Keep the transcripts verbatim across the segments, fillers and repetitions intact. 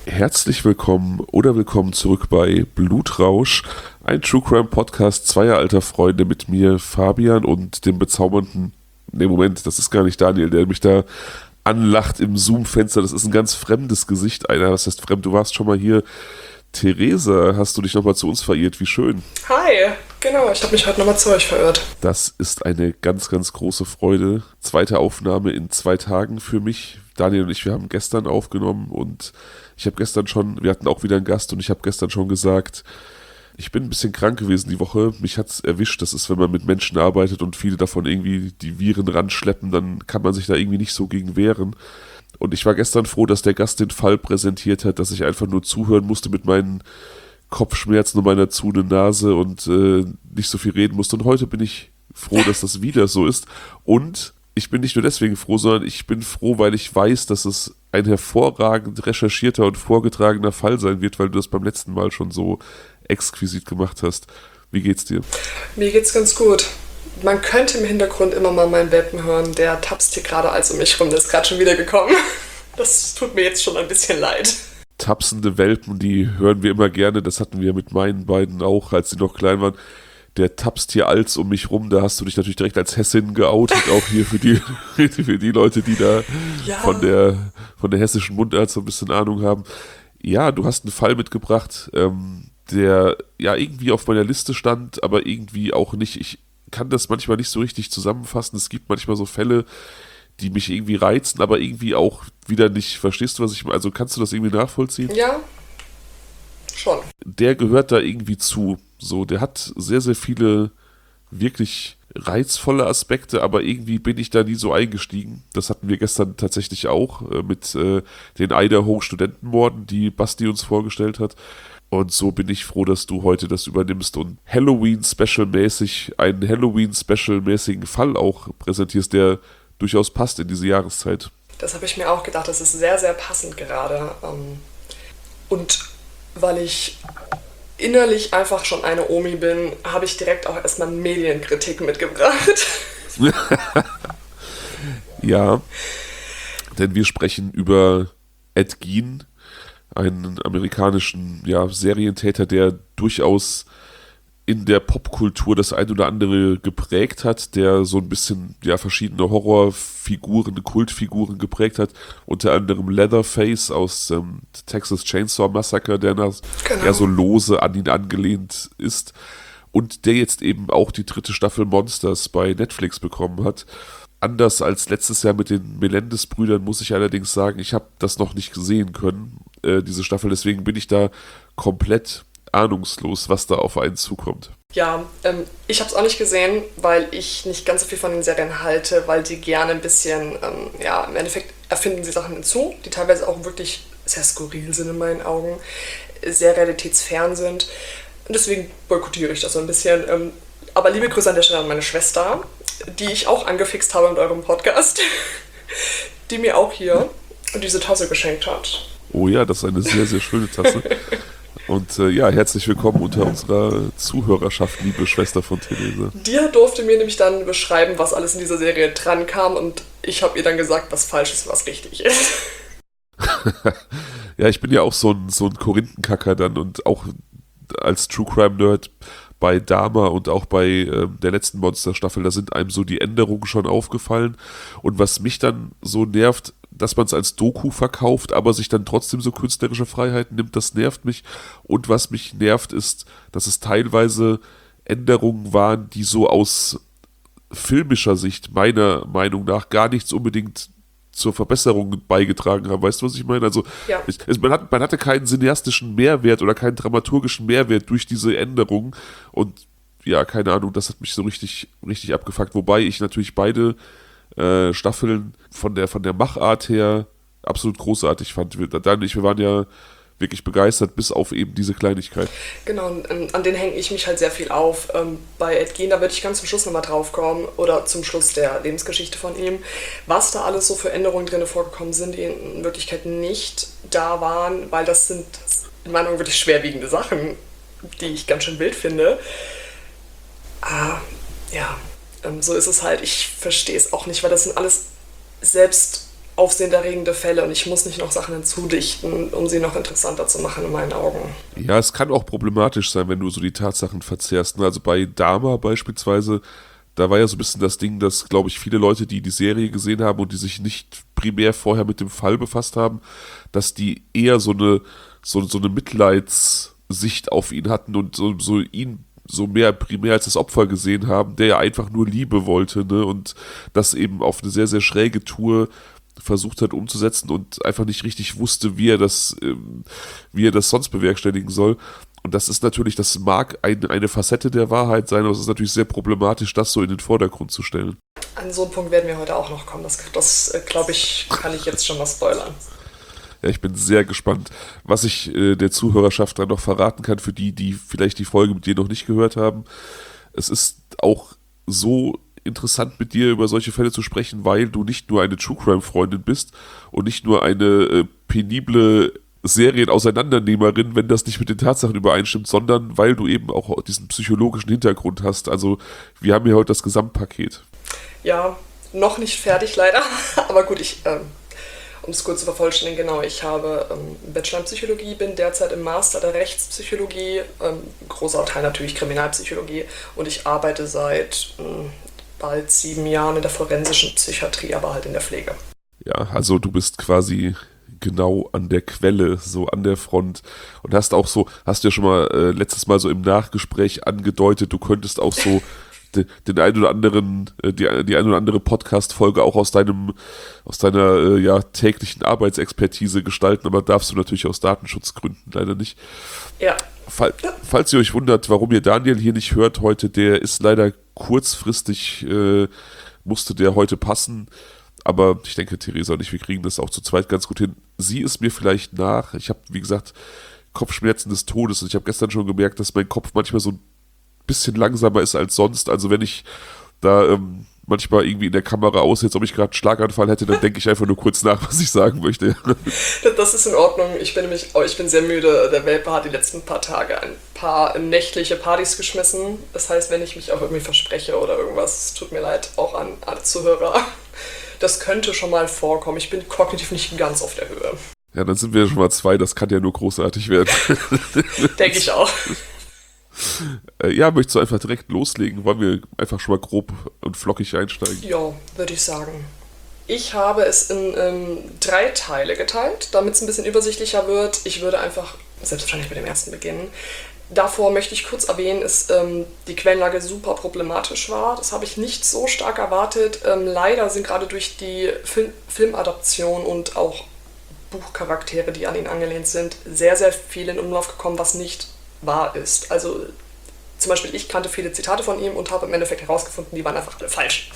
Herzlich willkommen oder willkommen zurück bei Blutrausch, ein True Crime Podcast zweier alter Freunde mit mir, Fabian, und dem bezaubernden, ne Moment, das ist gar nicht Daniel, der mich da anlacht im Zoom-Fenster, das ist ein ganz fremdes Gesicht, einer, was heißt fremd, du warst schon mal hier. Theresa, hast du dich nochmal zu uns verirrt, wie schön. Hi, genau, ich habe mich heute nochmal zu euch verirrt. Das ist eine ganz, ganz große Freude. Zweite Aufnahme in zwei Tagen für mich. Daniel und ich, wir haben gestern aufgenommen und ich habe gestern schon, wir hatten auch wieder einen Gast und ich habe gestern schon gesagt, ich bin ein bisschen krank gewesen die Woche. Mich hat es erwischt, das ist, wenn man mit Menschen arbeitet und viele davon irgendwie die Viren ranschleppen, dann kann man sich da irgendwie nicht so gegen wehren. Und ich war gestern froh, dass der Gast den Fall präsentiert hat, dass ich einfach nur zuhören musste mit meinen Kopfschmerzen und meiner zunen Nase und äh, nicht so viel reden musste. Und heute bin ich froh, dass das wieder so ist. Und ich bin nicht nur deswegen froh, sondern ich bin froh, weil ich weiß, dass es ein hervorragend recherchierter und vorgetragener Fall sein wird, weil du das beim letzten Mal schon so exquisit gemacht hast. Wie geht's dir? Mir geht's ganz gut. Man könnte im Hintergrund immer mal meinen Welpen hören, der tapst hier gerade alles um mich rum, der ist gerade schon wieder gekommen. Das tut mir jetzt schon ein bisschen leid. Tapsende Welpen, die hören wir immer gerne, das hatten wir mit meinen beiden auch, als sie noch klein waren. Der tapst hier alles um mich rum, da hast du dich natürlich direkt als Hessin geoutet, auch hier für die, für die Leute, die da ja. von der, von der hessischen Mundart so ein bisschen Ahnung haben. Ja, du hast einen Fall mitgebracht, ähm, der ja irgendwie auf meiner Liste stand, aber irgendwie auch nicht. Ich kann das manchmal nicht so richtig zusammenfassen. Es gibt manchmal so Fälle, die mich irgendwie reizen, aber irgendwie auch wieder nicht. Verstehst du, was ich meine? Also kannst du das irgendwie nachvollziehen? Ja, schon. Der gehört da irgendwie zu. So, der hat sehr, sehr viele wirklich reizvolle Aspekte, aber irgendwie bin ich da nie so eingestiegen. Das hatten wir gestern tatsächlich auch äh, mit äh, den Idaho-Studentenmorden, die Basti uns vorgestellt hat. Und so bin ich froh, dass du heute das übernimmst und Halloween-Special-mäßig einen Halloween-Special-mäßigen Fall auch präsentierst, der durchaus passt in diese Jahreszeit. Das habe ich mir auch gedacht, das ist sehr, sehr passend gerade. Und weil ich innerlich einfach schon eine Omi bin, habe ich direkt auch erstmal Medienkritik mitgebracht. Ja, denn wir sprechen über Ed Gein, einen amerikanischen ja, Serientäter, der durchaus in der Popkultur das ein oder andere geprägt hat, der so ein bisschen ja verschiedene Horrorfiguren, Kultfiguren geprägt hat, unter anderem Leatherface aus ähm, Texas Chainsaw Massacre, der nach, genau. ja so lose an ihn angelehnt ist und der jetzt eben auch die dritte Staffel Monsters bei Netflix bekommen hat. Anders als letztes Jahr mit den Melendez-Brüdern muss ich allerdings sagen, ich habe das noch nicht sehen können, äh, diese Staffel. Deswegen bin ich da komplett ahnungslos, was da auf einen zukommt. Ja, ähm, ich habe es auch nicht gesehen, weil ich nicht ganz so viel von den Serien halte, weil die gerne ein bisschen, ähm, ja, im Endeffekt erfinden sie Sachen hinzu, die teilweise auch wirklich sehr skurril sind in meinen Augen, sehr realitätsfern sind. Und deswegen boykottiere ich das so ein bisschen. Ähm, aber liebe Grüße an der Stelle an meine Schwester, die ich auch angefixt habe mit eurem Podcast, die mir auch hier diese Tasse geschenkt hat. Oh ja, das ist eine sehr, sehr schöne Tasse. Und äh, ja, herzlich willkommen unter unserer Zuhörerschaft, liebe Schwester von Theresa. Die durfte mir nämlich dann beschreiben, was alles in dieser Serie dran kam und ich habe ihr dann gesagt, was falsch ist, was richtig ist. Ja, ich bin ja auch so ein, so ein Korinthenkacker dann und auch als True Crime Nerd bei Dama und auch bei äh, der letzten Monster-Staffel, da sind einem so die Änderungen schon aufgefallen. Und was mich dann so nervt, dass man es als Doku verkauft, aber sich dann trotzdem so künstlerische Freiheiten nimmt, das nervt mich. Und was mich nervt, ist, dass es teilweise Änderungen waren, die so aus filmischer Sicht, meiner Meinung nach, gar nichts unbedingt zur Verbesserung beigetragen haben. Weißt du, was ich meine? Also, ja. ich, also man, hat, man hatte keinen cineastischen Mehrwert oder keinen dramaturgischen Mehrwert durch diese Änderung und ja, keine Ahnung, das hat mich so richtig, richtig abgefuckt. Wobei ich natürlich beide äh, Staffeln von der, von der Machart her absolut großartig fand. Dan und ich, wir waren ja wirklich begeistert, bis auf eben diese Kleinigkeit. Genau, und, ähm, an den hänge ich mich halt sehr viel auf. Ähm, bei Ed Gein, da würde ich ganz zum Schluss nochmal drauf kommen, oder zum Schluss der Lebensgeschichte von ihm, was da alles so für Änderungen drin vorgekommen sind, die in Wirklichkeit nicht da waren, weil das sind in meiner Meinung wirklich schwerwiegende Sachen, die ich ganz schön wild finde. Ah, ja, ähm, so ist es halt. Ich verstehe es auch nicht, weil das sind alles selbst aufsehenerregende Fälle und ich muss nicht noch Sachen hinzudichten, um sie noch interessanter zu machen in meinen Augen. Ja, es kann auch problematisch sein, wenn du so die Tatsachen verzerrst. Ne? Also bei Dahmer beispielsweise, da war ja so ein bisschen das Ding, dass, glaube ich, viele Leute, die die Serie gesehen haben und die sich nicht primär vorher mit dem Fall befasst haben, dass die eher so eine, so, so eine Mitleidssicht auf ihn hatten und so, so ihn so mehr primär als das Opfer gesehen haben, der ja einfach nur Liebe wollte, ne? Und das eben auf eine sehr, sehr schräge Tour versucht hat umzusetzen und einfach nicht richtig wusste, wie er das, ähm, wie er das sonst bewerkstelligen soll. Und das ist natürlich, das mag ein, eine Facette der Wahrheit sein, aber es ist natürlich sehr problematisch, das so in den Vordergrund zu stellen. An so einen Punkt werden wir heute auch noch kommen. Das, das glaube ich, kann ich jetzt schon mal spoilern. Ja, ich bin sehr gespannt, was ich äh, der Zuhörerschaft dann noch verraten kann, für die, die vielleicht die Folge mit dir noch nicht gehört haben. Es ist auch so interessant, mit dir über solche Fälle zu sprechen, weil du nicht nur eine True-Crime-Freundin bist und nicht nur eine äh, penible Serienauseinandernehmerin, wenn das nicht mit den Tatsachen übereinstimmt, sondern weil du eben auch diesen psychologischen Hintergrund hast. Also wir haben hier heute das Gesamtpaket. Ja, noch nicht fertig leider, aber gut, ich... Ähm Um es kurz zu vervollständigen, genau, ich habe ähm, Bachelor in Psychologie, bin derzeit im Master der Rechtspsychologie, ähm, großer Teil natürlich Kriminalpsychologie und ich arbeite seit ähm, bald sieben Jahren in der forensischen Psychiatrie, aber halt in der Pflege. Ja, also du bist quasi genau an der Quelle, so an der Front und hast auch so, hast du ja schon mal äh, letztes Mal so im Nachgespräch angedeutet, du könntest auch so den, den ein oder anderen, die, die ein oder andere Podcast-Folge auch aus deinem, aus deiner äh, ja, täglichen Arbeitsexpertise gestalten, aber darfst du natürlich aus Datenschutzgründen leider nicht. Ja. Fall, falls ihr euch wundert, warum ihr Daniel hier nicht hört heute, der ist leider kurzfristig, äh, musste der heute passen, aber ich denke, Theresa und ich, wir kriegen das auch zu zweit ganz gut hin. Sie ist mir vielleicht nach, ich habe, wie gesagt, Kopfschmerzen des Todes und ich habe gestern schon gemerkt, dass mein Kopf manchmal so ein bisschen langsamer ist als sonst. Also wenn ich da ähm, manchmal irgendwie in der Kamera aussehe, als ob ich gerade einen Schlaganfall hätte, dann denke ich einfach nur kurz nach, was ich sagen möchte. Das ist in Ordnung. Ich bin nämlich, oh, ich bin sehr müde. Der Welpe hat die letzten paar Tage ein paar nächtliche Partys geschmissen. Das heißt, wenn ich mich auch irgendwie verspreche oder irgendwas, tut mir leid, auch an alle Zuhörer. Das könnte schon mal vorkommen. Ich bin kognitiv nicht ganz auf der Höhe. Ja, dann sind wir schon mal zwei. Das kann ja nur großartig werden. Denke ich auch. Ja, möchtest du einfach direkt loslegen? Wollen wir einfach schon mal grob und flockig einsteigen? Ja, würde ich sagen. Ich habe es in ähm, drei Teile geteilt, damit es ein bisschen übersichtlicher wird. Ich würde einfach selbstverständlich mit dem ersten beginnen. Davor möchte ich kurz erwähnen, dass ähm, die Quellenlage super problematisch war. Das habe ich nicht so stark erwartet. Ähm, leider sind gerade durch die Film- Filmadaption und auch Buchcharaktere, die an ihn angelehnt sind, sehr, sehr viel in Umlauf gekommen, was nicht wahr ist. Also zum Beispiel ich kannte viele Zitate von ihm und habe im Endeffekt herausgefunden, die waren einfach alle falsch.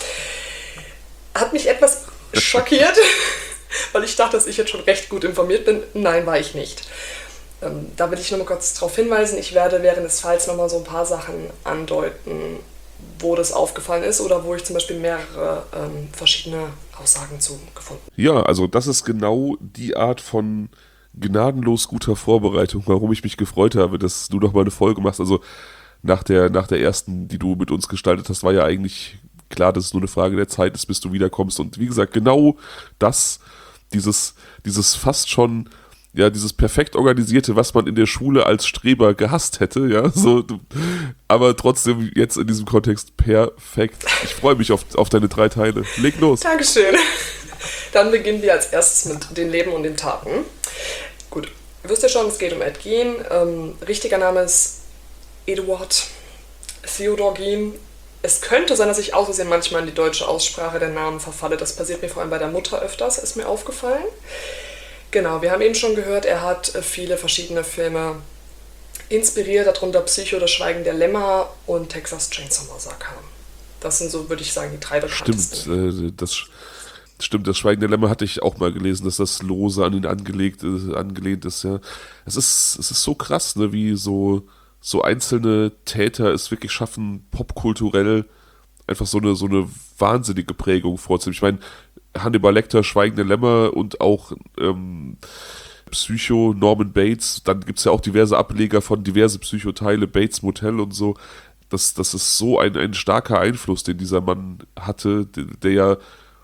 Hat mich etwas schockiert, weil ich dachte, dass ich jetzt schon recht gut informiert bin. Nein, war ich nicht. Ähm, da will ich nur mal kurz darauf hinweisen, ich werde während des Falls nochmal so ein paar Sachen andeuten, wo das aufgefallen ist oder wo ich zum Beispiel mehrere ähm, verschiedene Aussagen zu gefunden habe. Ja, also das ist genau die Art von gnadenlos guter Vorbereitung, warum ich mich gefreut habe, dass du noch mal eine Folge machst. Also nach der, nach der ersten, die du mit uns gestaltet hast, war ja eigentlich klar, dass es nur eine Frage der Zeit ist, bis du wiederkommst. Und wie gesagt, genau das, dieses, dieses fast schon, ja, dieses perfekt organisierte, was man in der Schule als Streber gehasst hätte, ja, so, aber trotzdem jetzt in diesem Kontext perfekt. Ich freue mich auf, auf deine drei Teile. Leg los. Dankeschön. Dann beginnen wir als erstes mit den Leben und den Taten. Gut, ihr wisst ja schon, es geht um Ed Gein. Ähm, richtiger Name ist Eduard Theodor Gein. Es könnte sein, dass ich aus Versehen manchmal in die deutsche Aussprache der Namen verfalle. Das passiert mir vor allem bei der Mutter öfters, ist mir aufgefallen. Genau, wir haben eben schon gehört, er hat viele verschiedene Filme inspiriert, darunter Psycho, Das Schweigen der Lämmer und Texas Chainsaw Massacre. Das sind so, würde ich sagen, die drei bekanntesten. Stimmt, äh, das Stimmt, das Schweigen der Lämmer hatte ich auch mal gelesen, dass das lose an ihn angelegt, äh, angelehnt ist, ja. Es ist, es ist so krass, ne, wie so, so einzelne Täter es wirklich schaffen, popkulturell einfach so eine, so eine wahnsinnige Prägung vorzunehmen. Ich meine, Hannibal Lecter, Schweigen der Lämmer und auch ähm, Psycho, Norman Bates, dann gibt es ja auch diverse Ableger von diverse Psychoteile, Bates Motel und so. Das, das ist so ein, ein starker Einfluss, den dieser Mann hatte, der, der ja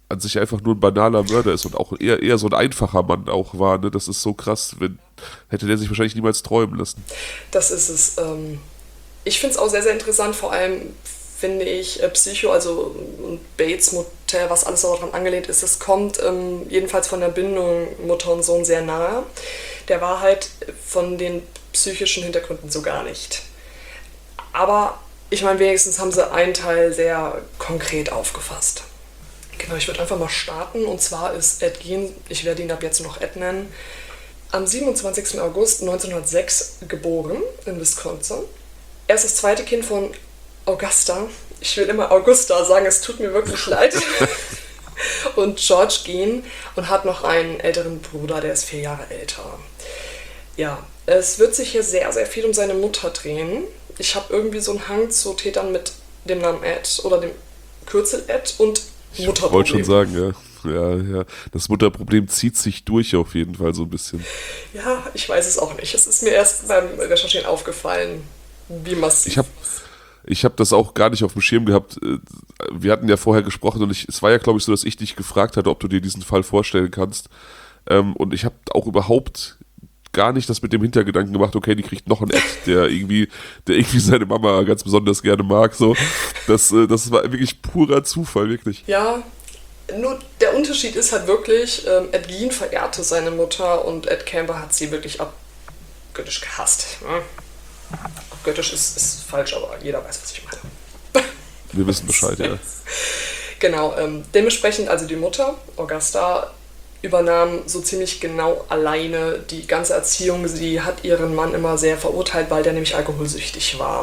an sich einfach nur ein banaler Mörder ist und auch eher, eher so ein einfacher Mann auch war. Ne? Das ist so krass, wenn, hätte der sich wahrscheinlich niemals träumen lassen. Das ist es. Ähm, ich finde es auch sehr, sehr interessant, vor allem finde ich äh, Psycho, also und Bates Motel, was alles daran angelehnt ist, das kommt ähm, jedenfalls von der Bindung Mutter und Sohn sehr nahe. Der war halt von den psychischen Hintergründen so gar nicht. Aber ich meine, wenigstens haben sie einen Teil sehr konkret aufgefasst. Genau, ich würde einfach mal starten. Und zwar ist Ed Gein, ich werde ihn ab jetzt noch Ed nennen, am siebenundzwanzigsten August neunzehnhundertsechs geboren in Wisconsin. Er ist das zweite Kind von Augusta. Ich will immer Augusta sagen, es tut mir wirklich leid. Und George Gein und hat noch einen älteren Bruder, der ist vier Jahre älter. Ja, es wird sich hier sehr, sehr viel um seine Mutter drehen. Ich habe irgendwie so einen Hang zu Tätern mit dem Namen Ed oder dem Kürzel Ed und Mutterproblem. Ich wollte schon sagen, ja. Ja, ja. Das Mutterproblem zieht sich durch auf jeden Fall so ein bisschen. Ja, ich weiß es auch nicht. Es ist mir erst beim Recherchieren aufgefallen, wie massiv. Ich habe ich hab das auch gar nicht auf dem Schirm gehabt. Wir hatten ja vorher gesprochen und ich, es war ja, glaube ich, so, dass ich dich gefragt hatte, ob du dir diesen Fall vorstellen kannst. Und ich habe auch überhaupt gar nicht das mit dem Hintergedanken gemacht, okay, die kriegt noch einen Ed, der irgendwie, der irgendwie seine Mama ganz besonders gerne mag. So. Das, das war wirklich purer Zufall, wirklich. Ja, nur der Unterschied ist halt wirklich, ähm, Ed Gein verehrte seine Mutter und Ed Kemper hat sie wirklich abgöttisch gehasst. Ja? Göttisch ist, ist falsch, aber jeder weiß, was ich meine. Wir wissen Bescheid, ja. Genau, ähm, dementsprechend also die Mutter, Augusta, übernahm so ziemlich genau alleine die ganze Erziehung. Sie hat ihren Mann immer sehr verurteilt, weil der nämlich alkoholsüchtig war.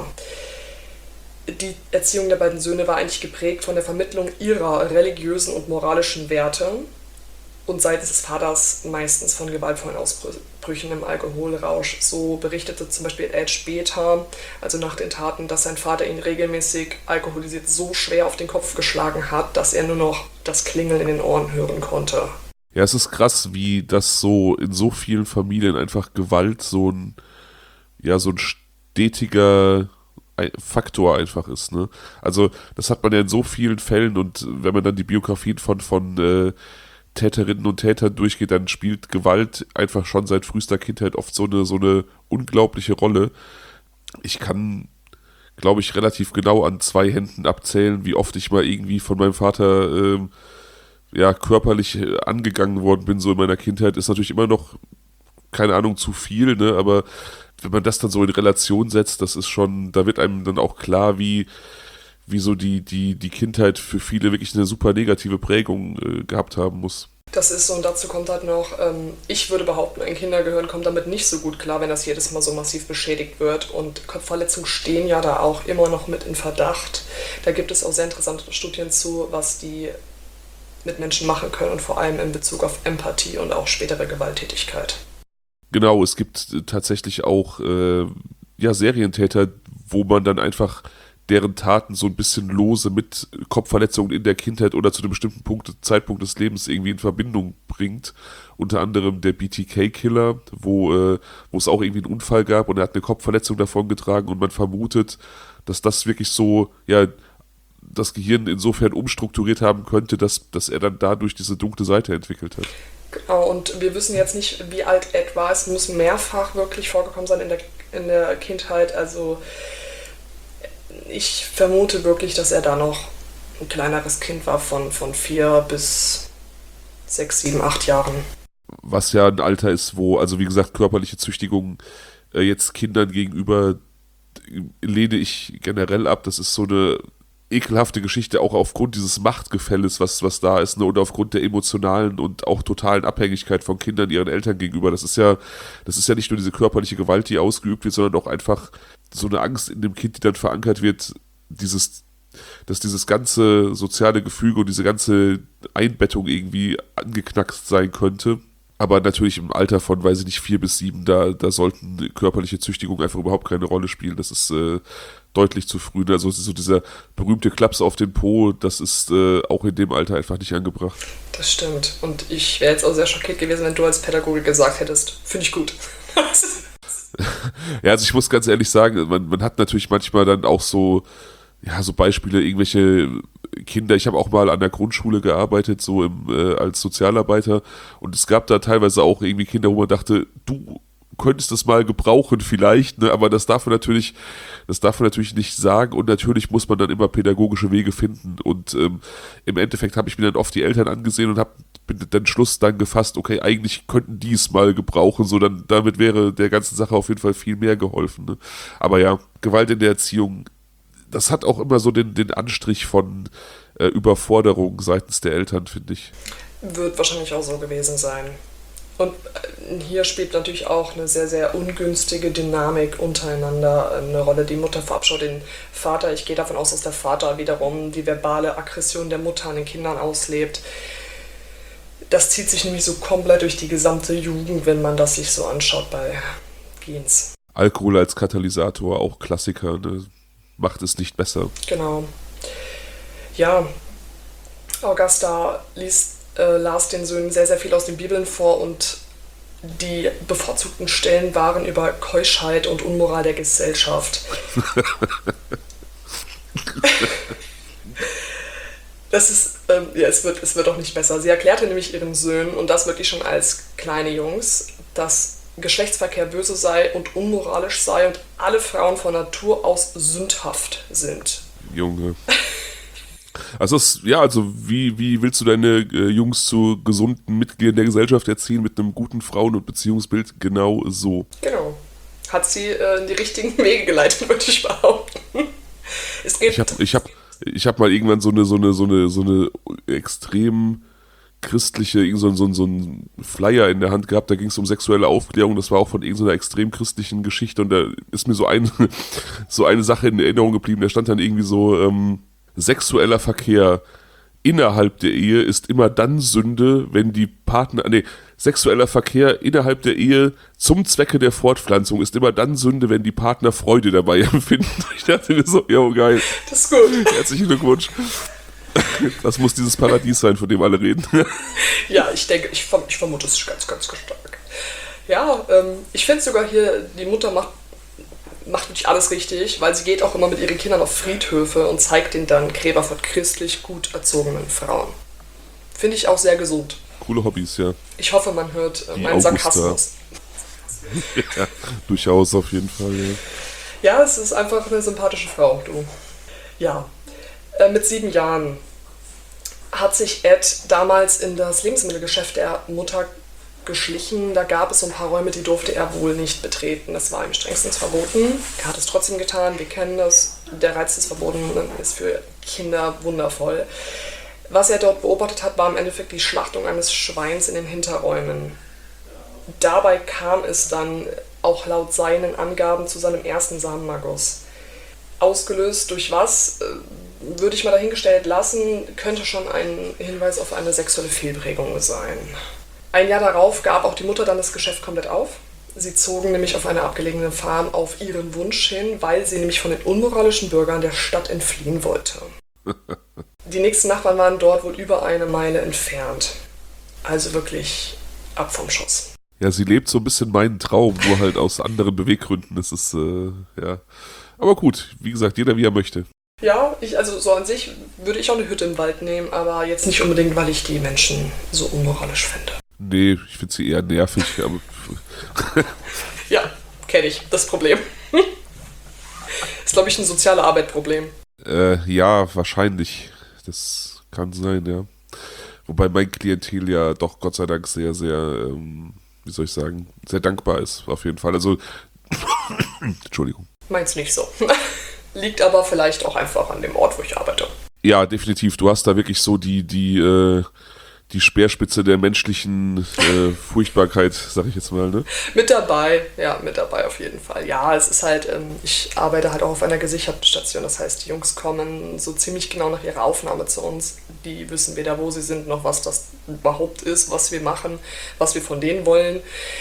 Die Erziehung der beiden Söhne war eigentlich geprägt von der Vermittlung ihrer religiösen und moralischen Werte und seitens des Vaters meistens von gewaltvollen Ausbrüchen im Alkoholrausch. So berichtete zum Beispiel Ed später, also nach den Taten, dass sein Vater ihn regelmäßig alkoholisiert so schwer auf den Kopf geschlagen hat, dass er nur noch das Klingeln in den Ohren hören konnte. Ja, es ist krass, wie das so in so vielen Familien einfach Gewalt so ein, ja, so ein stetiger Faktor einfach ist, ne? Also das hat man ja in so vielen Fällen und wenn man dann die Biografien von, von äh, Täterinnen und Tätern durchgeht, dann spielt Gewalt einfach schon seit frühester Kindheit oft so eine, so eine unglaubliche Rolle. Ich kann, glaube ich, relativ genau an zwei Händen abzählen, wie oft ich mal irgendwie von meinem Vater ähm, ja, körperlich angegangen worden bin, so in meiner Kindheit. Ist natürlich immer noch, keine Ahnung, zu viel, ne? Aber wenn man das dann so in Relation setzt, das ist schon, da wird einem dann auch klar, wie, wie so die, die, die Kindheit für viele wirklich eine super negative Prägung äh, gehabt haben muss. Das ist so, und dazu kommt halt noch, ähm, ich würde behaupten, ein Kindergehirn kommt damit nicht so gut klar, wenn das jedes Mal so massiv beschädigt wird. Und Kopfverletzungen stehen ja da auch immer noch mit in Verdacht. Da gibt es auch sehr interessante Studien zu, was die mit Menschen machen können und vor allem in Bezug auf Empathie und auch spätere Gewalttätigkeit. Genau, es gibt tatsächlich auch äh, ja, Serientäter, wo man dann einfach deren Taten so ein bisschen lose mit Kopfverletzungen in der Kindheit oder zu einem bestimmten Punkt, Zeitpunkt des Lebens irgendwie in Verbindung bringt. Unter anderem der B T K-Killer, wo, äh, wo es auch irgendwie einen Unfall gab und er hat eine Kopfverletzung davongetragen und man vermutet, dass das wirklich so, ja, das Gehirn insofern umstrukturiert haben könnte, dass, dass er dann dadurch diese dunkle Seite entwickelt hat. Genau, und wir wissen jetzt nicht, wie alt Ed war. Es muss mehrfach wirklich vorgekommen sein in der, in der Kindheit. Also ich vermute wirklich, dass er da noch ein kleineres Kind war von, von vier bis sechs, sieben, acht Jahren. Was ja ein Alter ist, wo, also wie gesagt, körperliche Züchtigung äh, jetzt Kindern gegenüber äh, lehne ich generell ab. Das ist so eine ekelhafte Geschichte, auch aufgrund dieses Machtgefälles, was, was da ist, ne, und aufgrund der emotionalen und auch totalen Abhängigkeit von Kindern ihren Eltern gegenüber. Das ist ja, das ist ja nicht nur diese körperliche Gewalt, die ausgeübt wird, sondern auch einfach so eine Angst in dem Kind, die dann verankert wird, dieses, dass dieses ganze soziale Gefüge und diese ganze Einbettung irgendwie angeknackst sein könnte. Aber natürlich im Alter von, weiß ich nicht, vier bis sieben, da, da sollten körperliche Züchtigungen einfach überhaupt keine Rolle spielen. Das ist äh, deutlich zu früh. Also so dieser berühmte Klaps auf den Po, das ist äh, auch in dem Alter einfach nicht angebracht. Das stimmt. Und ich wäre jetzt auch sehr schockiert gewesen, wenn du als Pädagoge gesagt hättest, finde ich gut. Ja, also ich muss ganz ehrlich sagen, man, man hat natürlich manchmal dann auch so ja, so Beispiele, irgendwelche Kinder, ich habe auch mal an der Grundschule gearbeitet, so im, äh, als Sozialarbeiter und es gab da teilweise auch irgendwie Kinder, wo man dachte, du könntest das mal gebrauchen vielleicht, ne? Aber das darf man natürlich, das darf man natürlich nicht sagen und natürlich muss man dann immer pädagogische Wege finden und ähm, im Endeffekt habe ich mir dann oft die Eltern angesehen und habe den Schluss dann gefasst, okay, eigentlich könnten die es mal gebrauchen, so dann damit wäre der ganzen Sache auf jeden Fall viel mehr geholfen, ne? Aber ja, Gewalt in der Erziehung, das hat auch immer so den, den Anstrich von äh, Überforderung seitens der Eltern, finde ich. Wird wahrscheinlich auch so gewesen sein. Und hier spielt natürlich auch eine sehr, sehr ungünstige Dynamik untereinander eine Rolle. Die Mutter verabscheut den Vater. Ich gehe davon aus, dass der Vater wiederum die verbale Aggression der Mutter an den Kindern auslebt. Das zieht sich nämlich so komplett durch die gesamte Jugend, wenn man das sich so anschaut bei Gens. Alkohol als Katalysator, auch Klassiker, ne? Macht es nicht besser. Genau. Ja, Augusta liest Äh, las den Söhnen sehr, sehr viel aus den Bibeln vor und die bevorzugten Stellen waren über Keuschheit und Unmoral der Gesellschaft. Das ist, ähm, ja, es wird, es wird auch nicht besser. Sie erklärte nämlich ihren Söhnen, und das wirklich schon als kleine Jungs, dass Geschlechtsverkehr böse sei und unmoralisch sei und alle Frauen von Natur aus sündhaft sind. Junge. Also es, ja, also wie, wie willst du deine äh, Jungs zu gesunden Mitgliedern der Gesellschaft erziehen mit einem guten Frauen- und Beziehungsbild? Genau so. Genau. Hat sie äh, in die richtigen Wege geleitet, würde ich behaupten. Es geht ich habe ich hab, ich hab mal irgendwann so eine, so eine, so eine, so eine extrem christliche, so, so, so ein Flyer in der Hand gehabt, da ging es um sexuelle Aufklärung, das war auch von irgendeiner extrem christlichen Geschichte und da ist mir so, ein, so eine Sache in Erinnerung geblieben, da stand dann irgendwie so, ähm, sexueller Verkehr innerhalb der Ehe ist immer dann Sünde, wenn die Partner, nee, sexueller Verkehr innerhalb der Ehe zum Zwecke der Fortpflanzung ist immer dann Sünde, wenn die Partner Freude dabei empfinden. Ich dachte mir so, ja, geil. Das ist gut. Herzlichen Glückwunsch. Das muss dieses Paradies sein, von dem alle reden. Ja, ich denke, ich, ich vermute, es ist ganz, ganz stark. Ja, ähm, ich finde sogar hier, die Mutter macht macht wirklich alles richtig, weil sie geht auch immer mit ihren Kindern auf Friedhöfe und zeigt ihnen dann Gräber von christlich gut erzogenen Frauen. Finde ich auch sehr gesund. Coole Hobbys, ja. Ich hoffe, man hört äh, meinen Augusta. Sarkasmus. Ja, durchaus auf jeden Fall, ja. Ja, es ist einfach eine sympathische Frau, du. Ja, äh, mit sieben Jahren hat sich Ed damals in das Lebensmittelgeschäft der Mutter geschlichen. Da gab es so ein paar Räume, die durfte er wohl nicht betreten. Das war ihm strengstens verboten. Er hat es trotzdem getan. Wir kennen das. Der Reiz des Verbotenen ist für Kinder wundervoll. Was er dort beobachtet hat, war im Endeffekt die Schlachtung eines Schweins in den Hinterräumen. Dabei kam es dann auch laut seinen Angaben zu seinem ersten Samenerguss. Ausgelöst durch was, würde ich mal dahingestellt lassen, könnte schon ein Hinweis auf eine sexuelle Fehlprägung sein. Ein Jahr darauf gab auch die Mutter dann das Geschäft komplett auf. Sie zogen nämlich auf eine abgelegene Farm auf ihren Wunsch hin, weil sie nämlich von den unmoralischen Bürgern der Stadt entfliehen wollte. Die nächsten Nachbarn waren dort wohl über eine Meile entfernt. Also wirklich ab vom Schuss. Ja, sie lebt so ein bisschen meinen Traum, nur halt aus anderen Beweggründen. Das ist, äh, ja. Aber gut, wie gesagt, jeder wie er möchte. Ja, ich, also so an sich würde ich auch eine Hütte im Wald nehmen, aber jetzt nicht unbedingt, weil ich die Menschen so unmoralisch finde. Nee, ich finde sie eher nervig. Aber ja, kenne ich, das Problem. Ist, glaube ich, ein soziale Arbeit-Problem. Äh, ja, wahrscheinlich. Das kann sein, ja. Wobei mein Klientel ja doch Gott sei Dank sehr, sehr, ähm, wie soll ich sagen, sehr dankbar ist, auf jeden Fall. Also, Entschuldigung. Meins nicht so. Liegt aber vielleicht auch einfach an dem Ort, wo ich arbeite. Ja, definitiv. Du hast da wirklich so die, die, äh, die Speerspitze der menschlichen äh, Furchtbarkeit, sag ich jetzt mal, ne? Mit dabei, ja, mit dabei auf jeden Fall. Ja, es ist halt, ähm, ich arbeite halt auch auf einer gesicherten Station. Das heißt, die Jungs kommen so ziemlich genau nach ihrer Aufnahme zu uns. Die wissen weder, wo sie sind, noch was das überhaupt ist, was wir machen, was wir von denen wollen.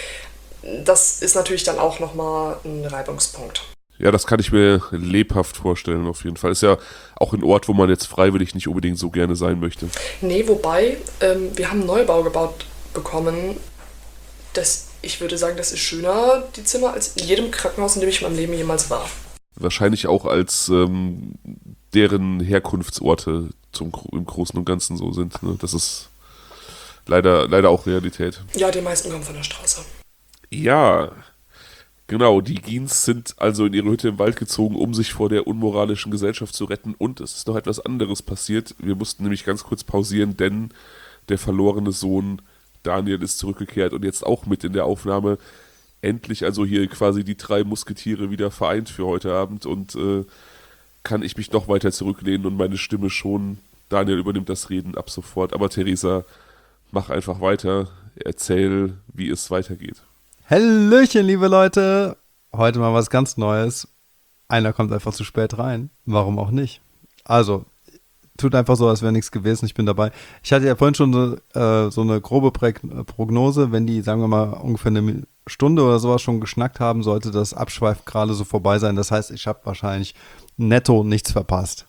Das ist natürlich dann auch nochmal ein Reibungspunkt. Ja, das kann ich mir lebhaft vorstellen, auf jeden Fall. Ist ja auch ein Ort, wo man jetzt freiwillig nicht unbedingt so gerne sein möchte. Nee, wobei, ähm, wir haben einen Neubau gebaut bekommen. Das, ich würde sagen, das ist schöner, die Zimmer, als in jedem Krankenhaus, in dem ich in meinem Leben jemals war. wahrscheinlich auch als ähm, deren Herkunftsorte zum, im Großen und Ganzen so sind. Ne? Das ist leider, leider auch Realität. Ja, die meisten kommen von der Straße. Ja, genau. Die Geens sind also in ihre Hütte im Wald gezogen, um sich vor der unmoralischen Gesellschaft zu retten. Und es ist noch etwas anderes passiert. Wir mussten nämlich ganz kurz pausieren, denn der verlorene Sohn Daniel ist zurückgekehrt und jetzt auch mit in der Aufnahme. Endlich also hier quasi die drei Musketiere wieder vereint für heute Abend und äh, kann ich mich noch weiter zurücklehnen und meine Stimme schon. Daniel übernimmt das Reden ab sofort. Aber Theresa, mach einfach weiter. Erzähl, wie es weitergeht. Hallöchen, liebe Leute. Heute mal was ganz Neues. Einer kommt einfach zu spät rein. Warum auch nicht? Also, tut einfach so, als wäre nichts gewesen. Ich bin dabei. Ich hatte ja vorhin schon so, äh, so eine grobe Prä- Prognose. Wenn die, sagen wir mal, ungefähr eine Stunde oder sowas schon geschnackt haben, sollte das Abschweif gerade so vorbei sein. Das heißt, ich habe wahrscheinlich netto nichts verpasst.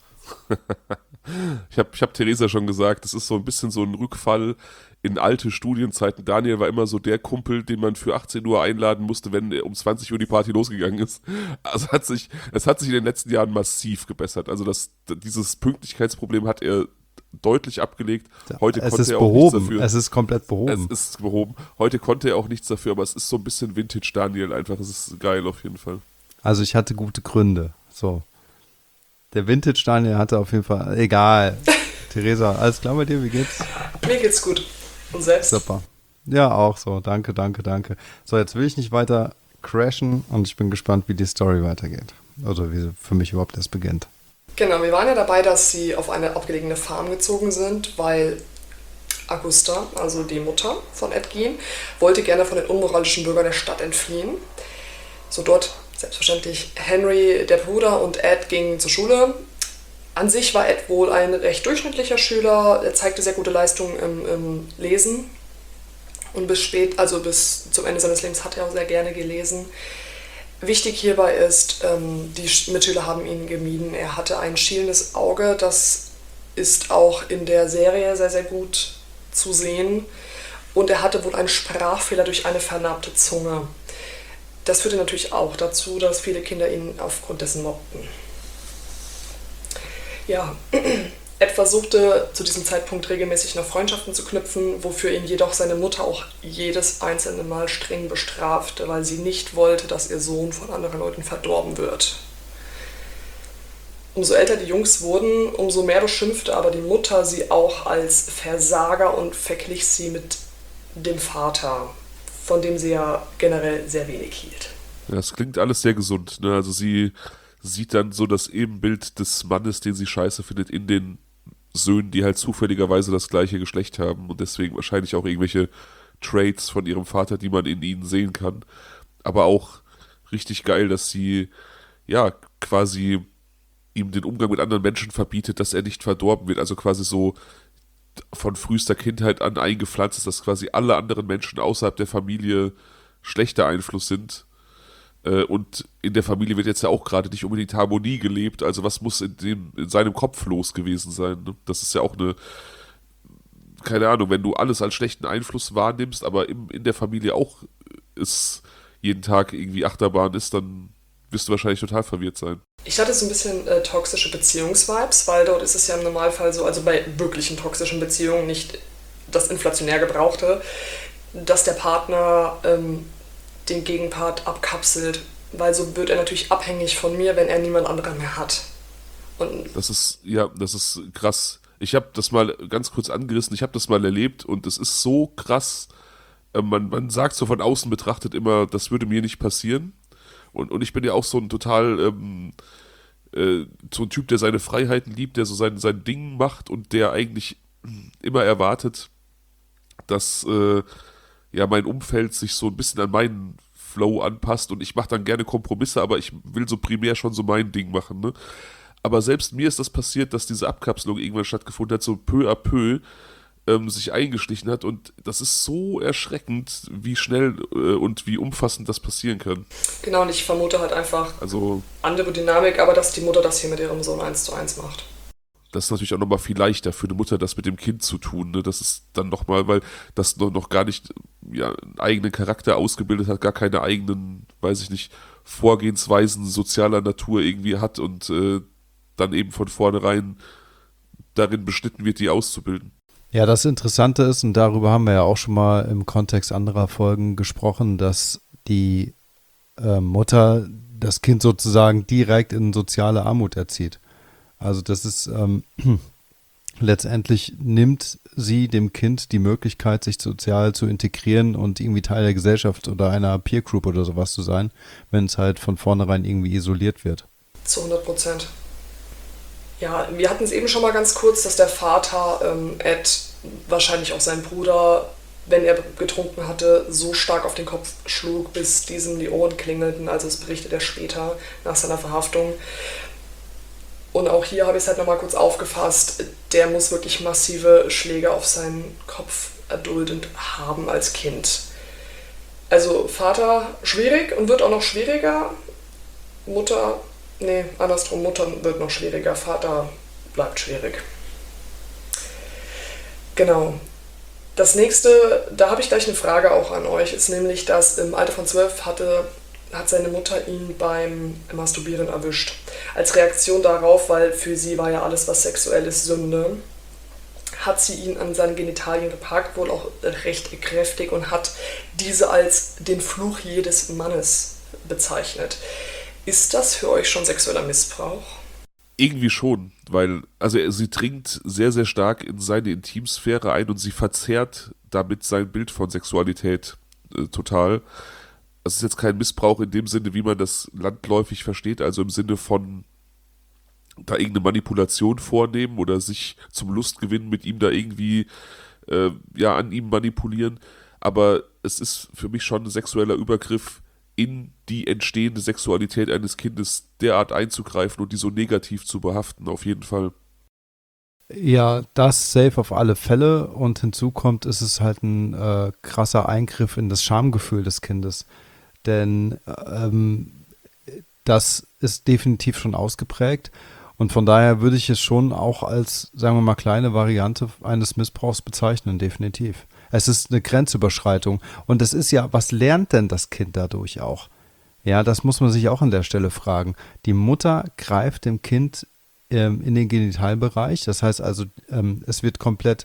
Ich habe ich hab Theresa schon gesagt, das ist so ein bisschen so ein Rückfall in alte Studienzeiten. Daniel war immer so der Kumpel, den man für achtzehn Uhr einladen musste, wenn um zwanzig Uhr die Party losgegangen ist. Also hat sich, es hat sich in den letzten Jahren massiv gebessert. Also das, dieses Pünktlichkeitsproblem hat er deutlich abgelegt. Heute es konnte ist er behoben. auch nichts dafür. Es ist komplett behoben. Es ist behoben. Heute konnte er auch nichts dafür, aber es ist so ein bisschen Vintage Daniel einfach. Es ist geil auf jeden Fall. Also ich hatte gute Gründe. So. Der Vintage Daniel hatte auf jeden Fall, egal. Theresa, alles klar bei dir? Wie geht's? Mir geht's gut. Und selbst? Super. Ja, auch so. Danke, danke, danke. So, jetzt will ich nicht weiter crashen und ich bin gespannt, wie die Story weitergeht. Also wie sie für mich überhaupt erst beginnt. Genau, wir waren ja dabei, dass sie auf eine abgelegene Farm gezogen sind, weil Augusta, also die Mutter von Ed Gein, wollte gerne von den unmoralischen Bürgern der Stadt entfliehen. So dort selbstverständlich Henry, der Bruder, und Ed gingen zur Schule. An sich war Ed wohl ein recht durchschnittlicher Schüler, er zeigte sehr gute Leistungen im, im Lesen und bis spät, also bis zum Ende seines Lebens hat er auch sehr gerne gelesen. Wichtig hierbei ist, ähm, die Mitschüler haben ihn gemieden. Er hatte ein schielendes Auge, das ist auch in der Serie sehr, sehr gut zu sehen. Und er hatte wohl einen Sprachfehler durch eine vernarbte Zunge. Das führte natürlich auch dazu, dass viele Kinder ihn aufgrund dessen mobbten. Ja, Ed versuchte zu diesem Zeitpunkt regelmäßig noch Freundschaften zu knüpfen, wofür ihn jedoch seine Mutter auch jedes einzelne Mal streng bestrafte, weil sie nicht wollte, dass ihr Sohn von anderen Leuten verdorben wird. Umso älter die Jungs wurden, umso mehr beschimpfte aber die Mutter sie auch als Versager und verglich sie mit dem Vater, von dem sie ja generell sehr wenig hielt. Ja, das klingt alles sehr gesund, ne? Also sie sieht dann so das Ebenbild des Mannes, den sie scheiße findet, in den Söhnen, die halt zufälligerweise das gleiche Geschlecht haben und deswegen wahrscheinlich auch irgendwelche Traits von ihrem Vater, die man in ihnen sehen kann. Aber auch richtig geil, dass sie ja quasi ihm den Umgang mit anderen Menschen verbietet, dass er nicht verdorben wird. Also quasi so von frühester Kindheit an eingepflanzt ist, dass quasi alle anderen Menschen außerhalb der Familie schlechter Einfluss sind. Und in der Familie wird jetzt ja auch gerade nicht unbedingt Harmonie gelebt. Also was muss in, dem, in seinem Kopf los gewesen sein? Ne? Das ist ja auch eine, keine Ahnung, wenn du alles als schlechten Einfluss wahrnimmst, aber im, in der Familie auch ist jeden Tag irgendwie Achterbahn ist, dann wirst du wahrscheinlich total verwirrt sein. Ich hatte so ein bisschen äh, toxische Beziehungsvibes, weil dort ist es ja im Normalfall so, also bei wirklichen toxischen Beziehungen, nicht das inflationär Gebrauchte, dass der Partner ähm, den Gegenpart abkapselt, weil so wird er natürlich abhängig von mir, wenn er niemand anderen mehr hat. Und das ist, ja, das ist krass. Ich habe das mal ganz kurz angerissen, ich habe das mal erlebt und es ist so krass, äh, man, man sagt so von außen betrachtet immer, das würde mir nicht passieren. Und, und ich bin ja auch so ein total, ähm, äh, so ein Typ, der seine Freiheiten liebt, der so sein, sein Ding macht und der eigentlich immer erwartet, dass äh, ja mein Umfeld sich so ein bisschen an meinen Flow anpasst und ich mache dann gerne Kompromisse, aber ich will so primär schon so mein Ding machen, ne? Aber selbst mir ist das passiert, dass diese Abkapselung irgendwann stattgefunden hat, so peu à peu ähm, sich eingeschlichen hat und das ist so erschreckend, wie schnell äh, und wie umfassend das passieren kann. genau, und ich vermute halt einfach Also andere Dynamik, aber dass die Mutter das hier mit ihrem Sohn eins zu eins macht. das ist natürlich auch nochmal viel leichter für eine Mutter, das mit dem Kind zu tun. Ne? Das ist dann nochmal, weil das noch, noch gar nicht ja, einen eigenen Charakter ausgebildet hat, gar keine eigenen, weiß ich nicht, Vorgehensweisen sozialer Natur irgendwie hat und äh, dann eben von vornherein darin beschnitten wird, die auszubilden. Ja, das Interessante ist, und darüber haben wir ja auch schon mal im Kontext anderer Folgen gesprochen, dass die äh, Mutter das Kind sozusagen direkt in soziale Armut erzieht. Also das ist ähm, letztendlich nimmt sie dem Kind die Möglichkeit, sich sozial zu integrieren und irgendwie Teil der Gesellschaft oder einer Peer Group oder sowas zu sein, wenn es halt von vornherein irgendwie isoliert wird. Zu hundert Prozent. Ja, wir hatten es eben schon mal ganz kurz, dass der Vater ähm, Ed, wahrscheinlich auch sein Bruder, wenn er getrunken hatte, so stark auf den Kopf schlug, bis diesem die Ohren klingelten. Also das berichtet er später nach seiner Verhaftung. Und auch hier habe ich es halt nochmal kurz aufgefasst, der muss wirklich massive Schläge auf seinen Kopf erduldend haben als Kind. Also Vater schwierig und wird auch noch schwieriger. Mutter, nee, andersrum, Mutter wird noch schwieriger, Vater bleibt schwierig. Genau. Das nächste, da habe ich gleich eine Frage auch an euch, ist nämlich, dass im Alter von zwölf hatte, hat seine Mutter ihn beim Masturbieren erwischt. Als Reaktion darauf, weil für sie war ja alles, was sexuell ist, Sünde, hat sie ihn an seinen Genitalien gepackt, wohl auch recht kräftig, und hat diese als den Fluch jedes Mannes bezeichnet. Ist das für euch schon sexueller Missbrauch? Irgendwie schon, weil also sie dringt sehr, sehr stark in seine Intimsphäre ein und sie verzerrt damit sein Bild von Sexualität äh, total. Das ist jetzt kein Missbrauch in dem Sinne, wie man das landläufig versteht, also im Sinne von da irgendeine Manipulation vornehmen oder sich zum Lustgewinn mit ihm da irgendwie äh, ja an ihm manipulieren, aber es ist für mich schon ein sexueller Übergriff, in die entstehende Sexualität eines Kindes derart einzugreifen und die so negativ zu behaften, auf jeden Fall. Ja, das safe auf alle Fälle, und hinzu kommt, ist es halt ein äh, krasser Eingriff in das Schamgefühl des Kindes, denn ähm, das ist definitiv schon ausgeprägt, und von daher würde ich es schon auch als, sagen wir mal, kleine Variante eines Missbrauchs bezeichnen, definitiv. Es ist eine Grenzüberschreitung, und es ist ja, was lernt denn das Kind dadurch auch? Ja, das muss man sich auch an der Stelle fragen. Die Mutter greift dem Kind ähm, in den Genitalbereich, das heißt also, ähm, es wird komplett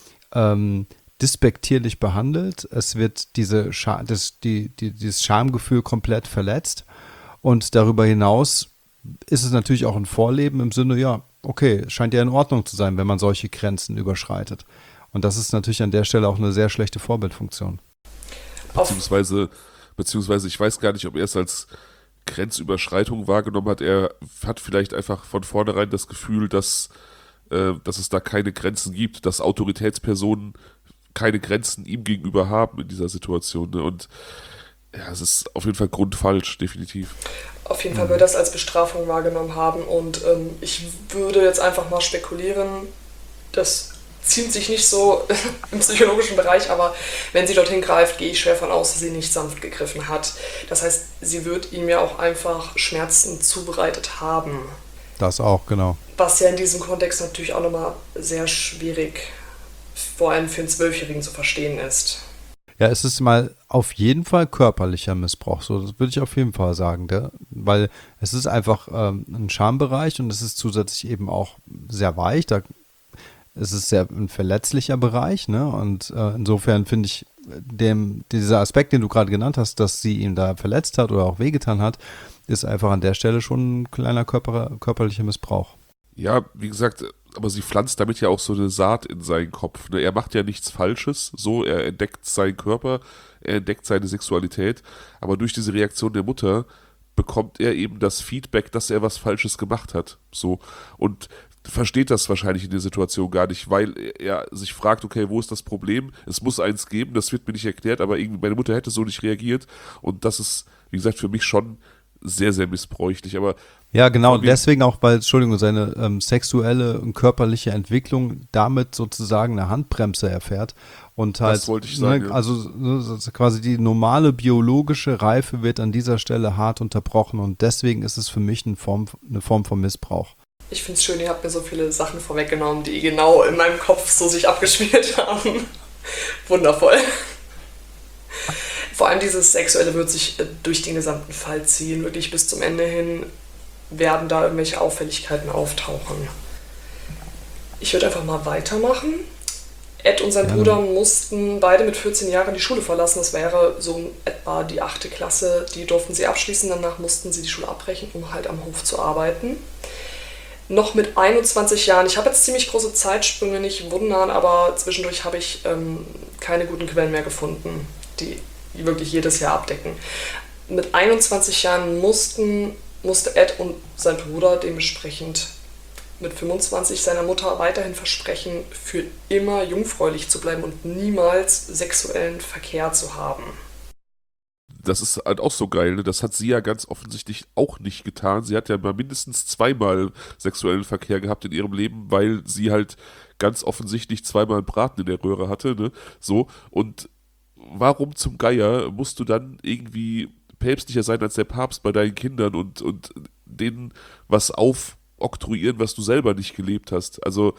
ähm, despektierlich behandelt, es wird diese Scha- das, die, die, dieses Schamgefühl komplett verletzt, und darüber hinaus ist es natürlich auch ein Vorleben im Sinne, ja, okay, scheint ja in Ordnung zu sein, wenn man solche Grenzen überschreitet. Und das ist natürlich an der Stelle auch eine sehr schlechte Vorbildfunktion. Beziehungsweise, beziehungsweise ich weiß gar nicht, ob er es als Grenzüberschreitung wahrgenommen hat. Er hat vielleicht einfach von vornherein das Gefühl, dass, äh, dass es da keine Grenzen gibt, dass Autoritätspersonen keine Grenzen ihm gegenüber haben in dieser Situation. Ne? Und ja, es ist auf jeden Fall grundfalsch, definitiv. Auf jeden Fall würde er das als Bestrafung wahrgenommen haben, und ähm, ich würde jetzt einfach mal spekulieren, das zieht sich nicht so im psychologischen Bereich, aber wenn sie dorthin greift, gehe ich schwer von aus, dass sie nicht sanft gegriffen hat. Das heißt, sie wird ihm ja auch einfach Schmerzen zubereitet haben. Das auch, genau. Was ja in diesem Kontext natürlich auch nochmal sehr schwierig, vor allem für einen Zwölfjährigen, zu verstehen ist. Ja, es ist mal auf jeden Fall körperlicher Missbrauch, so, das würde ich auf jeden Fall sagen, der, weil es ist einfach ähm, ein Schambereich, und es ist zusätzlich eben auch sehr weich, da es ist sehr ein verletzlicher Bereich, ne? Und äh, insofern finde ich dem, dieser Aspekt, den du gerade genannt hast, dass sie ihn da verletzt hat oder auch wehgetan hat, ist einfach an der Stelle schon ein kleiner Körper, körperlicher Missbrauch. Ja, wie gesagt, aber sie pflanzt damit ja auch so eine Saat in seinen Kopf. Ne? Er macht ja nichts Falsches, so, er entdeckt seinen Körper, er entdeckt seine Sexualität, aber durch diese Reaktion der Mutter bekommt er eben das Feedback, dass er was Falsches gemacht hat. So, und versteht das wahrscheinlich in der Situation gar nicht, weil er sich fragt, okay, wo ist das Problem? Es muss eins geben, das wird mir nicht erklärt, aber irgendwie meine Mutter hätte so nicht reagiert, und das ist, wie gesagt, für mich schon sehr, sehr missbräuchlich, aber ja, genau, deswegen auch, weil, Entschuldigung, seine ähm, sexuelle und körperliche Entwicklung damit sozusagen eine Handbremse erfährt, und halt, das wollte ich sagen, ne, ja. also ne, quasi die normale biologische Reife wird an dieser Stelle hart unterbrochen, und deswegen ist es für mich eine Form, eine Form von Missbrauch. Ich finde es schön, ihr habt mir so viele Sachen vorweggenommen, die genau in meinem Kopf so sich abgespielt haben. Wundervoll. Vor allem dieses Sexuelle wird sich äh, durch den gesamten Fall ziehen. Wirklich bis zum Ende hin werden da irgendwelche Auffälligkeiten auftauchen. Ich würde einfach mal weitermachen. Ed und sein Ja. Bruder mussten beide mit vierzehn Jahren die Schule verlassen. Das wäre so etwa die achte Klasse. Die durften sie abschließen. Danach mussten sie die Schule abbrechen, um halt am Hof zu arbeiten. Noch mit einundzwanzig Jahren, ich habe jetzt ziemlich große Zeitsprünge, nicht wundern, aber zwischendurch habe ich ähm, keine guten Quellen mehr gefunden, die wirklich jedes Jahr abdecken. Mit einundzwanzig Jahren mussten, musste Ed und sein Bruder dementsprechend mit fünfundzwanzig seiner Mutter weiterhin versprechen, für immer jungfräulich zu bleiben und niemals sexuellen Verkehr zu haben. Das ist halt auch so geil, ne? Das hat sie ja ganz offensichtlich auch nicht getan. Sie hat ja mal mindestens zweimal sexuellen Verkehr gehabt in ihrem Leben, weil sie halt ganz offensichtlich zweimal einen Braten in der Röhre hatte, ne? So. Und warum zum Geier musst du dann irgendwie päpstlicher sein als der Papst bei deinen Kindern und, und denen was aufoktroyieren, was du selber nicht gelebt hast? Also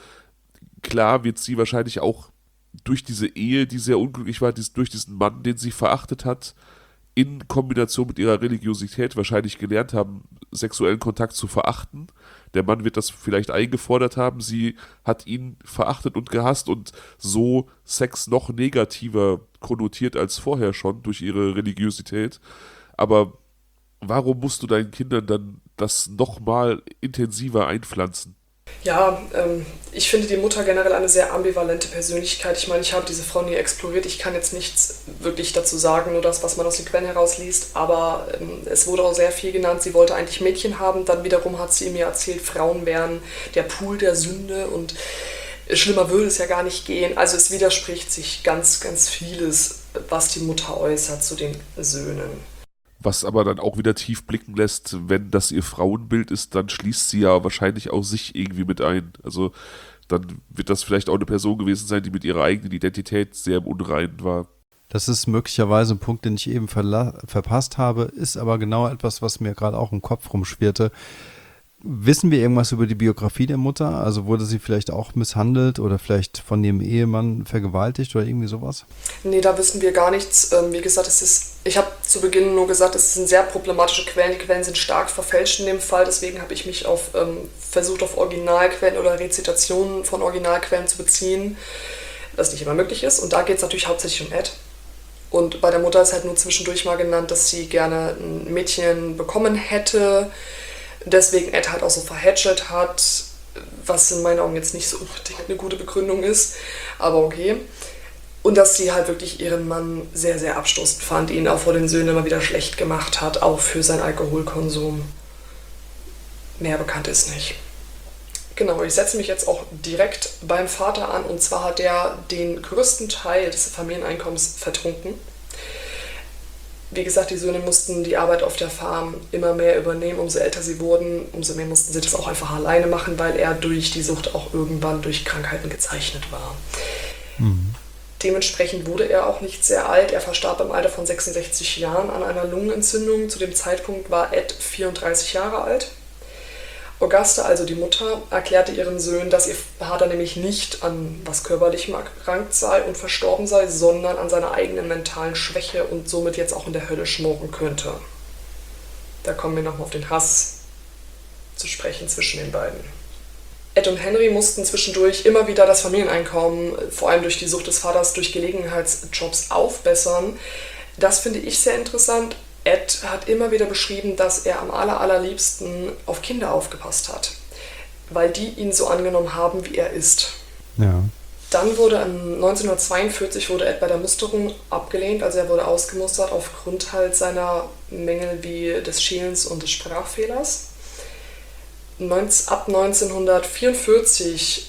klar wird sie wahrscheinlich auch durch diese Ehe, die sehr unglücklich war, dies, durch diesen Mann, den sie verachtet hat, in Kombination mit ihrer Religiosität wahrscheinlich gelernt haben, sexuellen Kontakt zu verachten. Der Mann wird das vielleicht eingefordert haben, sie hat ihn verachtet und gehasst und so Sex noch negativer konnotiert als vorher schon durch ihre Religiosität. Aber warum musst du deinen Kindern dann das nochmal intensiver einpflanzen? Ja, ähm, ich finde die Mutter generell eine sehr ambivalente Persönlichkeit. Ich meine, ich habe diese Frau nie exploriert. Ich kann jetzt nichts wirklich dazu sagen, nur das, was man aus den Quellen herausliest. Aber ähm, es wurde auch sehr viel genannt. Sie wollte eigentlich Mädchen haben. Dann wiederum hat sie mir erzählt, Frauen wären der Pool der Sünde und schlimmer würde es ja gar nicht gehen. Also es widerspricht sich ganz, ganz vieles, was die Mutter äußert zu den Söhnen. Was aber dann auch wieder tief blicken lässt, wenn das ihr Frauenbild ist, dann schließt sie ja wahrscheinlich auch sich irgendwie mit ein. Also dann wird das vielleicht auch eine Person gewesen sein, die mit ihrer eigenen Identität sehr im Unreinen war. Das ist möglicherweise ein Punkt, den ich eben verla- verpasst habe, ist aber genau etwas, was mir gerade auch im Kopf rumschwirrte. Wissen wir irgendwas über die Biografie der Mutter? Also wurde sie vielleicht auch misshandelt oder vielleicht von ihrem Ehemann vergewaltigt oder irgendwie sowas? Nee, da wissen wir gar nichts. Ähm, wie gesagt, es ist, ich habe zu Beginn nur gesagt, es sind sehr problematische Quellen. Die Quellen sind stark verfälscht in dem Fall. Deswegen habe ich mich auf, ähm, versucht, auf Originalquellen oder Rezitationen von Originalquellen zu beziehen, was nicht immer möglich ist. Und da geht es natürlich hauptsächlich um Ed. Und bei der Mutter ist halt nur zwischendurch mal genannt, dass sie gerne ein Mädchen bekommen hätte. Deswegen Ed halt auch so verhätschelt hat, was in meinen Augen jetzt nicht so unbedingt eine gute Begründung ist, aber okay. Und dass sie halt wirklich ihren Mann sehr, sehr abstoßend fand, ihn auch vor den Söhnen immer wieder schlecht gemacht hat, auch für seinen Alkoholkonsum. Mehr bekannt ist nicht. Genau, ich setze mich jetzt auch direkt beim Vater an, und zwar hat er den größten Teil des Familieneinkommens vertrunken. Wie gesagt, die Söhne mussten die Arbeit auf der Farm immer mehr übernehmen. Umso älter sie wurden, umso mehr mussten sie das auch einfach alleine machen, weil er durch die Sucht auch irgendwann durch Krankheiten gezeichnet war. Mhm. Dementsprechend wurde er auch nicht sehr alt. Er verstarb im Alter von sechsundsechzig Jahren an einer Lungenentzündung. Zu dem Zeitpunkt war Ed vierunddreißig Jahre alt. Augusta, also die Mutter, erklärte ihren Söhnen, dass ihr Vater nämlich nicht an was Körperlichem erkrankt sei und verstorben sei, sondern an seiner eigenen mentalen Schwäche und somit jetzt auch in der Hölle schmoren könnte. Da kommen wir nochmal auf den Hass zu sprechen zwischen den beiden. Ed und Henry mussten zwischendurch immer wieder das Familieneinkommen, vor allem durch die Sucht des Vaters, durch Gelegenheitsjobs aufbessern. Das finde ich sehr interessant. Ed hat immer wieder beschrieben, dass er am aller, allerliebsten auf Kinder aufgepasst hat, weil die ihn so angenommen haben, wie er ist. Ja. Dann wurde neunzehnhundertzweiundvierzig wurde Ed bei der Musterung abgelehnt, also er wurde ausgemustert aufgrund halt seiner Mängel wie des Schielens und des Sprachfehlers. Ab neunzehnhundertvierundvierzig,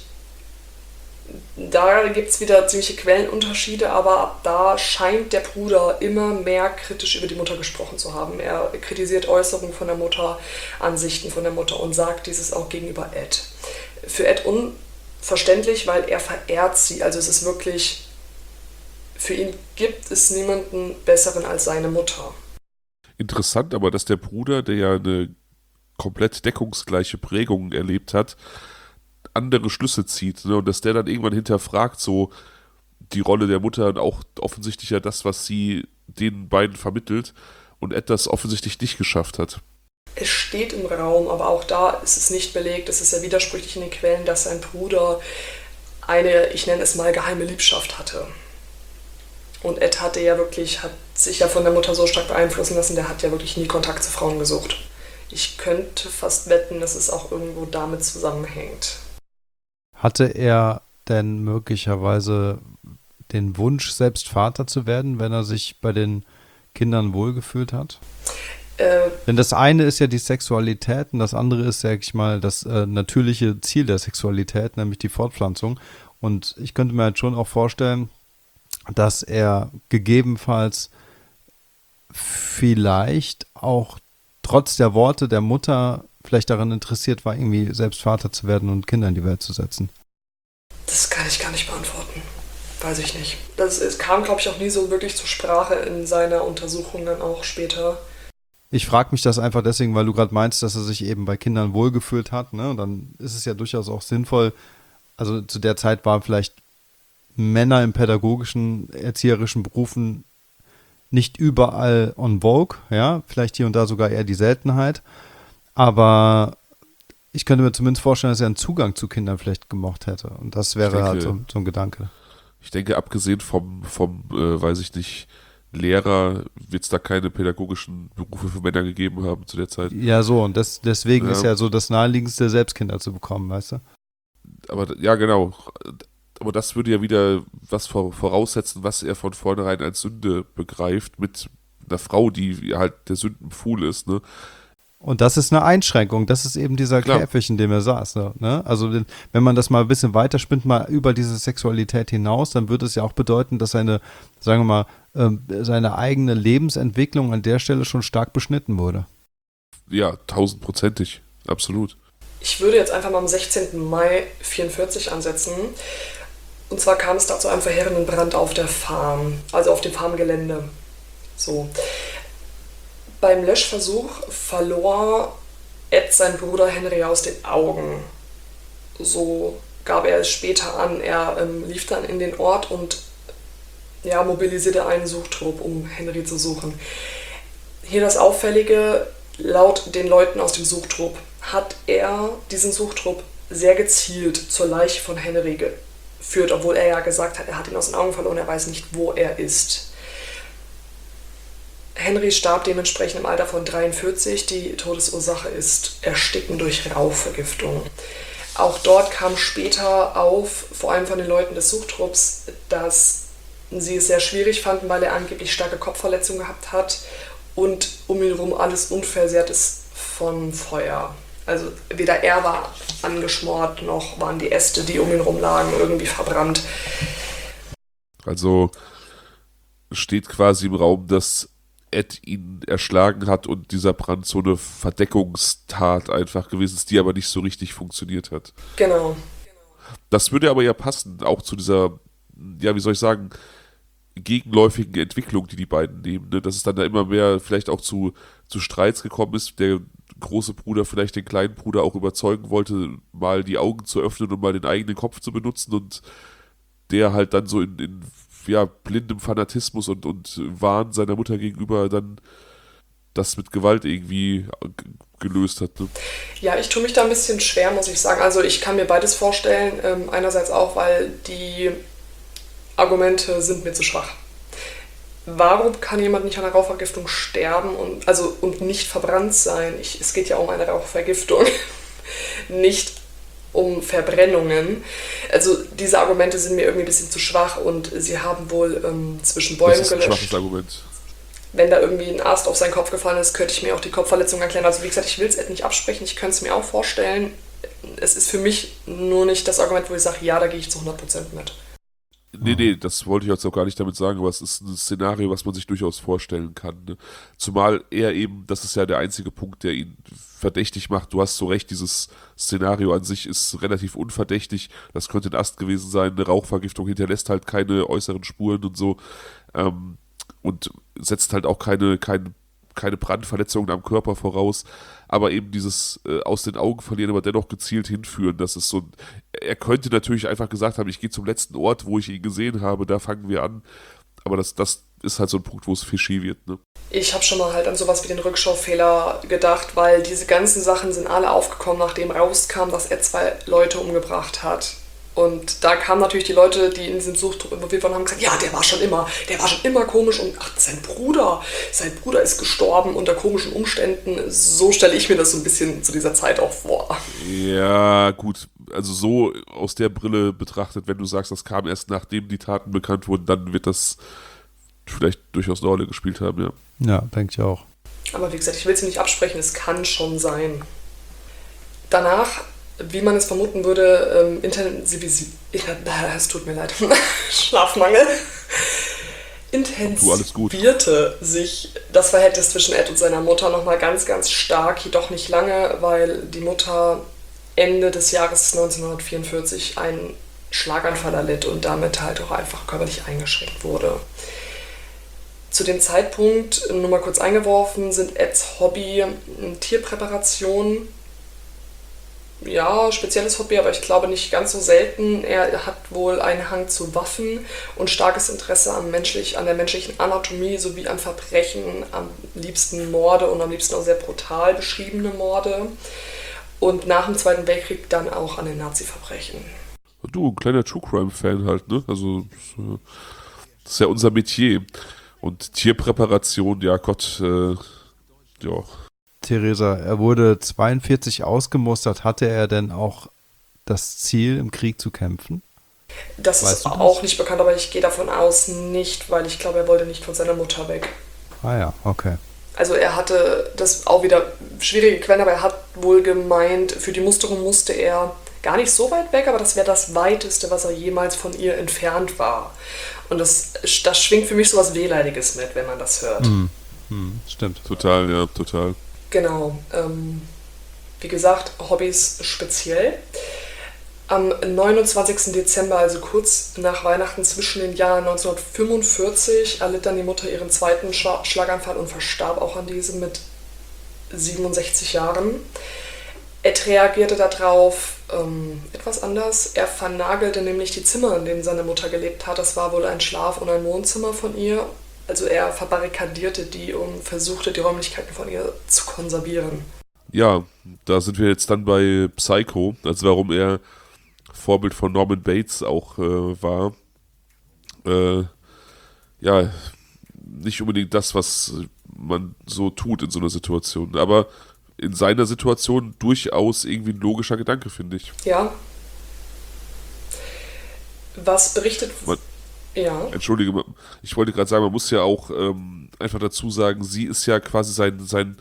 da gibt es wieder ziemliche Quellenunterschiede, aber ab da scheint der Bruder immer mehr kritisch über die Mutter gesprochen zu haben. Er kritisiert Äußerungen von der Mutter, Ansichten von der Mutter und sagt dieses auch gegenüber Ed. Für Ed unverständlich, weil er verehrt sie. Also es ist wirklich, für ihn gibt es niemanden besseren als seine Mutter. Interessant aber, dass der Bruder, der ja eine komplett deckungsgleiche Prägung erlebt hat, andere Schlüsse zieht, ne? Und dass der dann irgendwann hinterfragt, so die Rolle der Mutter und auch offensichtlich ja das, was sie den beiden vermittelt und Ed das offensichtlich nicht geschafft hat. Es steht im Raum, aber auch da ist es nicht belegt, es ist ja widersprüchlich in den Quellen, dass sein Bruder eine, ich nenne es mal, geheime Liebschaft hatte. Und Ed hatte ja wirklich, hat sich ja von der Mutter so stark beeinflussen lassen, der hat ja wirklich nie Kontakt zu Frauen gesucht. Ich könnte fast wetten, dass es auch irgendwo damit zusammenhängt. Hatte er denn möglicherweise den Wunsch, selbst Vater zu werden, wenn er sich bei den Kindern wohlgefühlt hat? Äh, Denn das eine ist ja die Sexualität und das andere ist, sag ich mal, das äh, natürliche Ziel der Sexualität, nämlich die Fortpflanzung. Und ich könnte mir halt schon auch vorstellen, dass er gegebenenfalls vielleicht auch trotz der Worte der Mutter vielleicht daran interessiert war, irgendwie selbst Vater zu werden und Kinder in die Welt zu setzen. Das kann ich gar nicht beantworten. Weiß ich nicht. Das es kam, glaube ich, auch nie so wirklich zur Sprache in seiner Untersuchung dann auch später. Ich frage mich das einfach deswegen, weil du gerade meinst, dass er sich eben bei Kindern wohlgefühlt hat. Ne? Und dann ist es ja durchaus auch sinnvoll, also zu der Zeit waren vielleicht Männer in pädagogischen, erzieherischen Berufen nicht überall on vogue, ja, vielleicht hier und da sogar eher die Seltenheit. Aber ich könnte mir zumindest vorstellen, dass er einen Zugang zu Kindern vielleicht gemocht hätte. Und das wäre denke, halt so, so ein Gedanke. Ich denke, abgesehen vom, vom äh, weiß ich nicht, Lehrer, wird es da keine pädagogischen Berufe für Männer gegeben haben zu der Zeit. Ja, so. Und das, deswegen Ja. ist ja so das Naheliegendste, selbst Kinder zu bekommen, weißt du? Aber ja, genau. Aber das würde ja wieder was voraussetzen, was er von vornherein als Sünde begreift, mit einer Frau, die halt der Sündenpfuhl ist, ne? Und das ist eine Einschränkung. Das ist eben dieser Klar. Käfig, in dem er saß. Ne? Also wenn man das mal ein bisschen weiterspinnt, mal über diese Sexualität hinaus, dann würde es ja auch bedeuten, dass seine, sagen wir mal, ähm, seine eigene Lebensentwicklung an der Stelle schon stark beschnitten wurde. Ja, tausendprozentig. Absolut. Ich würde jetzt einfach mal am sechzehnten Mai vierundvierzig ansetzen. Und zwar kam es da zu einem verheerenden Brand auf der Farm, also auf dem Farmgelände. So. Beim Löschversuch verlor Ed seinen Bruder Henry aus den Augen. So gab er es später an. Er ähm, lief dann in den Ort und ja, mobilisierte einen Suchtrupp, um Henry zu suchen. Hier das Auffällige, laut den Leuten aus dem Suchtrupp hat er diesen Suchtrupp sehr gezielt zur Leiche von Henry geführt, obwohl er ja gesagt hat, er hat ihn aus den Augen verloren, er weiß nicht, wo er ist. Henry starb dementsprechend im Alter von dreiundvierzig. Die Todesursache ist Ersticken durch Rauchvergiftung. Auch dort kam später auf, vor allem von den Leuten des Suchtrupps, dass sie es sehr schwierig fanden, weil er angeblich starke Kopfverletzungen gehabt hat und um ihn herum alles unversehrt ist von Feuer. Also weder er war angeschmort, noch waren die Äste, die um ihn herum lagen, irgendwie verbrannt. Also steht quasi im Raum, dass Ed ihn erschlagen hat und dieser Brand so eine Verdeckungstat einfach gewesen ist, die aber nicht so richtig funktioniert hat. Genau. Das würde aber ja passen, auch zu dieser, ja, wie soll ich sagen, gegenläufigen Entwicklung, die die beiden nehmen, ne? Dass es dann da immer mehr vielleicht auch zu, zu Streits gekommen ist, der große Bruder vielleicht den kleinen Bruder auch überzeugen wollte, mal die Augen zu öffnen und mal den eigenen Kopf zu benutzen und der halt dann so in, in ja, blindem Fanatismus und, und Wahn seiner Mutter gegenüber dann das mit Gewalt irgendwie gelöst hat. Ne? Ja, ich tue mich da ein bisschen schwer, muss ich sagen. Also ich kann mir beides vorstellen. Ähm, einerseits auch, weil die Argumente sind mir zu schwach. Warum kann jemand nicht an einer Rauchvergiftung sterben und, also, und nicht verbrannt sein? Ich, es geht ja um eine Rauchvergiftung, nicht um Verbrennungen. Also diese Argumente sind mir irgendwie ein bisschen zu schwach und sie haben wohl ähm, zwischen Bäumen gelöscht. Das ist ein gelöscht. schwaches Argument. Wenn da irgendwie ein Ast auf seinen Kopf gefallen ist, könnte ich mir auch die Kopfverletzung erklären. Also wie gesagt, ich will es nicht absprechen, ich könnte es mir auch vorstellen. Es ist für mich nur nicht das Argument, wo ich sage, ja, da gehe ich zu hundert Prozent mit. Nee, nee, das wollte ich jetzt auch gar nicht damit sagen, aber es ist ein Szenario, was man sich durchaus vorstellen kann. Ne? Zumal er eben, das ist ja der einzige Punkt, der ihn verdächtig macht. Du hast so recht, dieses Szenario an sich ist relativ unverdächtig. Das könnte ein Ast gewesen sein, eine Rauchvergiftung hinterlässt halt keine äußeren Spuren und so. Ähm, und setzt halt auch keine, keine, keine Brandverletzungen am Körper voraus. Aber eben dieses äh, aus den Augen verlieren, aber dennoch gezielt hinführen, das ist so ein, er könnte natürlich einfach gesagt haben, ich gehe zum letzten Ort, wo ich ihn gesehen habe, da fangen wir an. aber das, das ist halt so ein Punkt, wo es fishy wird, ne? Ich habe schon mal halt an sowas wie den Rückschaufehler gedacht, weil diese ganzen Sachen sind alle aufgekommen, nachdem rauskam, dass er zwei Leute umgebracht hat. Und da kamen natürlich die Leute, die in diesem Suchtrupp involviert waren, haben gesagt, ja, der war schon immer, der war schon immer komisch und ach, sein Bruder, sein Bruder ist gestorben unter komischen Umständen. So stelle ich mir das so ein bisschen zu dieser Zeit auch vor. Ja, gut, also so aus der Brille betrachtet, wenn du sagst, das kam erst nachdem die Taten bekannt wurden, dann wird das vielleicht durchaus eine Rolle gespielt haben, ja. Ja, denke ich auch. Aber wie gesagt, ich will es nicht absprechen, es kann schon sein. Danach, wie man es vermuten würde, ähm, intensivisiert, es tut mir leid, Schlafmangel, intensivierte sich das Verhältnis zwischen Ed und seiner Mutter nochmal ganz, ganz stark, jedoch nicht lange, weil die Mutter Ende des Jahres neunzehnhundertvierundvierzig einen Schlaganfall erlitt und damit halt auch einfach körperlich eingeschränkt wurde. Zu dem Zeitpunkt, nur mal kurz eingeworfen, sind Eds Hobby Tierpräparation. Ja, spezielles Hobby, aber ich glaube nicht ganz so selten. Er hat wohl einen Hang zu Waffen und starkes Interesse am menschlich, an der menschlichen Anatomie sowie an Verbrechen, am liebsten Morde und am liebsten auch sehr brutal beschriebene Morde. Und nach dem Zweiten Weltkrieg dann auch an den Nazi-Verbrechen. Du, ein kleiner True-Crime-Fan halt, ne? Also, das ist ja unser Metier. Und Tierpräparation, ja Gott, äh, ja. Theresa, er wurde zweiundvierzig ausgemustert. Hatte er denn auch das Ziel, im Krieg zu kämpfen? Das weißt ist auch das? Nicht bekannt, aber ich gehe davon aus nicht, weil ich glaube, er wollte nicht von seiner Mutter weg. Ah ja, okay. Also er hatte, das auch wieder schwierige Quellen, aber er hat wohl gemeint, für die Musterung musste er gar nicht so weit weg, aber das wäre das Weiteste, was er jemals von ihr entfernt war. Und das, das schwingt für mich so was Wehleidiges mit, wenn man das hört. Hm. Hm, stimmt. Total, ja, total. Genau. Ähm, wie gesagt, Hobbys speziell. Am neunundzwanzigsten Dezember, also kurz nach Weihnachten zwischen den Jahren neunzehnhundertfünfundvierzig, erlitt dann die Mutter ihren zweiten Schla- Schlaganfall und verstarb auch an diesem mit siebenundsechzig Jahren. Ed reagierte darauf ähm, etwas anders. Er vernagelte nämlich die Zimmer, in denen seine Mutter gelebt hat. Das war wohl ein Schlaf- und ein Wohnzimmer von ihr. Also er verbarrikadierte die und versuchte, die Räumlichkeiten von ihr zu konservieren. Ja, da sind wir jetzt dann bei Psycho, also warum er Vorbild von Norman Bates auch äh, war. Äh, ja, nicht unbedingt das, was man so tut in so einer Situation, aber in seiner Situation durchaus irgendwie ein logischer Gedanke, finde ich. Ja. Was berichtet... Man, ja. Entschuldige, ich wollte gerade sagen, man muss ja auch ähm, einfach dazu sagen, sie ist ja quasi sein, sein,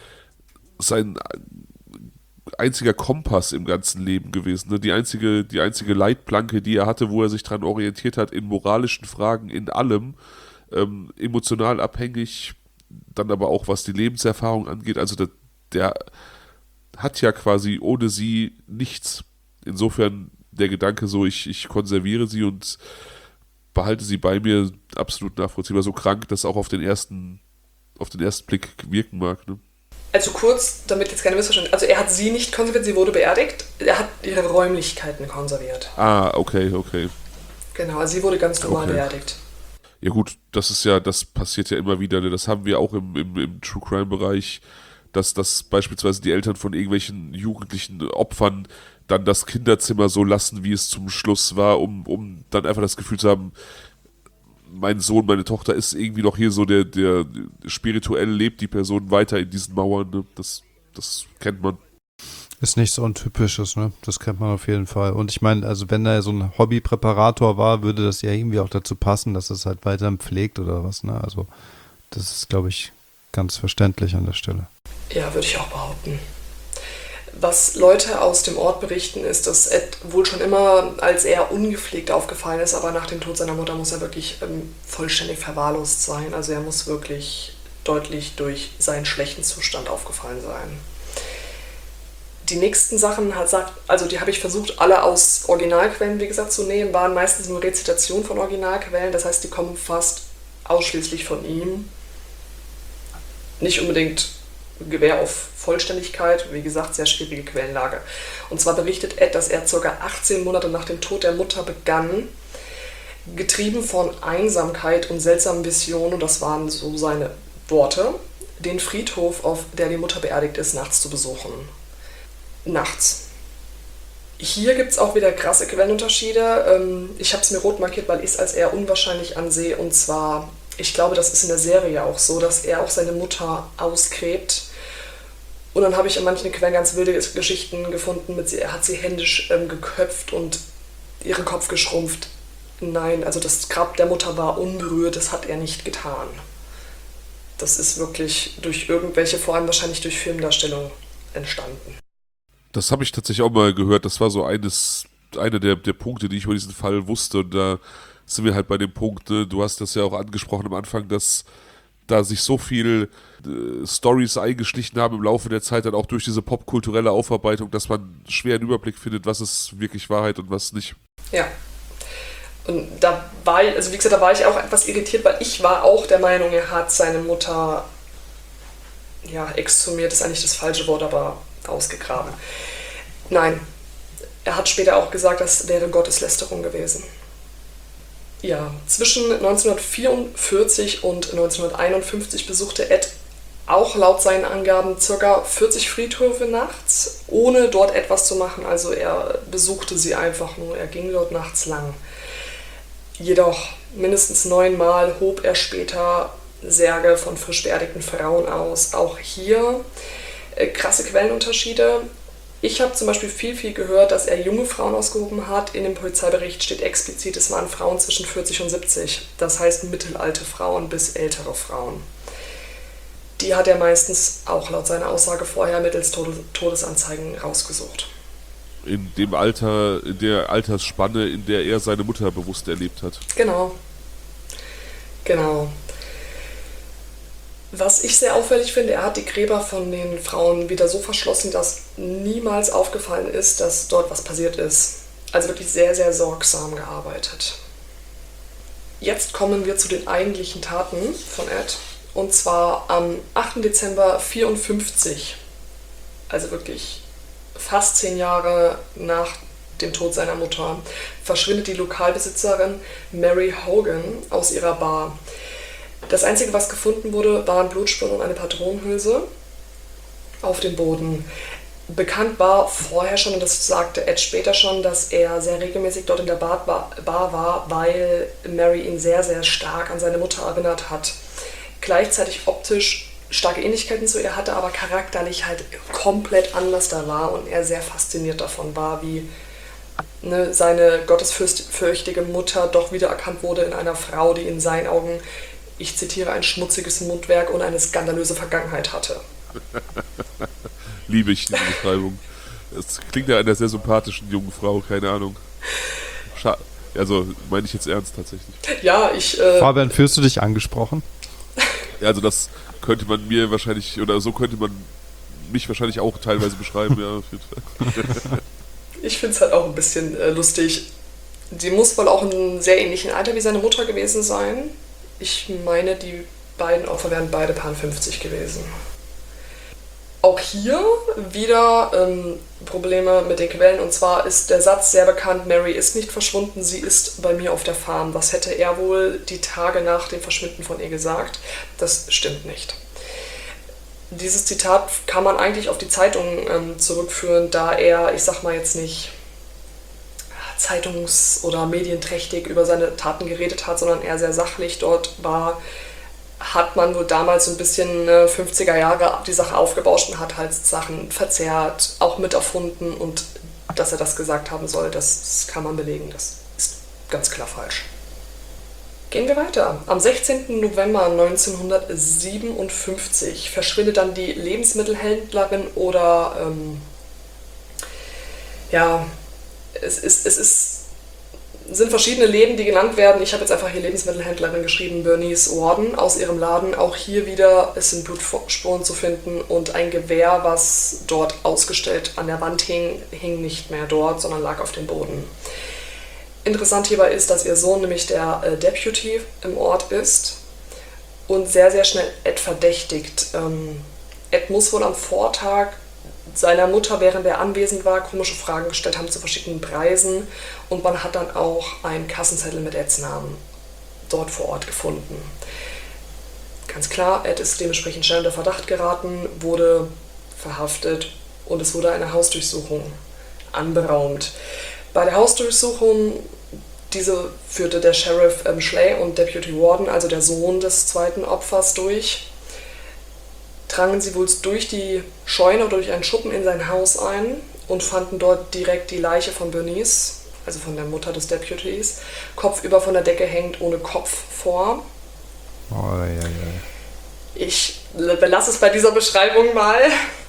sein einziger Kompass im ganzen Leben gewesen. Ne? Die einzige, die einzige Leitplanke, die er hatte, wo er sich dran orientiert hat, in moralischen Fragen, in allem, ähm, emotional abhängig, dann aber auch, was die Lebenserfahrung angeht. Also der, der hat ja quasi ohne sie nichts. Insofern der Gedanke so, ich, ich konserviere sie und behalte sie bei mir, absolut nachvollziehbar. So krank, dass auch auf den ersten, auf den ersten Blick wirken mag. Ne? Also kurz, damit jetzt keine Missverständnisse, also er hat sie nicht konserviert, sie wurde beerdigt, er hat ihre Räumlichkeiten konserviert. Ah, okay, okay. Genau, also sie wurde ganz normal okay. beerdigt. Ja gut, das ist ja, das passiert ja immer wieder, ne? Das haben wir auch im, im, im True-Crime-Bereich, dass, dass beispielsweise die Eltern von irgendwelchen jugendlichen Opfern dann das Kinderzimmer so lassen, wie es zum Schluss war, um, um dann einfach das Gefühl zu haben, mein Sohn, meine Tochter ist irgendwie noch hier so, der, der spirituell lebt die Person weiter in diesen Mauern. Ne? Das, das kennt man. Ist nicht so ein typisches, ne? Das kennt man auf jeden Fall. Und ich meine, also wenn er so ein Hobbypräparator war, würde das ja irgendwie auch dazu passen, dass es halt weiterhin pflegt oder was, ne? Also das ist, glaube ich, ganz verständlich an der Stelle. Ja, würde ich auch behaupten. Was Leute aus dem Ort berichten, ist, dass Ed wohl schon immer als eher ungepflegt aufgefallen ist, aber nach dem Tod seiner Mutter muss er wirklich ähm, vollständig verwahrlost sein. Also er muss wirklich deutlich durch seinen schlechten Zustand aufgefallen sein. Die nächsten Sachen, also die habe ich versucht, alle aus Originalquellen, wie gesagt, zu nehmen, waren meistens nur Rezitationen von Originalquellen, das heißt, die kommen fast ausschließlich von ihm. Nicht unbedingt Gewähr auf Vollständigkeit, wie gesagt, sehr schwierige Quellenlage. Und zwar berichtet Ed, dass er ca. achtzehn Monate nach dem Tod der Mutter begann, getrieben von Einsamkeit und seltsamen Visionen, und das waren so seine Worte, den Friedhof, auf der die Mutter beerdigt ist, nachts zu besuchen. Nachts. Hier gibt es auch wieder krasse Quellenunterschiede. Ich habe es mir rot markiert, weil ich es als eher unwahrscheinlich ansehe. Und zwar, ich glaube, das ist in der Serie auch so, dass er auch seine Mutter ausgräbt. Und dann habe ich in manchen Quellen ganz wilde Geschichten gefunden, mit sie, er hat sie händisch ähm, geköpft und ihren Kopf geschrumpft. Nein, also das Grab der Mutter war unberührt, das hat er nicht getan. Das ist wirklich durch irgendwelche, vor allem wahrscheinlich durch Filmdarstellung, entstanden. Das habe ich tatsächlich auch mal gehört. Das war so eines, einer der, der Punkte, die ich über diesen Fall wusste. Und da sind wir halt bei dem Punkt, ne? Du hast das ja auch angesprochen am Anfang, dass da sich so viel äh, Storys eingeschlichen haben im Laufe der Zeit, dann auch durch diese popkulturelle Aufarbeitung, dass man schwer einen Überblick findet, was ist wirklich Wahrheit und was nicht. Ja. Und da war ich, also wie gesagt, da war ich auch etwas irritiert, weil ich war auch der Meinung, er hat seine Mutter, ja, exhumiert ist eigentlich das falsche Wort, aber ausgegraben. Nein, er hat später auch gesagt, das wäre Gotteslästerung gewesen. Ja, zwischen neunzehnhundertvierundvierzig und neunzehnhunderteinundfünfzig besuchte Ed auch laut seinen Angaben ca. vierzig Friedhöfe nachts, ohne dort etwas zu machen. Also er besuchte sie einfach nur, er ging dort nachts lang. Jedoch mindestens neunmal hob er später Särge von frisch beerdigten Frauen aus. Auch hier äh, krasse Quellenunterschiede. Ich habe zum Beispiel viel, viel gehört, dass er junge Frauen ausgehoben hat. In dem Polizeibericht steht explizit, es waren Frauen zwischen vierzig und siebzig. Das heißt mittelalte Frauen bis ältere Frauen. Die hat er meistens auch laut seiner Aussage vorher mittels Todesanzeigen rausgesucht. In dem Alter, in der Altersspanne, in der er seine Mutter bewusst erlebt hat. Genau. Genau. Was ich sehr auffällig finde, er hat die Gräber von den Frauen wieder so verschlossen, dass niemals aufgefallen ist, dass dort was passiert ist. Also wirklich sehr, sehr sorgsam gearbeitet. Jetzt kommen wir zu den eigentlichen Taten von Ed. Und zwar am achten Dezember vierundfünfzig. Also wirklich fast zehn Jahre nach dem Tod seiner Mutter, verschwindet die Lokalbesitzerin Mary Hogan aus ihrer Bar. Das Einzige, was gefunden wurde, waren Blutspuren und eine Patronenhülse auf dem Boden. Bekannt war vorher schon, und das sagte Ed später schon, dass er sehr regelmäßig dort in der Bar war, weil Mary ihn sehr, sehr stark an seine Mutter erinnert hat. Gleichzeitig optisch starke Ähnlichkeiten zu ihr hatte, aber charakterlich halt komplett anders da war und er sehr fasziniert davon war, wie ne, seine gottesfürchtige Mutter doch wiedererkannt wurde in einer Frau, die in seinen Augen, ich zitiere, ein schmutziges Mundwerk und eine skandalöse Vergangenheit hatte. Liebe ich diese Beschreibung. Es klingt ja einer sehr sympathischen jungen Frau, keine Ahnung. Scha- also meine ich jetzt ernst tatsächlich. Ja, ich... Äh, Fabian, fühlst du dich angesprochen? Ja, also das könnte man mir wahrscheinlich, oder so könnte man mich wahrscheinlich auch teilweise beschreiben, ja, auf jeden Fall. Ich finde es halt auch ein bisschen äh, lustig. Sie muss wohl auch in sehr ähnlichen Alter wie seine Mutter gewesen sein. Ich meine, die beiden Opfer wären beide Paar fünfzig gewesen. Auch hier wieder ähm, Probleme mit den Quellen, und zwar ist der Satz sehr bekannt, Mary ist nicht verschwunden, sie ist bei mir auf der Farm. Was hätte er wohl die Tage nach dem Verschwinden von ihr gesagt? Das stimmt nicht. Dieses Zitat kann man eigentlich auf die Zeitung ähm, zurückführen, da er, ich sag mal jetzt nicht zeitungs- oder medienträchtig über seine Taten geredet hat, sondern eher sehr sachlich dort war, hat man wohl damals so ein bisschen äh, fünfziger Jahre die Sache aufgebauscht und hat halt Sachen verzerrt, auch mit erfunden, und dass er das gesagt haben soll, das, das kann man belegen, das ist ganz klar falsch. Gehen wir weiter. Am sechzehnten November neunzehnhundertsiebenundfünfzig verschwindet dann die Lebensmittelhändlerin oder ähm, ja, es ist, es ist sind verschiedene Läden, die genannt werden. Ich habe jetzt einfach hier Lebensmittelhändlerin geschrieben, Bernice Warden aus ihrem Laden. Auch hier wieder, es sind Blutspuren zu finden und ein Gewehr, was dort ausgestellt an der Wand hing, hing nicht mehr dort, sondern lag auf dem Boden. Interessant hierbei ist, dass ihr Sohn nämlich der äh, Deputy im Ort ist und sehr, sehr schnell Ed verdächtigt. Ähm, Ed muss wohl am Vortag seiner Mutter, während er anwesend war, komische Fragen gestellt haben zu verschiedenen Preisen und man hat dann auch einen Kassenzettel mit Eds Namen dort vor Ort gefunden. Ganz klar, Ed ist dementsprechend schnell unter Verdacht geraten, wurde verhaftet und es wurde eine Hausdurchsuchung anberaumt. Bei der Hausdurchsuchung, diese führte der Sheriff ähm, Schley und Deputy Warden, also der Sohn des zweiten Opfers, durch, drangen sie wohl durch die Scheune oder durch einen Schuppen in sein Haus ein und fanden dort direkt die Leiche von Bernice, also von der Mutter des Deputies, kopfüber von der Decke hängend ohne Kopf vor. Oh, ja, ja. Ich belasse es bei dieser Beschreibung mal.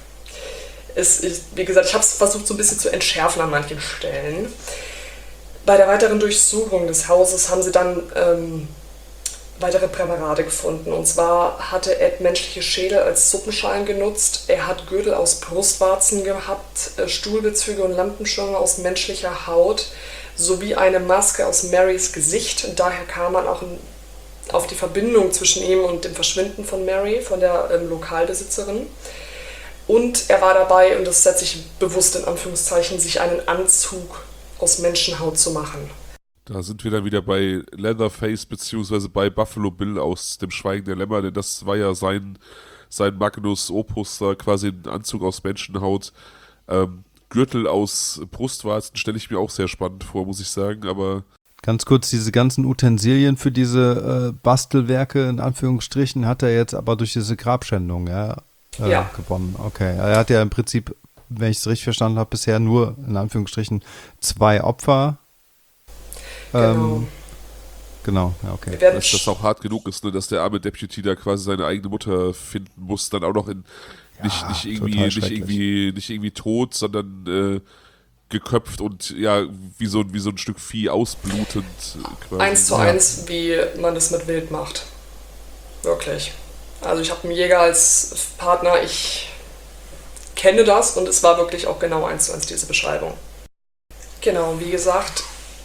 Es, ich, wie gesagt, ich habe es versucht so ein bisschen zu entschärfen an manchen Stellen. Bei der weiteren Durchsuchung des Hauses haben sie dann ähm, weitere Präparate gefunden. Und zwar hatte Ed menschliche Schädel als Suppenschalen genutzt. Er hat Gürtel aus Brustwarzen gehabt, äh, Stuhlbezüge und Lampenschirme aus menschlicher Haut sowie eine Maske aus Marys Gesicht. Und daher kam man auch in, auf die Verbindung zwischen ihm und dem Verschwinden von Mary, von der ähm, Lokalbesitzerin. Und er war dabei, und das setze ich bewusst in Anführungszeichen, sich einen Anzug aus Menschenhaut zu machen. Da sind wir dann wieder bei Leatherface beziehungsweise bei Buffalo Bill aus dem Schweigen der Lämmer, denn das war ja sein, sein Magnus Opus, da quasi ein Anzug aus Menschenhaut. Ähm, Gürtel aus Brustwarzen stelle ich mir auch sehr spannend vor, muss ich sagen, aber... Ganz kurz, diese ganzen Utensilien für diese äh, Bastelwerke, in Anführungsstrichen, hat er jetzt aber durch diese Grabschändung, ja, äh, ja. gewonnen. Okay, er hat ja im Prinzip, wenn ich es richtig verstanden habe, bisher nur, in Anführungsstrichen, zwei Opfer. Genau. Ähm, genau, ja, okay. Wir werden Dass das auch hart genug ist, ne, dass der arme Deputy da quasi seine eigene Mutter finden muss, dann auch noch in nicht, Ja, nicht, irgendwie, total nicht, schrecklich. irgendwie, nicht irgendwie tot, sondern äh, geköpft und ja, wie so, wie so ein Stück Vieh ausblutend. äh, Quasi. eins zu Ja. eins, wie man das mit Wild macht. Wirklich. Also ich habe einen Jäger als Partner, ich kenne das und es war wirklich auch genau eins zu eins diese Beschreibung. Genau, wie gesagt,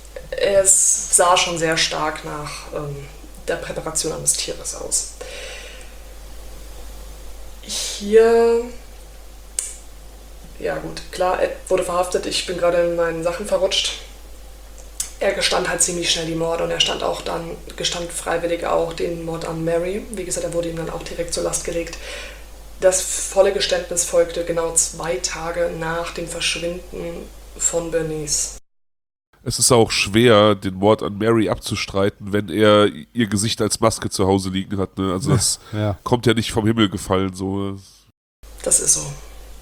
es sah schon sehr stark nach ähm, der Präparation eines Tieres aus. Hier, ja gut, klar, Ed wurde verhaftet, ich bin gerade in meinen Sachen verrutscht. Er gestand halt ziemlich schnell die Morde und er stand auch dann, gestand freiwillig auch den Mord an Mary. Wie gesagt, er wurde ihm dann auch direkt zur Last gelegt. Das volle Geständnis folgte genau zwei Tage nach dem Verschwinden von Bernice. Es ist auch schwer, den Mord an Mary abzustreiten, wenn er ihr Gesicht als Maske zu Hause liegen hat. Ne? Also das Ja. kommt ja nicht vom Himmel gefallen. So. Das ist so.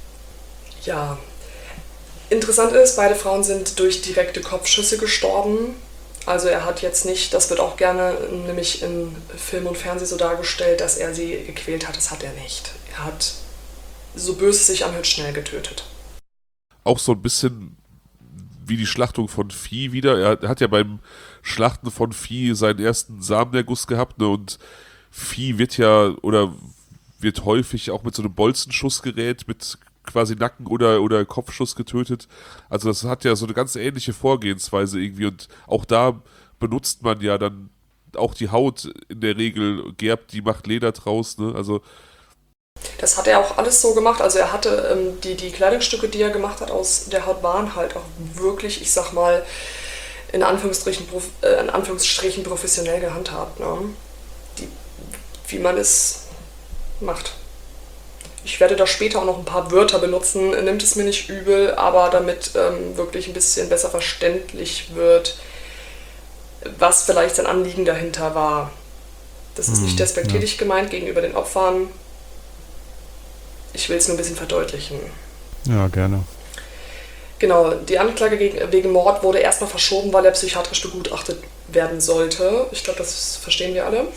Ja. Interessant ist, beide Frauen sind durch direkte Kopfschüsse gestorben. Also er hat jetzt nicht, das wird auch gerne nämlich in Film und Fernsehen so dargestellt, dass er sie gequält hat. Das hat er nicht. Er hat, so böse es sich anhört, schnell getötet. Auch so ein bisschen wie die Schlachtung von Vieh wieder. Er, er hat ja beim Schlachten von Vieh seinen ersten Samenerguss gehabt, ne? Und Vieh wird ja oder wird häufig auch mit so einem Bolzenschussgerät mit quasi Nacken- oder, oder Kopfschuss getötet. Also das hat ja so eine ganz ähnliche Vorgehensweise irgendwie und auch da benutzt man ja dann auch die Haut in der Regel, gerbt, die macht Leder draus, ne? Also Das hat er auch alles so gemacht. Also er hatte ähm, die, die Kleidungsstücke, die er gemacht hat aus der Haut, waren halt auch wirklich, ich sag mal, in Anführungsstrichen, prof, äh, in Anführungsstrichen professionell gehandhabt. Ne? Die, wie man es macht. Ich werde da später auch noch ein paar Wörter benutzen, nimmt es mir nicht übel, aber damit ähm, wirklich ein bisschen besser verständlich wird, was vielleicht sein Anliegen dahinter war. Das ist nicht despektierlich ja. gemeint gegenüber den Opfern. Ich will es nur ein bisschen verdeutlichen. Ja, gerne. Genau, die Anklage gegen, wegen Mord wurde erstmal verschoben, weil er psychiatrisch begutachtet werden sollte. Ich glaube, das verstehen wir alle.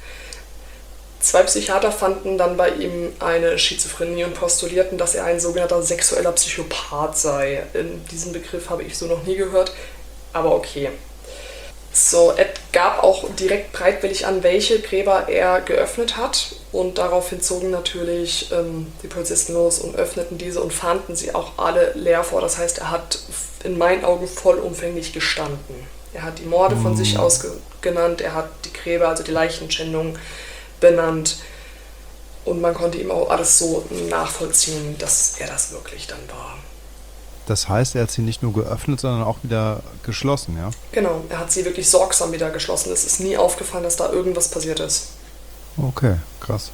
Zwei Psychiater fanden dann bei ihm eine Schizophrenie und postulierten, dass er ein sogenannter sexueller Psychopath sei. In diesen Begriff habe ich so noch nie gehört, aber okay. So, Ed gab auch direkt bereitwillig an, welche Gräber er geöffnet hat und daraufhin zogen natürlich ähm, die Polizisten los und öffneten diese und fanden sie auch alle leer vor. Das heißt, er hat in meinen Augen vollumfänglich gestanden. Er hat die Morde von mhm. sich aus ge- genannt, er hat die Gräber, also die Leichenschändung benannt Und man konnte ihm auch alles so nachvollziehen, dass er das wirklich dann war. Das heißt, er hat sie nicht nur geöffnet, sondern auch wieder geschlossen, ja? Genau, er hat sie wirklich sorgsam wieder geschlossen. Es ist nie aufgefallen, dass da irgendwas passiert ist. Okay, krass.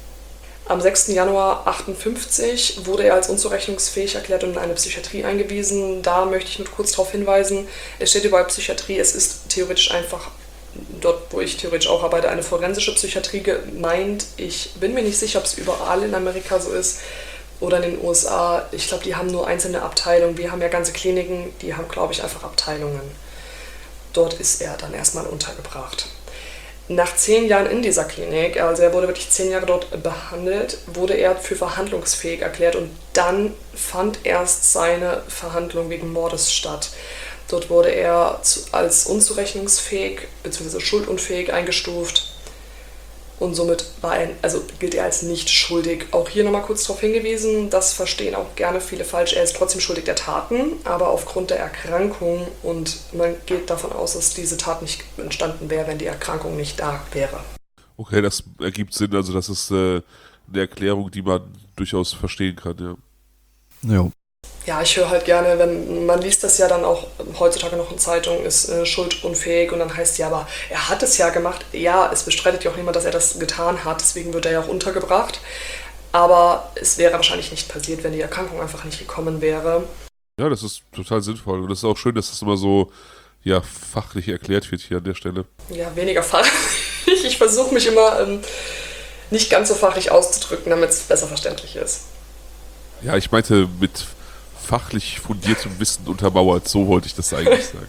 Am sechsten Januar achtundfünfzig wurde er als unzurechnungsfähig erklärt und in eine Psychiatrie eingewiesen. Da möchte ich nur kurz darauf hinweisen, es steht überall Psychiatrie, es ist theoretisch einfach, dort wo ich theoretisch auch arbeite, eine forensische Psychiatrie gemeint. Ich bin mir nicht sicher, ob es überall in Amerika so ist oder in den U S A. Ich glaube, die haben nur einzelne Abteilungen. Wir haben ja ganze Kliniken, die haben, glaube ich, einfach Abteilungen. Dort ist er dann erstmal untergebracht. Nach zehn Jahren in dieser Klinik, also er wurde wirklich zehn Jahre dort behandelt, wurde er für verhandlungsfähig erklärt und dann fand erst seine Verhandlung wegen Mordes statt. Dort wurde er als unzurechnungsfähig bzw. schuldunfähig eingestuft und somit war er, also gilt er als nicht schuldig. Auch hier nochmal kurz darauf hingewiesen, das verstehen auch gerne viele falsch, er ist trotzdem schuldig der Taten, aber aufgrund der Erkrankung und man geht davon aus, dass diese Tat nicht entstanden wäre, wenn die Erkrankung nicht da wäre. Okay, das ergibt Sinn, also das ist äh, eine Erklärung, die man durchaus verstehen kann, ja. Jo. Ja, ich höre halt gerne, wenn man liest das ja dann auch heutzutage noch in Zeitungen, ist äh, schuldunfähig und dann heißt ja, aber er hat es ja gemacht. Ja, es bestreitet ja auch niemand, dass er das getan hat, deswegen wird er ja auch untergebracht. Aber es wäre wahrscheinlich nicht passiert, wenn die Erkrankung einfach nicht gekommen wäre. Ja, das ist total sinnvoll und es ist auch schön, dass das immer so ja, fachlich erklärt wird hier an der Stelle. Ja, weniger fachlich. Ich versuche mich immer ähm, nicht ganz so fachlich auszudrücken, damit es besser verständlich ist. Ja, ich meinte mit fachlich fundiertem Wissen untermauert, so wollte ich das eigentlich sagen.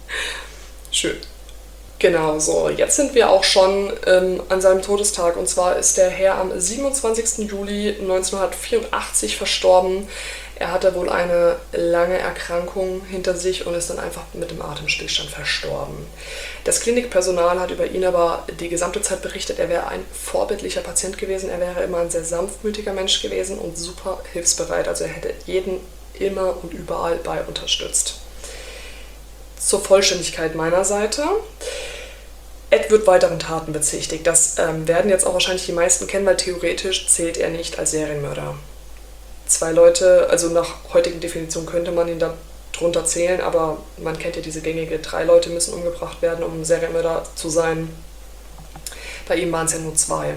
Schön. Genau, so, jetzt sind wir auch schon ähm, an seinem Todestag und zwar ist der Herr am siebenundzwanzigsten Juli neunzehnhundertvierundachtzig verstorben. Er hatte wohl eine lange Erkrankung hinter sich und ist dann einfach mit dem Atemstillstand verstorben. Das Klinikpersonal hat über ihn aber die gesamte Zeit berichtet, er wäre ein vorbildlicher Patient gewesen, er wäre immer ein sehr sanftmütiger Mensch gewesen und super hilfsbereit, also er hätte jeden immer und überall bei unterstützt. Zur Vollständigkeit meiner Seite. Ed wird weiteren Taten bezichtigt. Das ähm, werden jetzt auch wahrscheinlich die meisten kennen, weil theoretisch zählt er nicht als Serienmörder. Zwei Leute, also nach heutigen Definition könnte man ihn da drunter zählen, aber man kennt ja diese gängige, drei Leute müssen umgebracht werden, um Serienmörder zu sein. Bei ihm waren es ja nur zwei.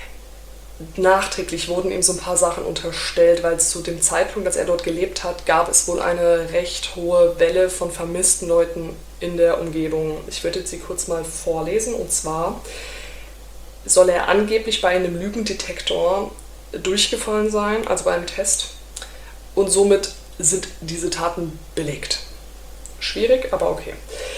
Nachträglich wurden ihm so ein paar Sachen unterstellt, weil zu dem Zeitpunkt, als er dort gelebt hat, gab es wohl eine recht hohe Welle von vermissten Leuten in der Umgebung. Ich würde jetzt sie kurz mal vorlesen. Und zwar soll er angeblich bei einem Lügendetektor durchgefallen sein, also bei einem Test. Und somit sind diese Taten belegt. Schwierig, aber okay.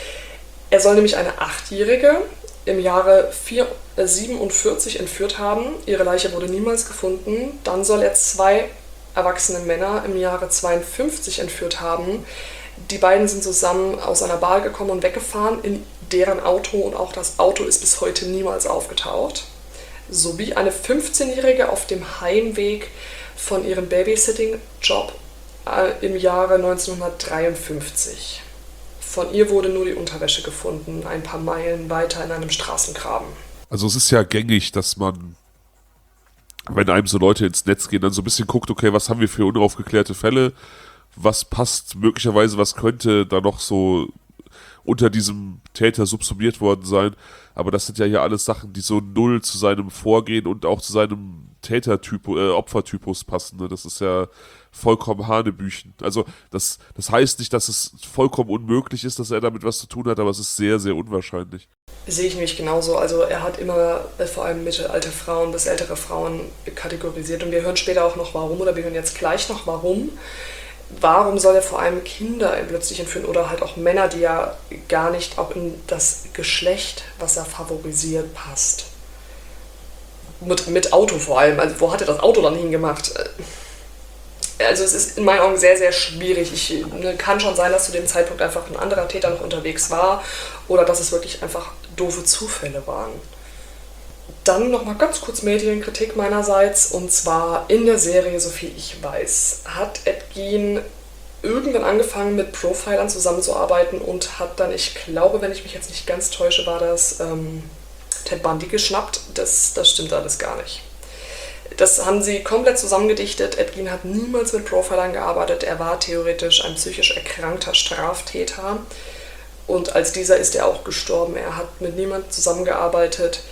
Er soll nämlich eine Achtjährige im Jahre siebenundvierzig entführt haben. Ihre Leiche wurde niemals gefunden. Dann soll er zwei erwachsene Männer im Jahre zweiundfünfzig entführt haben. Die beiden sind zusammen aus einer Bar gekommen und weggefahren in deren Auto und auch das Auto ist bis heute niemals aufgetaucht. Sowie eine fünfzehnjährige auf dem Heimweg von ihrem Babysitting-Job äh, im Jahre neunzehnhundertdreiundfünfzig. Von ihr wurde nur die Unterwäsche gefunden, ein paar Meilen weiter in einem Straßengraben. Also es ist ja gängig, dass man, wenn einem so Leute ins Netz gehen, dann so ein bisschen guckt, okay, was haben wir für unaufgeklärte Fälle, was passt möglicherweise, was könnte da noch so unter diesem Täter subsumiert worden sein. Aber das sind ja hier alles Sachen, die so null zu seinem Vorgehen und auch zu seinem Tätertypus, äh, Opfertypus passen. Ne? Das ist ja vollkommen Hanebüchen. Also das, das heißt nicht, dass es vollkommen unmöglich ist, dass er damit was zu tun hat, aber es ist sehr, sehr unwahrscheinlich. Sehe ich nämlich genauso. Also er hat immer äh, vor allem mittelalte Frauen bis ältere Frauen kategorisiert und wir hören später auch noch warum oder wir hören jetzt gleich noch warum. Warum soll er vor allem Kinder plötzlich entführen oder halt auch Männer, die ja gar nicht auch in das Geschlecht, was er favorisiert, passt? Mit, mit Auto vor allem. Also wo hat er das Auto dann hingemacht? Also es ist in meinen Augen sehr, sehr schwierig. Ich, ne, kann schon sein, dass zu dem Zeitpunkt einfach ein anderer Täter noch unterwegs war oder dass es wirklich einfach doofe Zufälle waren. Dann nochmal ganz kurz Medienkritik meinerseits, und zwar in der Serie, soviel ich weiß, hat Ed Gein irgendwann angefangen mit Profilern zusammenzuarbeiten und hat dann, ich glaube, wenn ich mich jetzt nicht ganz täusche, war das ähm, Ted Bundy geschnappt. Das, das stimmt alles gar nicht. Das haben sie komplett zusammengedichtet. Ed Gein hat niemals mit Profilern gearbeitet. Er war theoretisch ein psychisch erkrankter Straftäter. Und als dieser ist er auch gestorben. Er hat mit niemandem zusammengearbeitet.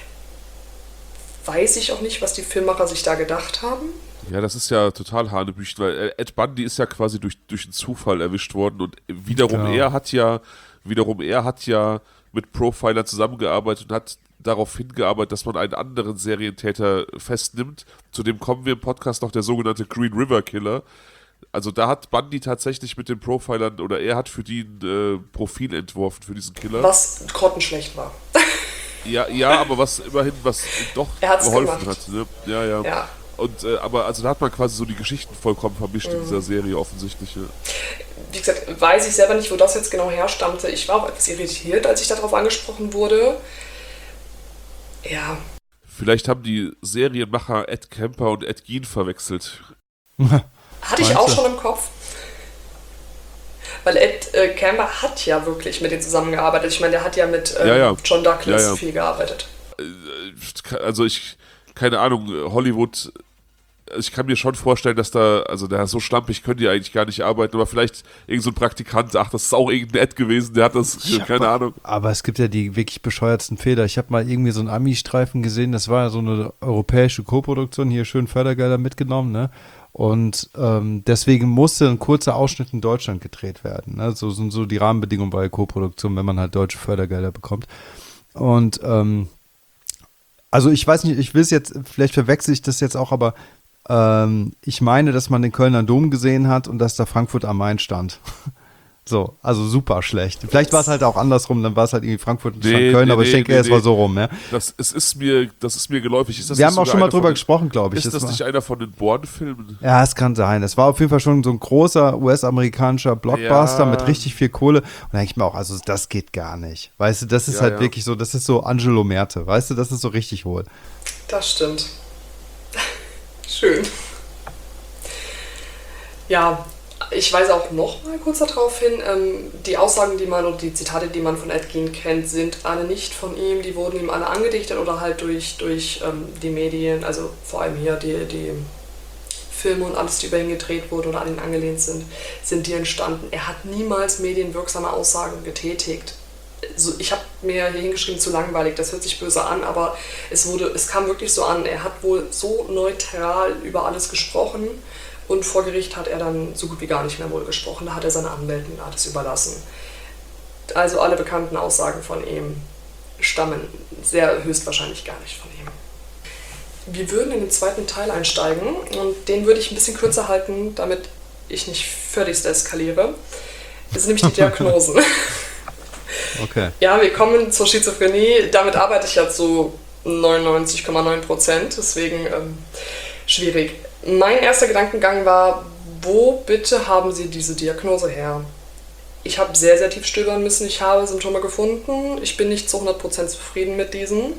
Weiß ich auch nicht, was die Filmemacher sich da gedacht haben. Ja, das ist ja total hanebüchen, weil Ed Bundy ist ja quasi durch, durch einen Zufall erwischt worden und wiederum Genau. er hat ja, wiederum er hat ja mit Profilern zusammengearbeitet und hat darauf hingearbeitet, dass man einen anderen Serientäter festnimmt. Zu dem kommen wir im Podcast noch, der sogenannte Green River Killer. Also da hat Bundy tatsächlich mit den Profilern, oder er hat für die ein äh, Profil entworfen für diesen Killer. Was grottenschlecht war. Ja, ja, aber was immerhin, was doch Er hat's geholfen gemacht. hat. Ne? Ja, ja. Ja. Und, äh, aber also da hat man quasi so die Geschichten vollkommen vermischt in dieser Serie offensichtlich. Ja. Wie gesagt, weiß ich selber nicht, wo das jetzt genau herstammte. Ich war auch etwas irritiert, als ich darauf angesprochen wurde. Ja. Vielleicht haben die Serienmacher Ed Kemper und Ed Gein verwechselt. Hatte ich Meinst auch du? schon im Kopf. Weil Ed äh, Kemper hat ja wirklich mit denen zusammengearbeitet. Ich meine, der hat ja mit ähm, Ja, ja. John Douglas Ja, ja. viel gearbeitet. Also ich, keine Ahnung, Hollywood, ich kann mir schon vorstellen, dass da, also da so schlampig können die eigentlich gar nicht arbeiten, aber vielleicht irgend so ein Praktikant, ach, das ist auch irgendein Ed gewesen, der hat das, Ja, keine aber, Ahnung. Aber es gibt ja die wirklich bescheuertsten Fehler. Ich habe mal irgendwie so einen Ami-Streifen gesehen, das war ja so eine europäische Koproduktion, hier schön Fördergelder mitgenommen, ne? Und ähm, deswegen musste ein kurzer Ausschnitt in Deutschland gedreht werden. Ne? So sind so die Rahmenbedingungen bei Koproduktion, wenn man halt deutsche Fördergelder bekommt. Und ähm, also ich weiß nicht, ich will es jetzt, vielleicht verwechsel ich das jetzt auch, aber ähm, ich meine, dass man den Kölner Dom gesehen hat und dass da Frankfurt am Main stand. So, also super schlecht. Vielleicht war es halt auch andersrum, dann war es halt irgendwie Frankfurt und Nee, Köln, nee, aber ich nee, denke, nee, es war nee. so rum, ja. Das, es ist mir, das ist mir geläufig. Ist das Wir nicht haben auch sogar schon mal einer drüber von den- gesprochen, glaube ich. Ist das war- nicht einer von den Bourne-Filmen? Ja, es kann sein. Es war auf jeden Fall schon so ein großer U S-amerikanischer Blockbuster Ja. mit richtig viel Kohle. Und da denke ich mir auch, also das geht gar nicht. Weißt du, das ist Ja, halt ja. wirklich so, das ist so Angelo Merte. Weißt du, das ist so richtig hohl. Das stimmt. Schön. Ja, ich weise auch noch mal kurz darauf hin, ähm, die Aussagen, die man und die Zitate, die man von Ed Gein kennt, sind alle nicht von ihm, die wurden ihm alle angedichtet oder halt durch, durch ähm, die Medien, also vor allem hier die, die Filme und alles, die über ihn gedreht wurden oder an ihn angelehnt sind, sind die entstanden. Er hat niemals medienwirksame Aussagen getätigt. So, ich habe mir hier hingeschrieben, zu langweilig, das hört sich böse an, aber es, wurde, es kam wirklich so an. Er hat wohl so neutral über alles gesprochen. Und vor Gericht hat er dann so gut wie gar nicht mehr wohl gesprochen. Da hat er seine Anwälten alles überlassen. Also alle bekannten Aussagen von ihm stammen sehr höchstwahrscheinlich gar nicht von ihm. Wir würden in den zweiten Teil einsteigen und den würde ich ein bisschen kürzer halten, damit ich nicht völlig eskaliere. Das sind nämlich die Diagnosen. Okay. Ja, wir kommen zur Schizophrenie. Damit arbeite ich ja zu neunundneunzig Komma neun Prozent, deswegen ähm, schwierig. Mein erster Gedankengang war, wo bitte haben Sie diese Diagnose her? Ich habe sehr, sehr tief stöbern müssen, ich habe Symptome gefunden, ich bin nicht zu hundert Prozent zufrieden mit diesen.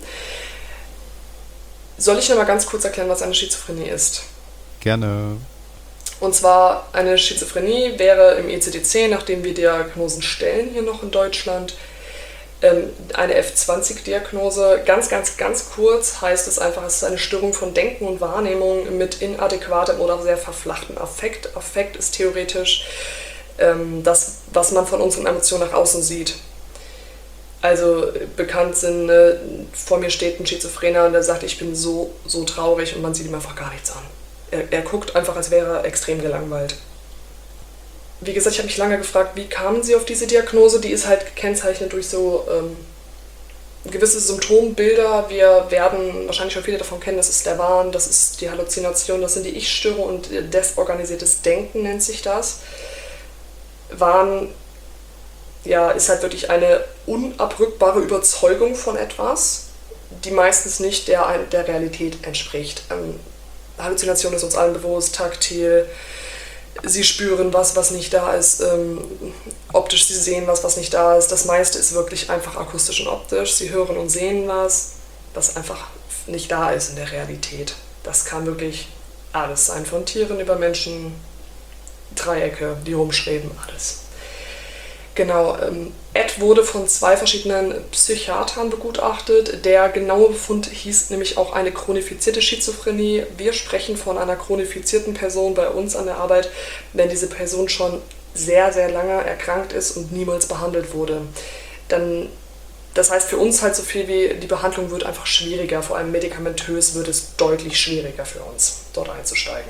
Soll ich noch mal ganz kurz erklären, was eine Schizophrenie ist? Gerne. Und zwar, eine Schizophrenie wäre im E C D zehn, nachdem wir Diagnosen stellen hier noch in Deutschland, eine F zwanzig Diagnose. Ganz, ganz, ganz kurz heißt es einfach, es ist eine Störung von Denken und Wahrnehmung mit inadäquatem oder sehr verflachten Affekt. Affekt ist theoretisch das, was man von unseren Emotionen nach außen sieht. Also bekannt sind, äh, vor mir steht ein Schizophrener und der sagt, ich bin so, so traurig und man sieht ihm einfach gar nichts an. Er, er guckt einfach, als wäre er extrem gelangweilt. Wie gesagt, ich habe mich lange gefragt, wie kamen Sie auf diese Diagnose? Die ist halt gekennzeichnet durch so ähm, gewisse Symptombilder. Wir werden wahrscheinlich schon viele davon kennen, das ist der Wahn, das ist die Halluzination, das sind die Ich-Störungen und desorganisiertes Denken nennt sich das. Wahn, ja, ist halt wirklich eine unabrückbare Überzeugung von etwas, die meistens nicht der, der Realität entspricht. Ähm, Halluzination ist uns allen bewusst, taktil. Sie spüren was, was nicht da ist, ähm, optisch, sie sehen was, was nicht da ist. Das meiste ist wirklich einfach akustisch und optisch. Sie hören und sehen was, was einfach nicht da ist in der Realität. Das kann wirklich alles sein, von Tieren über Menschen, Dreiecke, die rumschweben, alles. Genau, ähm, Ed wurde von zwei verschiedenen Psychiatern begutachtet. Der genaue Befund hieß nämlich auch eine chronifizierte Schizophrenie. Wir sprechen von einer chronifizierten Person bei uns an der Arbeit, wenn diese Person schon sehr, sehr lange erkrankt ist und niemals behandelt wurde. Dann, das heißt für uns halt so viel wie, die Behandlung wird einfach schwieriger, vor allem medikamentös wird es deutlich schwieriger für uns, dort einzusteigen.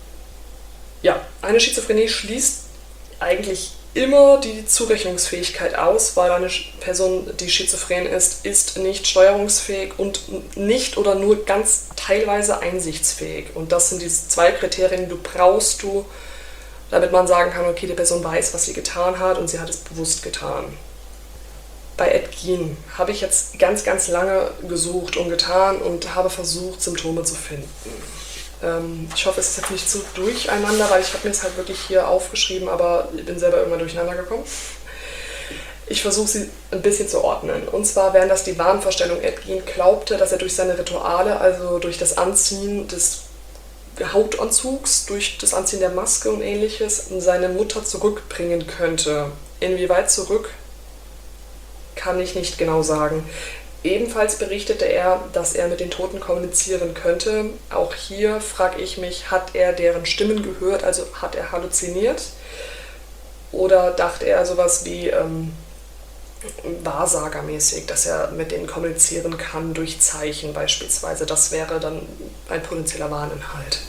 Ja, eine Schizophrenie schließt eigentlich immer die Zurechnungsfähigkeit aus, weil eine Person, die schizophren ist, ist nicht steuerungsfähig und nicht oder nur ganz teilweise einsichtsfähig. Und das sind diese zwei Kriterien, die du brauchst, du, damit man sagen kann, okay, die Person weiß, was sie getan hat und sie hat es bewusst getan. Bei Ed Gein habe ich jetzt ganz, ganz lange gesucht und getan und habe versucht, Symptome zu finden. Ich hoffe, es ist jetzt nicht zu durcheinander, weil ich habe mir es halt wirklich hier aufgeschrieben, aber ich bin selber irgendwann durcheinander gekommen. Ich versuche sie ein bisschen zu ordnen. Und zwar wären das die Wahnvorstellungen. Ed Gein glaubte, dass er durch seine Rituale, also durch das Anziehen des Hautanzugs, durch das Anziehen der Maske und ähnliches, seine Mutter zurückbringen könnte. Inwieweit zurück, kann ich nicht genau sagen. Ebenfalls berichtete er, dass er mit den Toten kommunizieren könnte. Auch hier frage ich mich, hat er deren Stimmen gehört, also hat er halluziniert? Oder dachte er sowas wie ähm, wahrsagermäßig, dass er mit denen kommunizieren kann durch Zeichen beispielsweise? Das wäre dann ein potenzieller Wahninhalt.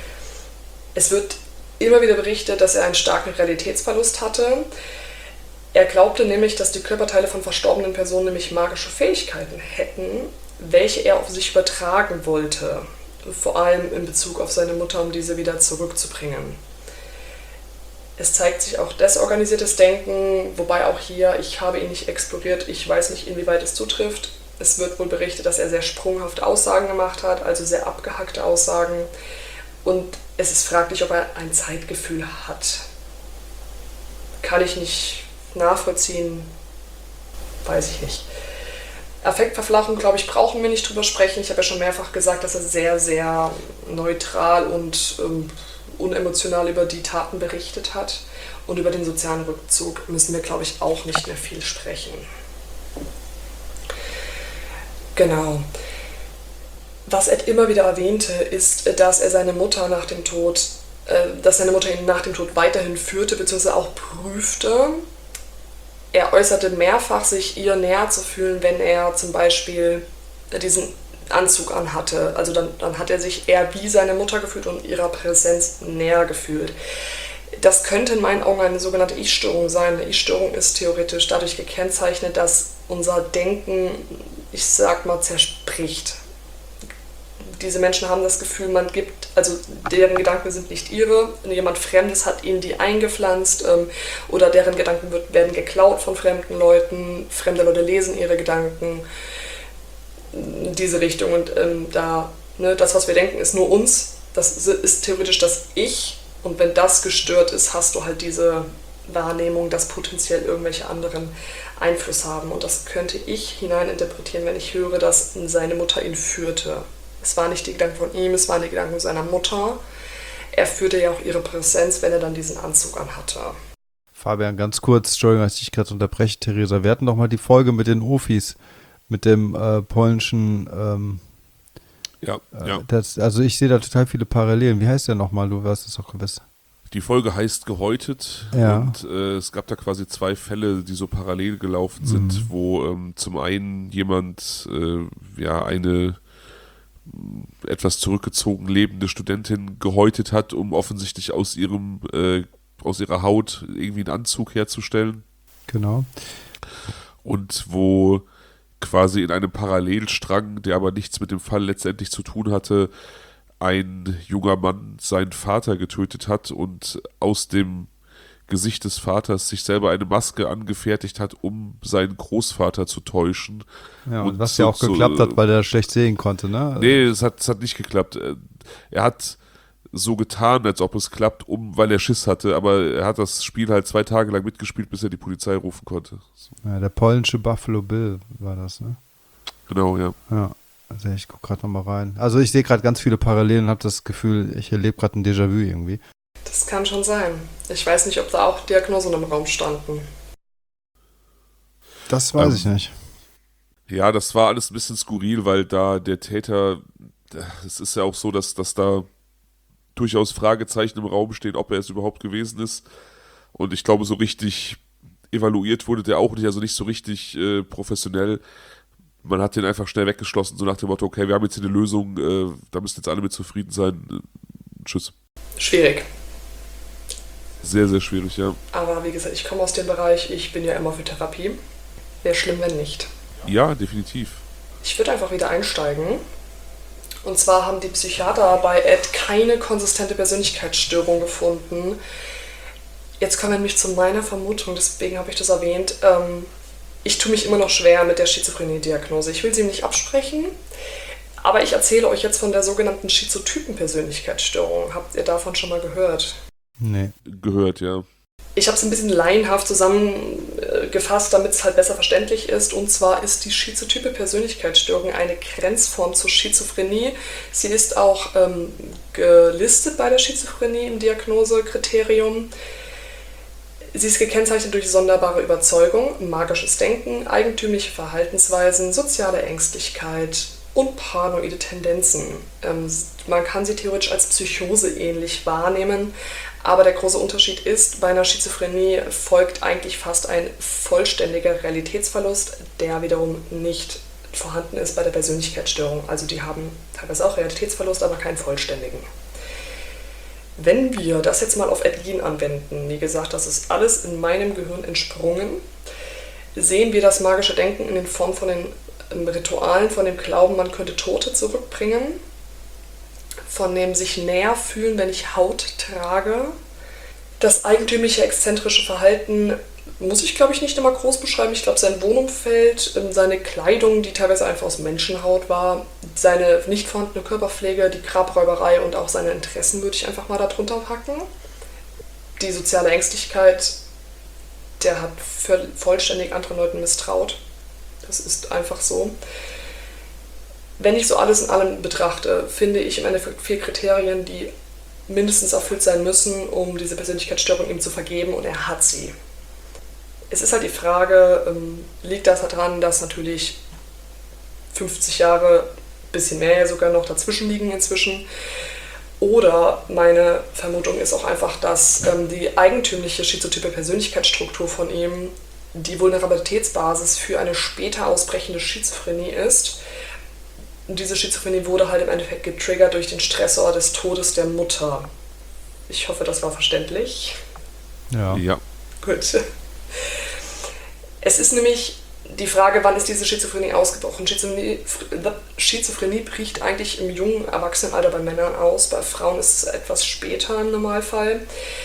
Es wird immer wieder berichtet, dass er einen starken Realitätsverlust hatte. Er glaubte nämlich, dass die Körperteile von verstorbenen Personen nämlich magische Fähigkeiten hätten, welche er auf sich übertragen wollte, vor allem in Bezug auf seine Mutter, um diese wieder zurückzubringen. Es zeigt sich auch desorganisiertes Denken, wobei auch hier, ich habe ihn nicht exploriert, ich weiß nicht, inwieweit es zutrifft. Es wird wohl berichtet, dass er sehr sprunghafte Aussagen gemacht hat, also sehr abgehackte Aussagen. Und es ist fraglich, ob er ein Zeitgefühl hat. Kann ich nicht nachvollziehen, weiß ich nicht. Affektverflachung, glaube ich, brauchen wir nicht drüber sprechen. Ich habe ja schon mehrfach gesagt, dass er sehr, sehr neutral und ähm, unemotional über die Taten berichtet hat. Und über den sozialen Rückzug müssen wir, glaube ich, auch nicht mehr viel sprechen. Genau. Was Ed immer wieder erwähnte, ist, dass er seine Mutter nach dem Tod, äh, dass seine Mutter ihn nach dem Tod weiterhin führte, beziehungsweise auch prüfte. Er äußerte mehrfach, sich ihr näher zu fühlen, wenn er zum Beispiel diesen Anzug anhatte. Also dann, dann hat er sich eher wie seine Mutter gefühlt und ihrer Präsenz näher gefühlt. Das könnte in meinen Augen eine sogenannte Ich-Störung sein. Eine Ich-Störung ist theoretisch dadurch gekennzeichnet, dass unser Denken, ich sag mal, zerspricht. Diese Menschen haben das Gefühl, man gibt, also deren Gedanken sind nicht ihre, jemand Fremdes hat ihnen die eingepflanzt ähm, oder deren Gedanken wird, werden geklaut von fremden Leuten, fremde Leute lesen ihre Gedanken, in diese Richtung. Und ähm, da, ne, das, was wir denken, ist nur uns, das ist theoretisch das Ich, und wenn das gestört ist, hast du halt diese Wahrnehmung, dass potenziell irgendwelche anderen Einfluss haben. Und das könnte ich hineininterpretieren, wenn ich höre, dass seine Mutter ihn führte. Es waren nicht die Gedanken von ihm, es waren die Gedanken seiner Mutter. Er führte ja auch ihre Präsenz, wenn er dann diesen Anzug anhatte. Fabian, ganz kurz, Entschuldigung, dass ich dich gerade unterbreche, Theresa. Wir hatten doch mal die Folge mit den Ofis, mit dem äh, polnischen, ähm, ja, äh, ja. Das, also ich sehe da total viele Parallelen. Wie heißt der nochmal? Du wirst es doch gewiss. Die Folge heißt Gehäutet, ja. Und äh, es gab da quasi zwei Fälle, die so parallel gelaufen sind, mhm. wo ähm, zum einen jemand äh, ja eine etwas zurückgezogen lebende Studentin gehäutet hat, um offensichtlich aus ihrem äh, aus ihrer Haut irgendwie einen Anzug herzustellen. Genau. Und wo quasi in einem Parallelstrang, der aber nichts mit dem Fall letztendlich zu tun hatte, ein junger Mann seinen Vater getötet hat und aus dem Gesicht des Vaters sich selber eine Maske angefertigt hat, um seinen Großvater zu täuschen. Ja, und, und was so, ja auch geklappt so, hat, weil er schlecht sehen konnte, ne? Nee, es hat, es hat nicht geklappt. Er hat so getan, als ob es klappt, um, weil er Schiss hatte, aber er hat das Spiel halt zwei Tage lang mitgespielt, bis er die Polizei rufen konnte. So. Ja, der polnische Buffalo Bill war das, ne? Genau, ja. Ja, also ich gucke gerade nochmal rein. Also ich sehe gerade ganz viele Parallelen und habe das Gefühl, ich erlebe gerade ein Déjà-vu irgendwie. Das kann schon sein. Ich weiß nicht, ob da auch Diagnosen im Raum standen. Das weiß Ähm, ich nicht. Ja, das war alles ein bisschen skurril, weil da der Täter, es ist ja auch so, dass, dass da durchaus Fragezeichen im Raum stehen, ob er es überhaupt gewesen ist. Und ich glaube, so richtig evaluiert wurde der auch nicht, also nicht so richtig äh, professionell. Man hat den einfach schnell weggeschlossen, so nach dem Motto, okay, wir haben jetzt hier eine Lösung, äh, da müssen jetzt alle mit zufrieden sein. Äh, Tschüss. Schwierig. Sehr, sehr schwierig, ja. Aber wie gesagt, ich komme aus dem Bereich, ich bin ja immer für Therapie. Wäre schlimm, wenn nicht. Ja, definitiv. Ich würde einfach wieder einsteigen. Und zwar haben die Psychiater bei Ed keine konsistente Persönlichkeitsstörung gefunden. Jetzt kommen wir nämlich zu meiner Vermutung, deswegen habe ich das erwähnt. Ähm, ich tue mich immer noch schwer mit der Schizophrenie-Diagnose. Ich will sie ihm nicht absprechen, aber ich erzähle euch jetzt von der sogenannten Schizotypen-Persönlichkeitsstörung. Habt ihr davon schon mal gehört? Nee. Gehört, ja. Ich habe es ein bisschen laienhaft zusammengefasst, damit es halt besser verständlich ist. Und zwar ist die schizotype Persönlichkeitsstörung eine Grenzform zur Schizophrenie. Sie ist auch ähm, gelistet bei der Schizophrenie im Diagnosekriterium. Sie ist gekennzeichnet durch sonderbare Überzeugung, magisches Denken, eigentümliche Verhaltensweisen, soziale Ängstlichkeit und paranoide Tendenzen. Ähm, man kann sie theoretisch als Psychose ähnlich wahrnehmen, aber der große Unterschied ist, bei einer Schizophrenie folgt eigentlich fast ein vollständiger Realitätsverlust, der wiederum nicht vorhanden ist bei der Persönlichkeitsstörung. Also die haben teilweise auch Realitätsverlust, aber keinen vollständigen. Wenn wir das jetzt mal auf Ed Gein anwenden, wie gesagt, das ist alles in meinem Gehirn entsprungen, sehen wir das magische Denken in den Form von den Ritualen, von dem Glauben, man könnte Tote zurückbringen, von dem sich näher fühlen, wenn ich Haut trage. Das eigentümliche, exzentrische Verhalten muss ich, glaube ich, nicht immer groß beschreiben. Ich glaube, sein Wohnumfeld, seine Kleidung, die teilweise einfach aus Menschenhaut war, seine nicht vorhandene Körperpflege, die Grabräuberei und auch seine Interessen würde ich einfach mal darunter packen. Die soziale Ängstlichkeit, der hat vollständig anderen Leuten misstraut. Das ist einfach so. Wenn ich so alles in allem betrachte, finde ich im Endeffekt vier Kriterien, die mindestens erfüllt sein müssen, um diese Persönlichkeitsstörung ihm zu vergeben, und er hat sie. Es ist halt die Frage, ähm, liegt das daran, dass natürlich fünfzig Jahre, bisschen mehr sogar noch dazwischen liegen inzwischen, oder meine Vermutung ist auch einfach, dass ähm, die eigentümliche schizotype Persönlichkeitsstruktur von ihm die Vulnerabilitätsbasis für eine später ausbrechende Schizophrenie ist. Und diese Schizophrenie wurde halt im Endeffekt getriggert durch den Stressor des Todes der Mutter. Ich hoffe, das war verständlich. Ja. Ja. Gut. Es ist nämlich die Frage, wann ist diese Schizophrenie ausgebrochen? Schizophrenie, Schizophrenie bricht eigentlich im jungen Erwachsenenalter bei Männern aus, bei Frauen ist es etwas später im Normalfall.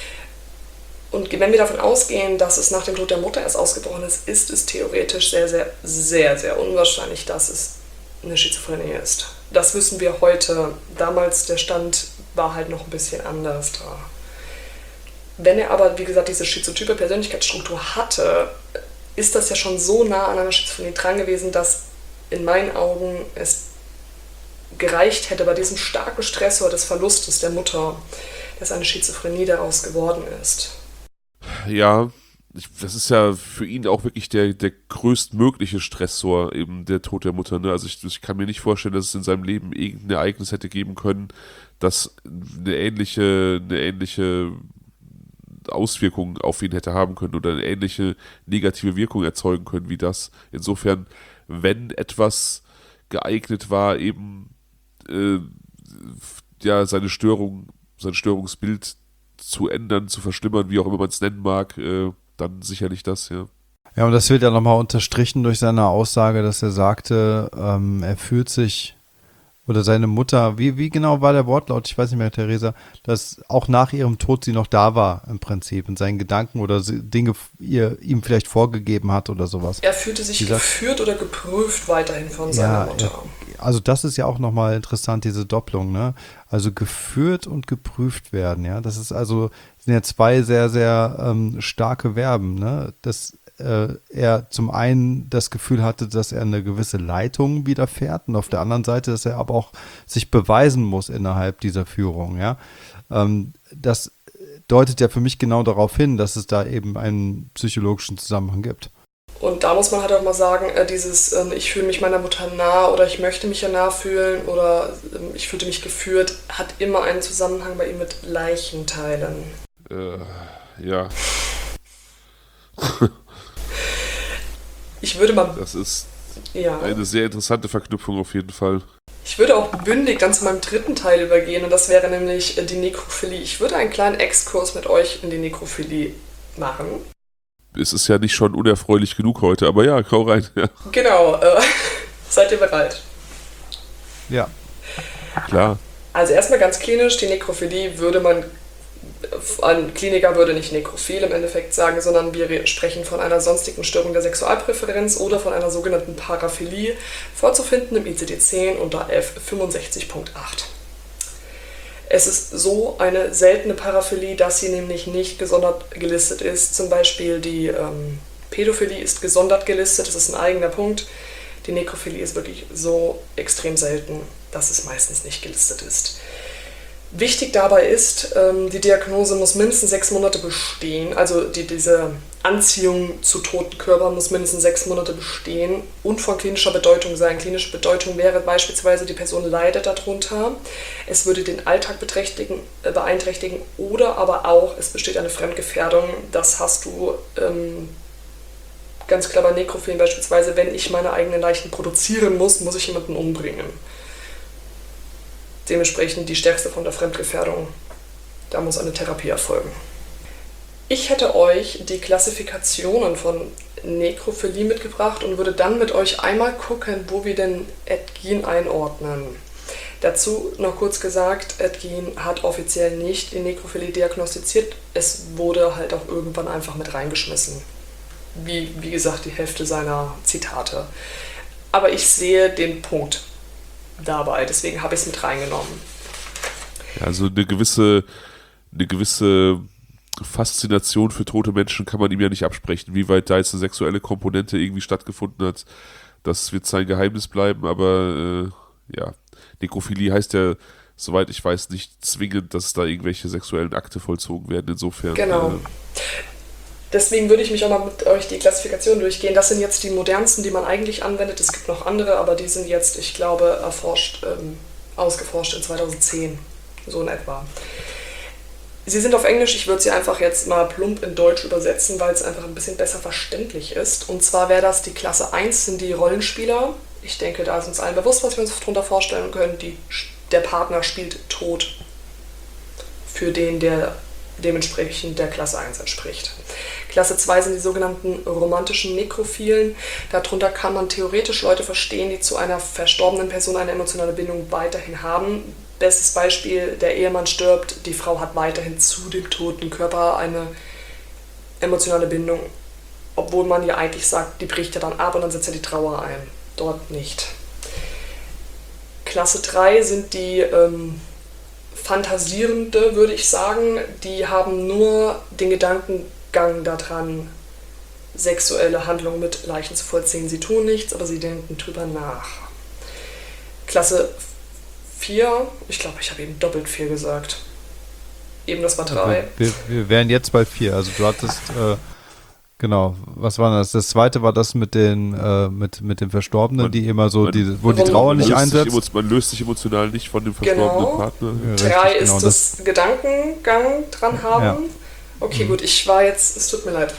Und wenn wir davon ausgehen, dass es nach dem Tod der Mutter erst ausgebrochen ist, ist es theoretisch sehr, sehr, sehr, sehr unwahrscheinlich, dass es eine Schizophrenie ist. Das wissen wir heute. Damals der Stand war halt noch ein bisschen anders da. Wenn er aber, wie gesagt, diese schizotype Persönlichkeitsstruktur hatte, ist das ja schon so nah an einer Schizophrenie dran gewesen, dass in meinen Augen es gereicht hätte bei diesem starken Stressor des Verlustes der Mutter, dass eine Schizophrenie daraus geworden ist. Ja, ich, das ist ja für ihn auch wirklich der, der größtmögliche Stressor, eben der Tod der Mutter. Ne? Also ich, ich kann mir nicht vorstellen, dass es in seinem Leben irgendein Ereignis hätte geben können, das eine ähnliche, eine ähnliche Auswirkung auf ihn hätte haben können oder eine ähnliche negative Wirkung erzeugen können wie das. Insofern, wenn etwas geeignet war, eben äh, ja, seine Störung, sein Störungsbild zu ändern, zu verschlimmern, wie auch immer man es nennen mag, äh, dann sicherlich das, ja. Ja, und das wird ja nochmal unterstrichen durch seine Aussage, dass er sagte, ähm, er fühlt sich, oder seine Mutter, wie, wie genau war der Wortlaut, ich weiß nicht mehr, Theresa, dass auch nach ihrem Tod sie noch da war im Prinzip in seinen Gedanken oder sie Dinge ihr, ihm vielleicht vorgegeben hat oder sowas. Er fühlte sich Dieser, geführt oder geprüft weiterhin von seiner ja, Mutter. Also das ist ja auch nochmal interessant, diese Doppelung, ne? Also geführt und geprüft werden, ja. Das ist also, sind ja zwei sehr, sehr ähm, starke Verben, ne? Dass äh, er zum einen das Gefühl hatte, dass er eine gewisse Leitung widerfährt und auf der anderen Seite, dass er aber auch sich beweisen muss innerhalb dieser Führung, ja. Ähm, das deutet ja für mich genau darauf hin, dass es da eben einen psychologischen Zusammenhang gibt. Und da muss man halt auch mal sagen, äh, dieses ähm, ich fühle mich meiner Mutter nah oder ich möchte mich ja nah fühlen oder ähm, ich fühlte mich geführt, hat immer einen Zusammenhang bei ihm mit Leichenteilen. Äh, ja. Ich würde mal... Das ist ja. eine sehr interessante Verknüpfung auf jeden Fall. Ich würde auch bündig dann zu meinem dritten Teil übergehen und das wäre nämlich die Nekrophilie. Ich würde einen kleinen Exkurs mit euch in die Nekrophilie machen. Es ist ja nicht schon unerfreulich genug heute, aber ja, hau rein. Ja. Genau, äh, seid ihr bereit? Ja. Klar. Also erstmal ganz klinisch, die Nekrophilie würde man, ein Kliniker würde nicht nekrophil im Endeffekt sagen, sondern wir sprechen von einer sonstigen Störung der Sexualpräferenz oder von einer sogenannten Paraphilie, vorzufinden im I C D zehn unter F fünfundsechzig Punkt acht. Es ist so eine seltene Paraphilie, dass sie nämlich nicht gesondert gelistet ist. Zum Beispiel die ähm, Pädophilie ist gesondert gelistet, das ist ein eigener Punkt. Die Nekrophilie ist wirklich so extrem selten, dass es meistens nicht gelistet ist. Wichtig dabei ist, ähm, die Diagnose muss mindestens sechs Monate bestehen, also die, diese Anziehung zu toten Körpern muss mindestens sechs Monate bestehen und von klinischer Bedeutung sein. Klinische Bedeutung wäre beispielsweise, die Person leidet darunter, es würde den Alltag beträchtigen, äh, beeinträchtigen oder aber auch, es besteht eine Fremdgefährdung. Das hast du ähm, ganz klar bei Nekrophilen beispielsweise, wenn ich meine eigenen Leichen produzieren muss, muss ich jemanden umbringen. Dementsprechend die stärkste Form der Fremdgefährdung. Da muss eine Therapie erfolgen. Ich hätte euch die Klassifikationen von Nekrophilie mitgebracht und würde dann mit euch einmal gucken, wo wir denn Edgin einordnen. Dazu noch kurz gesagt, Edgin hat offiziell nicht die Nekrophilie diagnostiziert. Es wurde halt auch irgendwann einfach mit reingeschmissen. Wie, wie gesagt, die Hälfte seiner Zitate. Aber ich sehe den Punkt dabei, deswegen habe ich es mit reingenommen. Ja, also eine gewisse, eine gewisse Faszination für tote Menschen kann man ihm ja nicht absprechen. Wie weit da jetzt eine sexuelle Komponente irgendwie stattgefunden hat, das wird sein Geheimnis bleiben, aber äh, ja, Nekrophilie heißt ja, soweit ich weiß, nicht zwingend, dass da irgendwelche sexuellen Akte vollzogen werden, insofern. Genau. Äh, Deswegen würde ich mich auch mal mit euch die Klassifikation durchgehen. Das sind jetzt die modernsten, die man eigentlich anwendet. Es gibt noch andere, aber die sind jetzt, ich glaube, erforscht, ähm, ausgeforscht in zweitausendzehn, so in etwa. Sie sind auf Englisch, ich würde sie einfach jetzt mal plump in Deutsch übersetzen, weil es einfach ein bisschen besser verständlich ist. Und zwar wäre das die Klasse eins, sind die Rollenspieler. Ich denke, da ist uns allen bewusst, was wir uns darunter vorstellen können. Die, der Partner spielt tot für den, der dementsprechend der Klasse eins entspricht. Klasse zwei sind die sogenannten romantischen Nekrophilen. Darunter kann man theoretisch Leute verstehen, die zu einer verstorbenen Person eine emotionale Bindung weiterhin haben. Bestes Beispiel, der Ehemann stirbt, die Frau hat weiterhin zu dem toten Körper eine emotionale Bindung, obwohl man ja eigentlich sagt, die bricht ja dann ab und dann setzt ja die Trauer ein. Dort nicht. Klasse drei sind die ähm, Fantasierende, würde ich sagen, die haben nur den Gedankengang daran, sexuelle Handlungen mit Leichen zu vollziehen. Sie tun nichts, aber sie denken drüber nach. Klasse vier, ich glaube, ich habe eben doppelt vier gesagt. Eben, das war drei. Wir, wir wären jetzt bei vier. Also du hattest, äh, genau, was war das? Das zweite war das mit den, äh, mit, mit den Verstorbenen, Man, die immer so, man, die, wo die Trauer nicht einsetzt. Sich, man löst sich emotional nicht von dem verstorbenen Genau. Partner. Ja, Drei richtig, ist genau, das, das Gedankengang dran haben. Ja. Okay, Mhm. gut, ich war jetzt, es tut mir leid.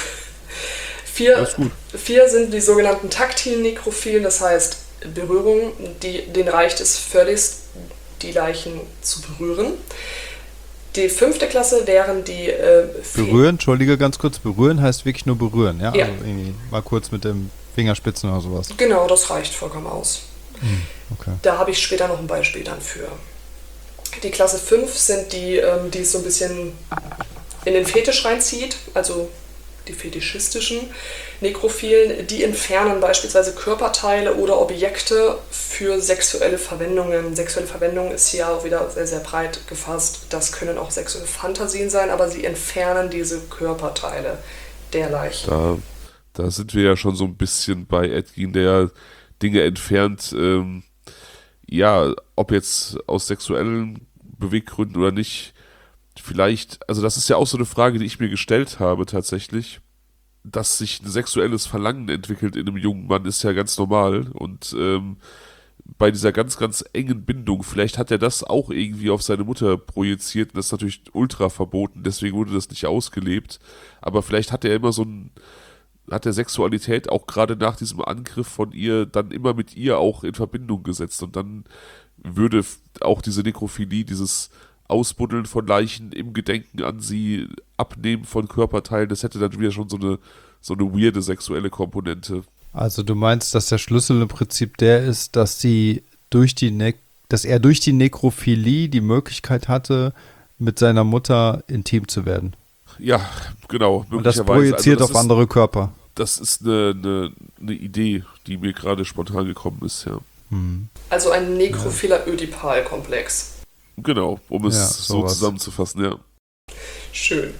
vier, Alles gut. vier sind die sogenannten taktilen Nekrophilen, das heißt Berührung, die, denen reicht es völlig, die Leichen zu berühren. Die fünfte Klasse wären die äh, Berühren, entschuldige ganz kurz, berühren heißt wirklich nur berühren, ja? Ja. Also irgendwie mal kurz mit dem Fingerspitzen oder sowas. Genau, das reicht vollkommen aus. Hm, okay. Da habe ich später noch ein Beispiel dann für. Die Klasse fünf sind die, ähm, die es so ein bisschen in den Fetisch reinzieht, also die fetischistischen Nekrophilen, die entfernen beispielsweise Körperteile oder Objekte für sexuelle Verwendungen. Sexuelle Verwendung ist hier auch wieder sehr, sehr breit gefasst. Das können auch sexuelle Fantasien sein, aber sie entfernen diese Körperteile der Leichen. Da, da sind wir ja schon so ein bisschen bei Edgin, der Dinge entfernt, ähm, ja, ob jetzt aus sexuellen Beweggründen oder nicht. Vielleicht, also das ist ja auch so eine Frage, die ich mir gestellt habe tatsächlich. dass sich ein sexuelles Verlangen entwickelt in einem jungen Mann, ist ja ganz normal. Und ähm, bei dieser ganz, ganz engen Bindung, vielleicht hat er das auch irgendwie auf seine Mutter projiziert. Und das ist natürlich ultra verboten, deswegen wurde das nicht ausgelebt. Aber vielleicht hat er immer so ein, hat der Sexualität auch gerade nach diesem Angriff von ihr dann immer mit ihr auch in Verbindung gesetzt. Und dann würde auch diese Nekrophilie, dieses Ausbuddeln von Leichen im Gedenken an sie, Abnehmen von Körperteilen, das hätte dann wieder schon so eine, so eine weirde sexuelle Komponente. Also du meinst, dass der Schlüssel im Prinzip der ist, dass sie durch die ne- dass er durch die Nekrophilie die Möglichkeit hatte, mit seiner Mutter intim zu werden. Ja, genau. Und das projiziert also das auf ist, andere Körper. Das ist eine, eine, eine Idee, die mir gerade spontan gekommen ist, ja. Hm. Also ein nekrophiler ja. Ödipal-Komplex. Genau, um es ja, so zusammenzufassen, ja. Schön.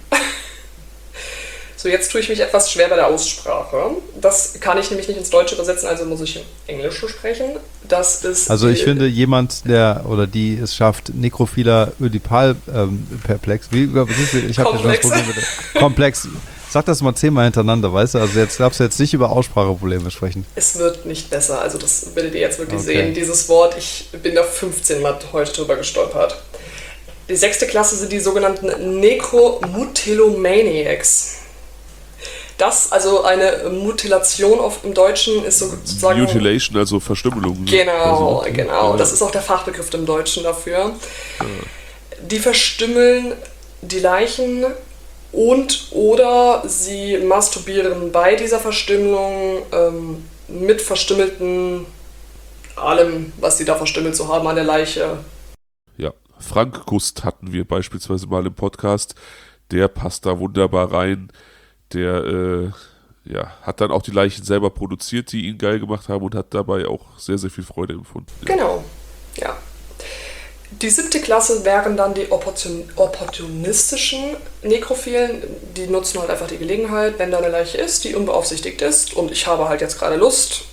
So, jetzt tue ich mich etwas schwer bei der Aussprache. Das kann ich nämlich nicht ins Deutsche übersetzen, also muss ich im Englischen sprechen. Das ist also ich die, finde, jemand, der oder die es schafft, nekrophiler Ödipal-Perplex, ähm, wie, ich habe schon das Problem mit der, komplex. Sag das mal zehnmal hintereinander, weißt du? Also jetzt darfst du jetzt nicht über Ausspracheprobleme sprechen. Es wird nicht besser, also das werdet ihr jetzt wirklich okay. sehen, dieses Wort. Ich bin da fünfzehn Mal heute drüber gestolpert. Die sechste Klasse sind die sogenannten Necromutilomaniacs. Das, also eine Mutilation auf, im Deutschen ist sozusagen... Mutilation, also Verstümmelung. Genau, also, genau. Ja. Das ist auch der Fachbegriff im Deutschen dafür. Ja. Die verstümmeln die Leichen und oder sie masturbieren bei dieser Verstümmelung ähm, mit verstümmelten allem, was sie da verstümmelt zu haben an der Leiche. Ja, Frank Gust hatten wir beispielsweise mal im Podcast. Der passt da wunderbar rein. Der äh, ja, hat dann auch die Leichen selber produziert, die ihn geil gemacht haben und hat dabei auch sehr, sehr viel Freude empfunden. Ja. Genau, ja. Die siebte Klasse wären dann die opportun- opportunistischen Nekrophilen. Die nutzen halt einfach die Gelegenheit, wenn da eine Leiche ist, die unbeaufsichtigt ist und ich habe halt jetzt gerade Lust,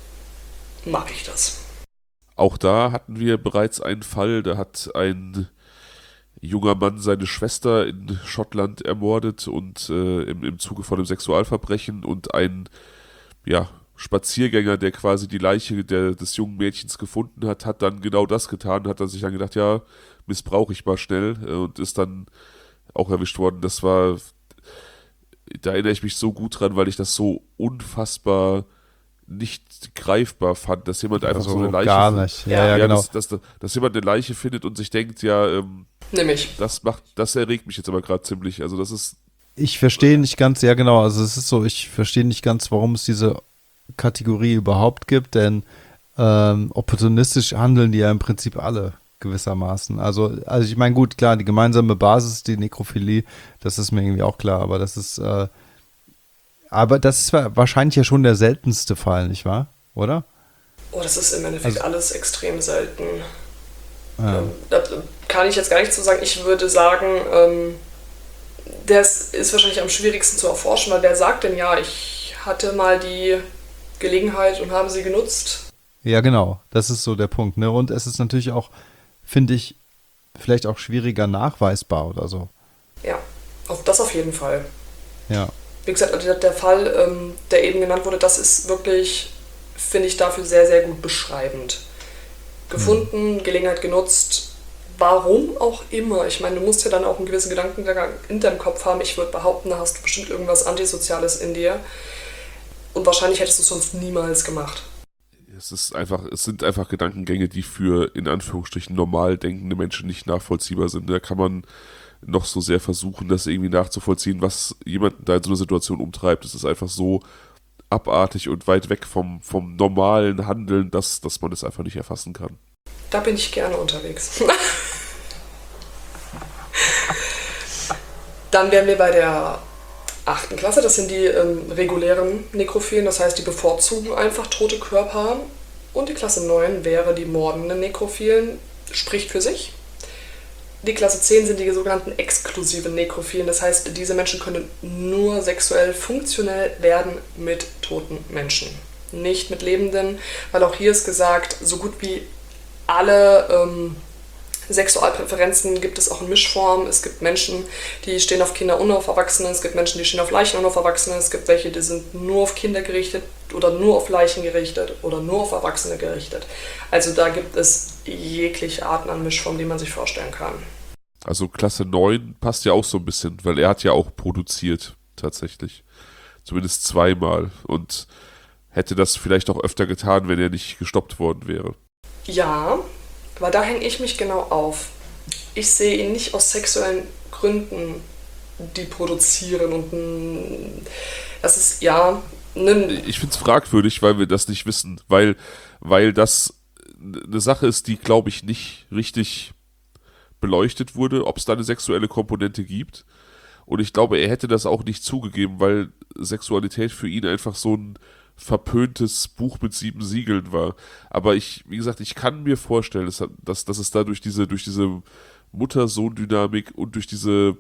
mag ich das. Auch da hatten wir bereits einen Fall, da hat ein junger Mann seine Schwester in Schottland ermordet und äh, im, im Zuge von einem Sexualverbrechen und ein ja, Spaziergänger, der quasi die Leiche der, des jungen Mädchens gefunden hat, hat dann genau das getan, hat dann sich dann gedacht, ja, missbrauche ich mal schnell äh, und ist dann auch erwischt worden. Das war, da erinnere ich mich so gut dran, weil ich das so unfassbar nicht greifbar fand, dass jemand einfach also so eine Leiche gar nicht. Ja, ja, ja, genau. Dass, dass, dass jemand eine Leiche findet und sich denkt, ja, ähm, Nämlich. Das macht, das erregt mich jetzt aber gerade ziemlich. Also das ist. Ich verstehe nicht ganz, ja genau, also es ist so, ich verstehe nicht ganz, warum es diese Kategorie überhaupt gibt, denn ähm, opportunistisch handeln die ja im Prinzip alle gewissermaßen. Also, also ich meine, gut, klar, die gemeinsame Basis, die Nekrophilie, das ist mir irgendwie auch klar, aber das ist, äh, aber das ist wahrscheinlich ja schon der seltenste Fall, nicht wahr? Oder? Oh, das ist im Endeffekt also, alles extrem selten. Ja. Ähm, da kann ich jetzt gar nicht zu sagen. Ich würde sagen, ähm, das ist wahrscheinlich am schwierigsten zu erforschen, weil wer sagt denn, ja, ich hatte mal die Gelegenheit und habe sie genutzt? Ja, genau. Das ist so der Punkt. Ne? Und es ist natürlich auch, finde ich, vielleicht auch schwieriger nachweisbar oder so. Ja, auf das auf jeden Fall. Ja. Wie gesagt, der, der Fall, ähm, der eben genannt wurde, das ist wirklich, finde ich, dafür sehr, sehr gut beschreibend. Gefunden, mhm. Gelegenheit genutzt, warum auch immer. Ich meine, du musst ja dann auch einen gewissen Gedankengang in deinem Kopf haben. Ich würde behaupten, da hast du bestimmt irgendwas Antisoziales in dir. Und wahrscheinlich hättest du es sonst niemals gemacht. Es ist einfach, es sind einfach Gedankengänge, die für, in Anführungsstrichen, normal denkende Menschen nicht nachvollziehbar sind. Da kann man noch so sehr versuchen, das irgendwie nachzuvollziehen, was jemanden da in so einer Situation umtreibt. Es ist einfach so abartig und weit weg vom, vom normalen Handeln, dass, dass man es einfach nicht erfassen kann. Da bin ich gerne unterwegs. Dann wären wir bei der achten Klasse. Das sind die ähm, regulären Nekrophilen, das heißt, die bevorzugen einfach tote Körper. Und die Klasse neun wäre die mordenden Nekrophilen, spricht für sich. Die Klasse zehn sind die sogenannten exklusiven Nekrophilen, das heißt, diese Menschen können nur sexuell funktionell werden mit toten Menschen, nicht mit Lebenden, weil auch hier ist gesagt, so gut wie alle ähm, Sexualpräferenzen gibt es auch in Mischform. Es gibt Menschen, die stehen auf Kinder und auf Erwachsene. Es gibt Menschen, die stehen auf Leichen und auf Erwachsene. Es gibt welche, die sind nur auf Kinder gerichtet oder nur auf Leichen gerichtet oder nur auf Erwachsene gerichtet. Also da gibt es jegliche Arten an Mischformen, die man sich vorstellen kann. Also Klasse neun passt ja auch so ein bisschen, weil er hat ja auch produziert, tatsächlich. Zumindest zweimal. Und hätte das vielleicht auch öfter getan, wenn er nicht gestoppt worden wäre. Ja, aber da hänge ich mich genau auf. Ich sehe ihn nicht aus sexuellen Gründen, die produzieren. Und das ist, ja... Ne, ich finde es fragwürdig, weil wir das nicht wissen. Weil, weil das eine Sache ist, die, glaube ich, nicht richtig beleuchtet wurde, ob es da eine sexuelle Komponente gibt. Und ich glaube, er hätte das auch nicht zugegeben, weil Sexualität für ihn einfach so ein verpöntes Buch mit sieben Siegeln war. Aber ich, wie gesagt, ich kann mir vorstellen, dass, dass, dass es da durch diese, durch diese Mutter-Sohn-Dynamik und durch diese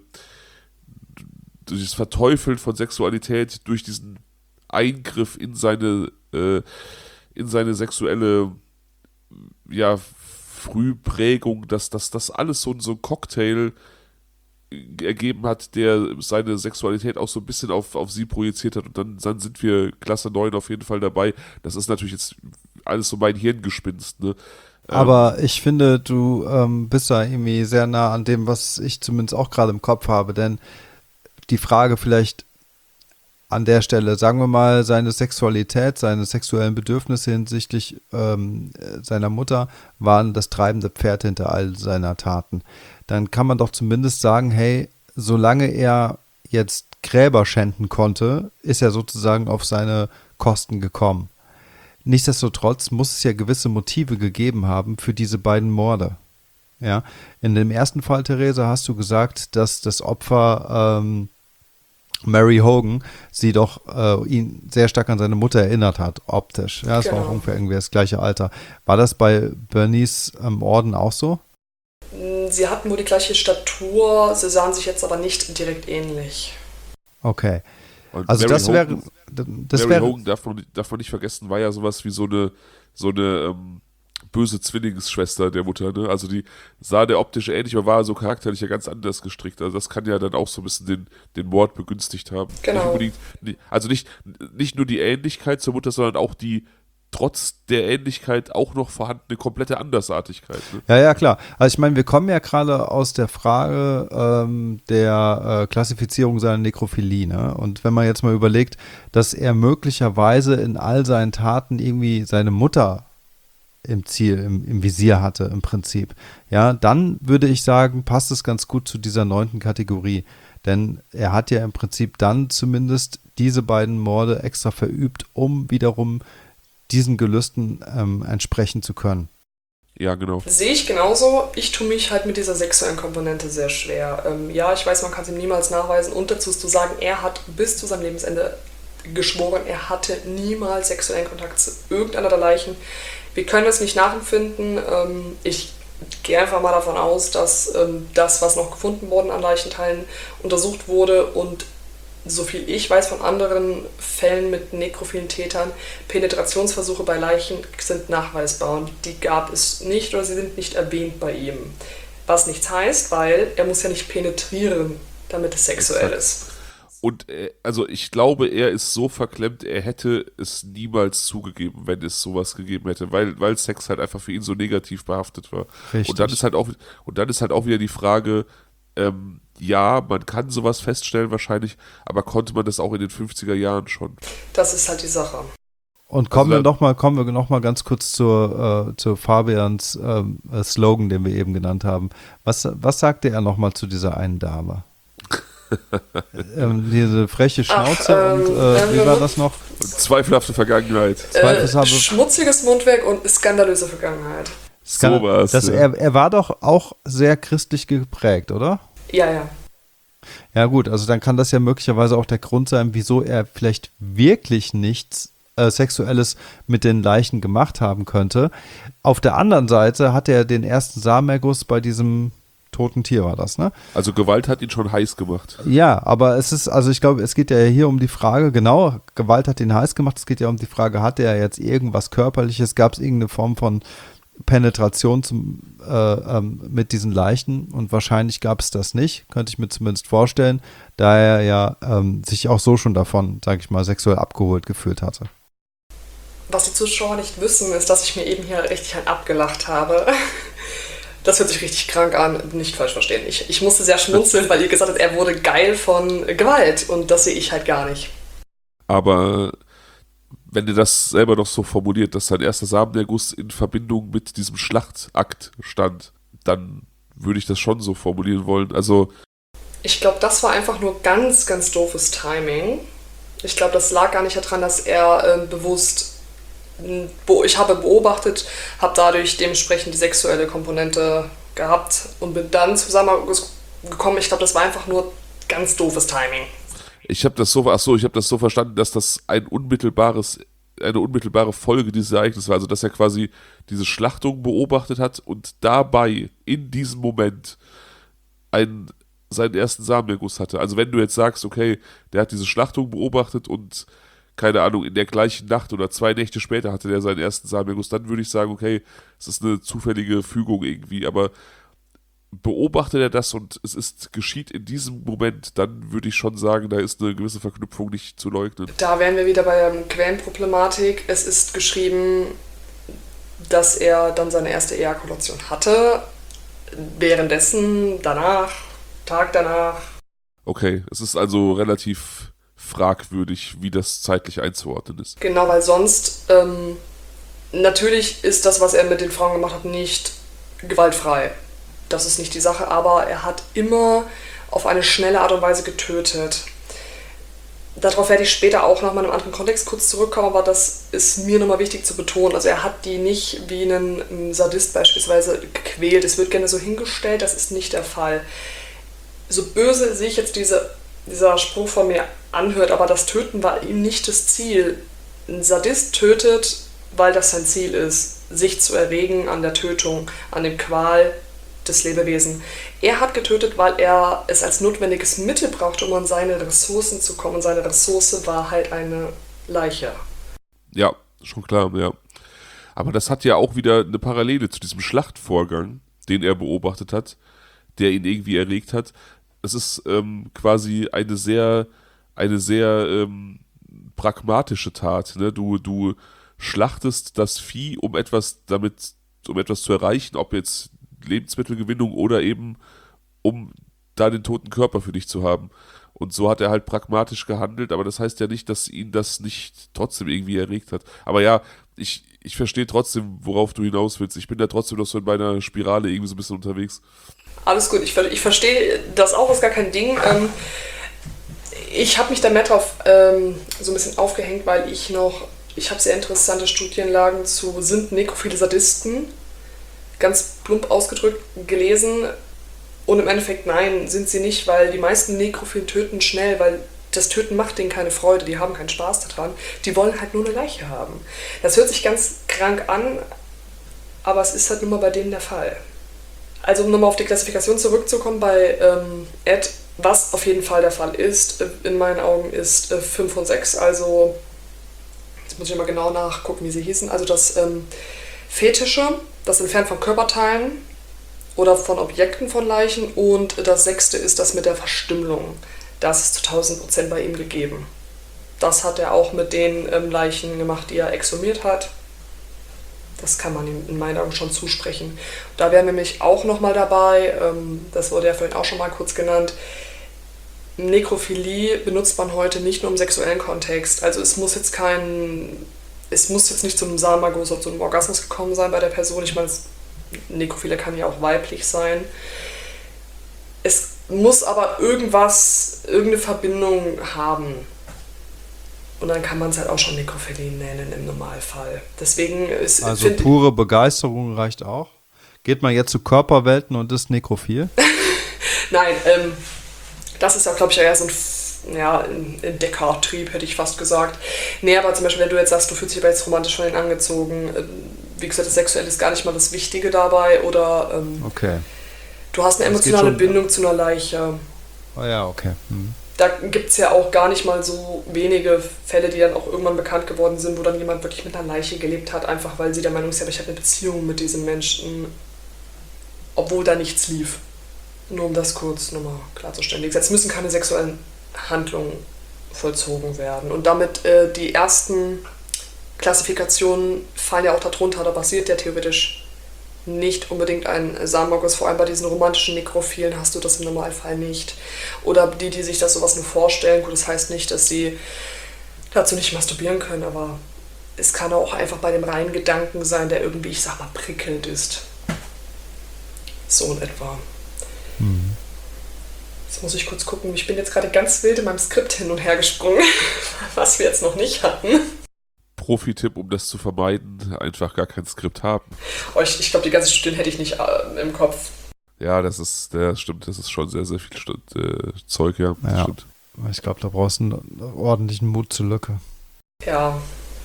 durch das Verteufeln von Sexualität, durch diesen Eingriff in seine äh, in seine sexuelle ja, Frühprägung, dass das dass alles so, so ein Cocktail ergeben hat, der seine Sexualität auch so ein bisschen auf, auf sie projiziert hat und dann, dann sind wir Klasse neun auf jeden Fall dabei. Das ist natürlich jetzt alles so mein Hirngespinst, ne? Aber ähm, ich finde, du ähm, bist da irgendwie sehr nah an dem, was ich zumindest auch gerade im Kopf habe, denn die Frage vielleicht an der Stelle, sagen wir mal, seine Sexualität, seine sexuellen Bedürfnisse hinsichtlich ähm, seiner Mutter waren das treibende Pferd hinter all seiner Taten. Dann kann man doch zumindest sagen, hey, solange er jetzt Gräber schänden konnte, ist er sozusagen auf seine Kosten gekommen. Nichtsdestotrotz muss es ja gewisse Motive gegeben haben für diese beiden Morde. Ja, in dem ersten Fall, Theresa, hast du gesagt, dass das Opfer ähm, Mary Hogan sie doch äh, ihn sehr stark an seine Mutter erinnert hat, optisch. Ja, es genau. war auch ungefähr irgendwie das gleiche Alter. War das bei Bernice ähm, Orden auch so? Sie hatten wohl die gleiche Statur, sie sahen sich jetzt aber nicht direkt ähnlich. Okay. Und also Mary das Hogan, wäre... Das Mary wäre, Hogan, darf man, darf man nicht vergessen, war ja sowas wie so eine, so eine ähm, böse Zwillingsschwester der Mutter, ne? Also die sah der optisch ähnlich, aber war so charakterlich ja ganz anders gestrickt. Also das kann ja dann auch so ein bisschen den, den Mord begünstigt haben. Genau. Nicht unbedingt, also nicht, nicht nur die Ähnlichkeit zur Mutter, sondern auch die trotz der Ähnlichkeit auch noch vorhandene komplette Andersartigkeit. Ne? Ja, ja, klar. Also ich meine, wir kommen ja gerade aus der Frage ähm, der äh, Klassifizierung seiner Nekrophilie. Ne? Und wenn man jetzt mal überlegt, dass er möglicherweise in all seinen Taten irgendwie seine Mutter im Ziel, im, im Visier hatte im Prinzip, ja, dann würde ich sagen, passt es ganz gut zu dieser neunten Kategorie. Denn er hat ja im Prinzip dann zumindest diese beiden Morde extra verübt, um wiederum diesen Gelüsten ähm, entsprechen zu können. Ja, genau. Sehe ich genauso. Ich tue mich halt mit dieser sexuellen Komponente sehr schwer. Ähm, ja, ich weiß, man kann es ihm niemals nachweisen. Und dazu ist zu sagen, er hat bis zu seinem Lebensende geschworen, er hatte niemals sexuellen Kontakt zu irgendeiner der Leichen. Wir können es nicht nachempfinden. Ähm, ich gehe einfach mal davon aus, dass ähm, das, was noch gefunden worden an Leichenteilen, untersucht wurde und so viel ich weiß von anderen Fällen mit nekrophilen Tätern, Penetrationsversuche bei Leichen sind nachweisbar und die gab es nicht oder sie sind nicht erwähnt bei ihm. Was nichts heißt, weil er muss ja nicht penetrieren, damit es sexuell ist. Und äh, also ich glaube, er ist so verklemmt, er hätte es niemals zugegeben, wenn es sowas gegeben hätte, weil, weil Sex halt einfach für ihn so negativ behaftet war. Richtig. Und dann ist halt auch, und dann ist halt auch wieder die Frage, ähm, ja, man kann sowas feststellen wahrscheinlich, aber konnte man das auch in den fünfziger Jahren schon? Das ist halt die Sache. Und kommen also, wir noch mal, kommen wir noch mal ganz kurz zur, äh, zu Fabians ähm, Slogan, den wir eben genannt haben. Was, was sagte er noch mal zu dieser einen Dame? ähm, diese freche Schnauze Ach, ähm, und äh, wie war das noch? Zweifelhafte Vergangenheit. Äh, schmutziges Mundwerk und skandalöse Vergangenheit. Skandal- so war's, das, ja. er, er war doch auch sehr christlich geprägt, oder? Ja, ja. Ja gut, also dann kann das ja möglicherweise auch der Grund sein, wieso er vielleicht wirklich nichts äh, Sexuelles mit den Leichen gemacht haben könnte. Auf der anderen Seite hat er den ersten Samenerguss bei diesem toten Tier, war das, ne? Also Gewalt hat ihn schon heiß gemacht. Ja, aber es ist, also ich glaube, es geht ja hier um die Frage, genau, Gewalt hat ihn heiß gemacht, es geht ja um die Frage, hat er jetzt irgendwas Körperliches, gab es irgendeine Form von Penetration zum, äh, ähm, mit diesen Leichen und wahrscheinlich gab es das nicht, könnte ich mir zumindest vorstellen, da er ja ähm, sich auch so schon davon, sage ich mal, sexuell abgeholt gefühlt hatte. Was die Zuschauer nicht wissen, ist, dass ich mir eben hier richtig halt abgelacht habe. Das hört sich richtig krank an, nicht falsch verstehen. Ich, ich musste sehr schmunzeln, weil ihr gesagt habt, er wurde geil von Gewalt und das sehe ich halt gar nicht. Aber wenn ihr das selber noch so formuliert, dass sein erster Samenerguss in Verbindung mit diesem Schlachtakt stand, dann würde ich das schon so formulieren wollen. Also ich glaube, das war einfach nur ganz, ganz doofes Timing. Ich glaube, das lag gar nicht daran, dass er äh, bewusst, bo- ich habe beobachtet, habe dadurch dementsprechend die sexuelle Komponente gehabt und bin dann zusammengekommen. Ich glaube, das war einfach nur ganz doofes Timing. ich habe das so, ach so, ich habe das so verstanden, dass das ein unmittelbares, eine unmittelbare Folge dieses Ereignisses war. Also dass er quasi diese Schlachtung beobachtet hat und dabei in diesem Moment einen, seinen ersten Samenerguss hatte. Also wenn du jetzt sagst, okay, der hat diese Schlachtung beobachtet und keine Ahnung, in der gleichen Nacht oder zwei Nächte später hatte der seinen ersten Samenerguss, dann würde ich sagen, okay, es ist eine zufällige Fügung irgendwie, aber beobachtet er das und es ist geschieht in diesem Moment, dann würde ich schon sagen, da ist eine gewisse Verknüpfung nicht zu leugnen. Da wären wir wieder bei der Quellenproblematik. Es ist geschrieben, dass er dann seine erste Ejakulation hatte. Währenddessen, danach, Tag danach. Okay, es ist also relativ fragwürdig, wie das zeitlich einzuordnen ist. Genau, weil sonst, ähm, natürlich ist das, was er mit den Frauen gemacht hat, nicht gewaltfrei. Das ist nicht die Sache, aber er hat immer auf eine schnelle Art und Weise getötet. Darauf werde ich später auch nochmal in einem anderen Kontext kurz zurückkommen, aber das ist mir nochmal wichtig zu betonen. Also er hat die nicht wie einen Sadist beispielsweise gequält. Es wird gerne so hingestellt, das ist nicht der Fall. So böse sich jetzt diese, dieser Spruch von mir anhört, aber das Töten war ihm nicht das Ziel. Ein Sadist tötet, weil das sein Ziel ist, sich zu erregen an der Tötung, an dem Qual des Lebewesen. Er hat getötet, weil er es als notwendiges Mittel brauchte, um an seine Ressourcen zu kommen. Und seine Ressource war halt eine Leiche. Ja, schon klar, ja. Aber das hat ja auch wieder eine Parallele zu diesem Schlachtvorgang, den er beobachtet hat, der ihn irgendwie erregt hat. Es ist ähm, quasi eine sehr, eine sehr ähm, pragmatische Tat. Ne? Du, du schlachtest das Vieh, um etwas damit, um etwas zu erreichen, ob jetzt Lebensmittelgewinnung oder eben um da den toten Körper für dich zu haben. Und so hat er halt pragmatisch gehandelt, aber das heißt ja nicht, dass ihn das nicht trotzdem irgendwie erregt hat. Aber ja, ich, ich verstehe trotzdem, worauf du hinaus willst. Ich bin da trotzdem noch so in meiner Spirale irgendwie so ein bisschen unterwegs. Alles gut, ich, ich verstehe das auch, ist gar kein Ding. Ähm, ich habe mich da mehr drauf ähm, so ein bisschen aufgehängt, weil ich noch, ich habe sehr interessante Studienlagen zu, sind nekrophile Sadisten, ganz plump ausgedrückt, gelesen. Und im Endeffekt, nein, sind sie nicht, weil die meisten Nekrophilen töten schnell, weil das Töten macht denen keine Freude, die haben keinen Spaß daran. Die wollen halt nur eine Leiche haben. Das hört sich ganz krank an, aber es ist halt nun mal bei denen der Fall. Also um nochmal auf die Klassifikation zurückzukommen bei ähm, Ed, was auf jeden Fall der Fall ist, in meinen Augen ist äh, fünf und sechs, also jetzt muss ich mal genau nachgucken, wie sie hießen, also das ähm, Fetische, das Entfernen von Körperteilen oder von Objekten von Leichen, und das sechste ist das mit der Verstümmelung. Das ist zu tausend Prozent bei ihm gegeben. Das hat er auch mit den ähm, Leichen gemacht, die er exhumiert hat. Das kann man ihm in meinen Augen schon zusprechen. Da wären wir nämlich auch nochmal dabei, ähm, das wurde ja vorhin auch schon mal kurz genannt, Nekrophilie benutzt man heute nicht nur im sexuellen Kontext. Also es muss jetzt kein, es muss jetzt nicht zum Samenerguss oder zum Orgasmus gekommen sein bei der Person. Ich meine, Nekrophile kann ja auch weiblich sein. Es muss aber irgendwas, irgendeine Verbindung haben. Und dann kann man es halt auch schon Nekrophilie nennen im Normalfall. Deswegen ist, also pure Begeisterung reicht auch. Geht man jetzt zu Körperwelten und ist nekrophil? Nein, ähm, das ist ja, glaube ich, eher so ein, ja, ein Entdeckertrieb, hätte ich fast gesagt. Nee, aber zum Beispiel, wenn du jetzt sagst, du fühlst dich aber jetzt romantisch von denen angezogen, äh, wie gesagt, das Sexuelle ist gar nicht mal das Wichtige dabei, oder ähm, okay. Du hast eine emotionale Bindung zu einer Leiche. Oh ja, okay. Hm. da gibt es ja auch gar nicht mal so wenige Fälle, die dann auch irgendwann bekannt geworden sind, wo dann jemand wirklich mit einer Leiche gelebt hat, einfach weil sie der Meinung ist, ja, aber ich habe eine Beziehung mit diesem Menschen, obwohl da nichts lief. Nur um das kurz nochmal klarzustellen. Jetzt müssen keine sexuellen Handlungen vollzogen werden. Und damit äh, die ersten Klassifikationen fallen ja auch darunter, da basiert ja theoretisch nicht unbedingt ein Samenerguss, vor allem bei diesen romantischen Nekrophilen hast du das im Normalfall nicht. Oder die, die sich das sowas nur vorstellen, gut, das heißt nicht, dass sie dazu nicht masturbieren können, aber es kann auch einfach bei dem reinen Gedanken sein, der irgendwie, ich sag mal, prickelnd ist. So in etwa. Mhm. Jetzt muss ich kurz gucken, ich bin jetzt gerade ganz wild in meinem Skript hin und her gesprungen, was wir jetzt noch nicht hatten. Profi-Tipp, um das zu vermeiden, einfach gar kein Skript haben. Oh, ich ich glaube, die ganzen Studien hätte ich nicht äh, im Kopf. Ja, das ist, der stimmt, das ist schon sehr, sehr viel St- äh, Zeug, ja. Das Ja. stimmt. Ich glaube, da brauchst du einen ordentlichen Mut zur Lücke. Ja.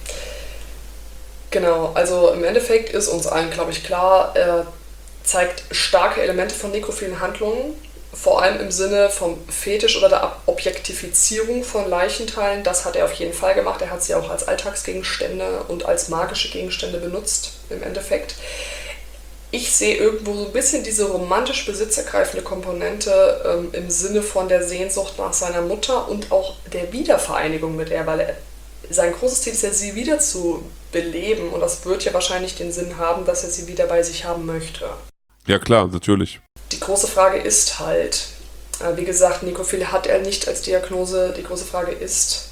Genau, also im Endeffekt ist uns allen, glaube ich, klar, er zeigt starke Elemente von nekrophilen Handlungen, vor allem im Sinne vom Fetisch oder der Objektifizierung von Leichenteilen. Das hat er auf jeden Fall gemacht. Er hat sie auch als Alltagsgegenstände und als magische Gegenstände benutzt, im Endeffekt. Ich sehe irgendwo so ein bisschen diese romantisch besitzergreifende Komponente ähm, im Sinne von der Sehnsucht nach seiner Mutter und auch der Wiedervereinigung mit ihr, weil er, sein großes Ziel ist ja, sie wieder zu beleben. Und das wird ja wahrscheinlich den Sinn haben, dass er sie wieder bei sich haben möchte. Ja, klar, natürlich. Die große Frage ist halt, äh, wie gesagt, Nekrophilie hat er nicht als Diagnose. Die große Frage ist,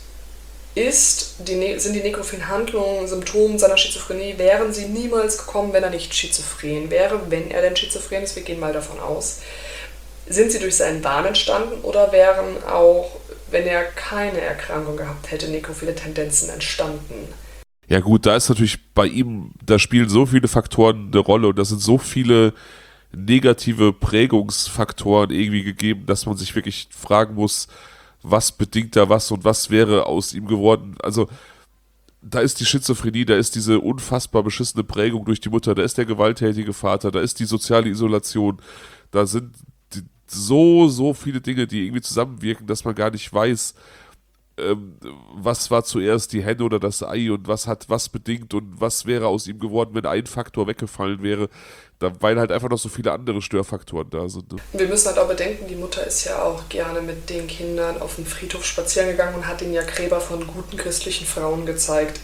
ist die ne- sind die nekrophilen Handlungen Symptome seiner Schizophrenie? Wären sie niemals gekommen, wenn er nicht schizophren wäre? Wenn er denn schizophren ist, wir gehen mal davon aus. Sind sie durch seinen Wahn entstanden oder wären auch, wenn er keine Erkrankung gehabt hätte, nekrophile Tendenzen entstanden? Ja gut, da ist natürlich bei ihm, da spielen so viele Faktoren eine Rolle und da sind so viele negative Prägungsfaktoren irgendwie gegeben, dass man sich wirklich fragen muss, was bedingt da was und was wäre aus ihm geworden. Also da ist die Schizophrenie, da ist diese unfassbar beschissene Prägung durch die Mutter, da ist der gewalttätige Vater, da ist die soziale Isolation, da sind die, so, so viele Dinge, die irgendwie zusammenwirken, dass man gar nicht weiß, ähm, was war zuerst die Henne oder das Ei und was hat was bedingt und was wäre aus ihm geworden, wenn ein Faktor weggefallen wäre, da, weil halt einfach noch so viele andere Störfaktoren da sind. Ne? Wir müssen halt auch bedenken, die Mutter ist ja auch gerne mit den Kindern auf dem Friedhof spazieren gegangen und hat ihnen ja Gräber von guten christlichen Frauen gezeigt.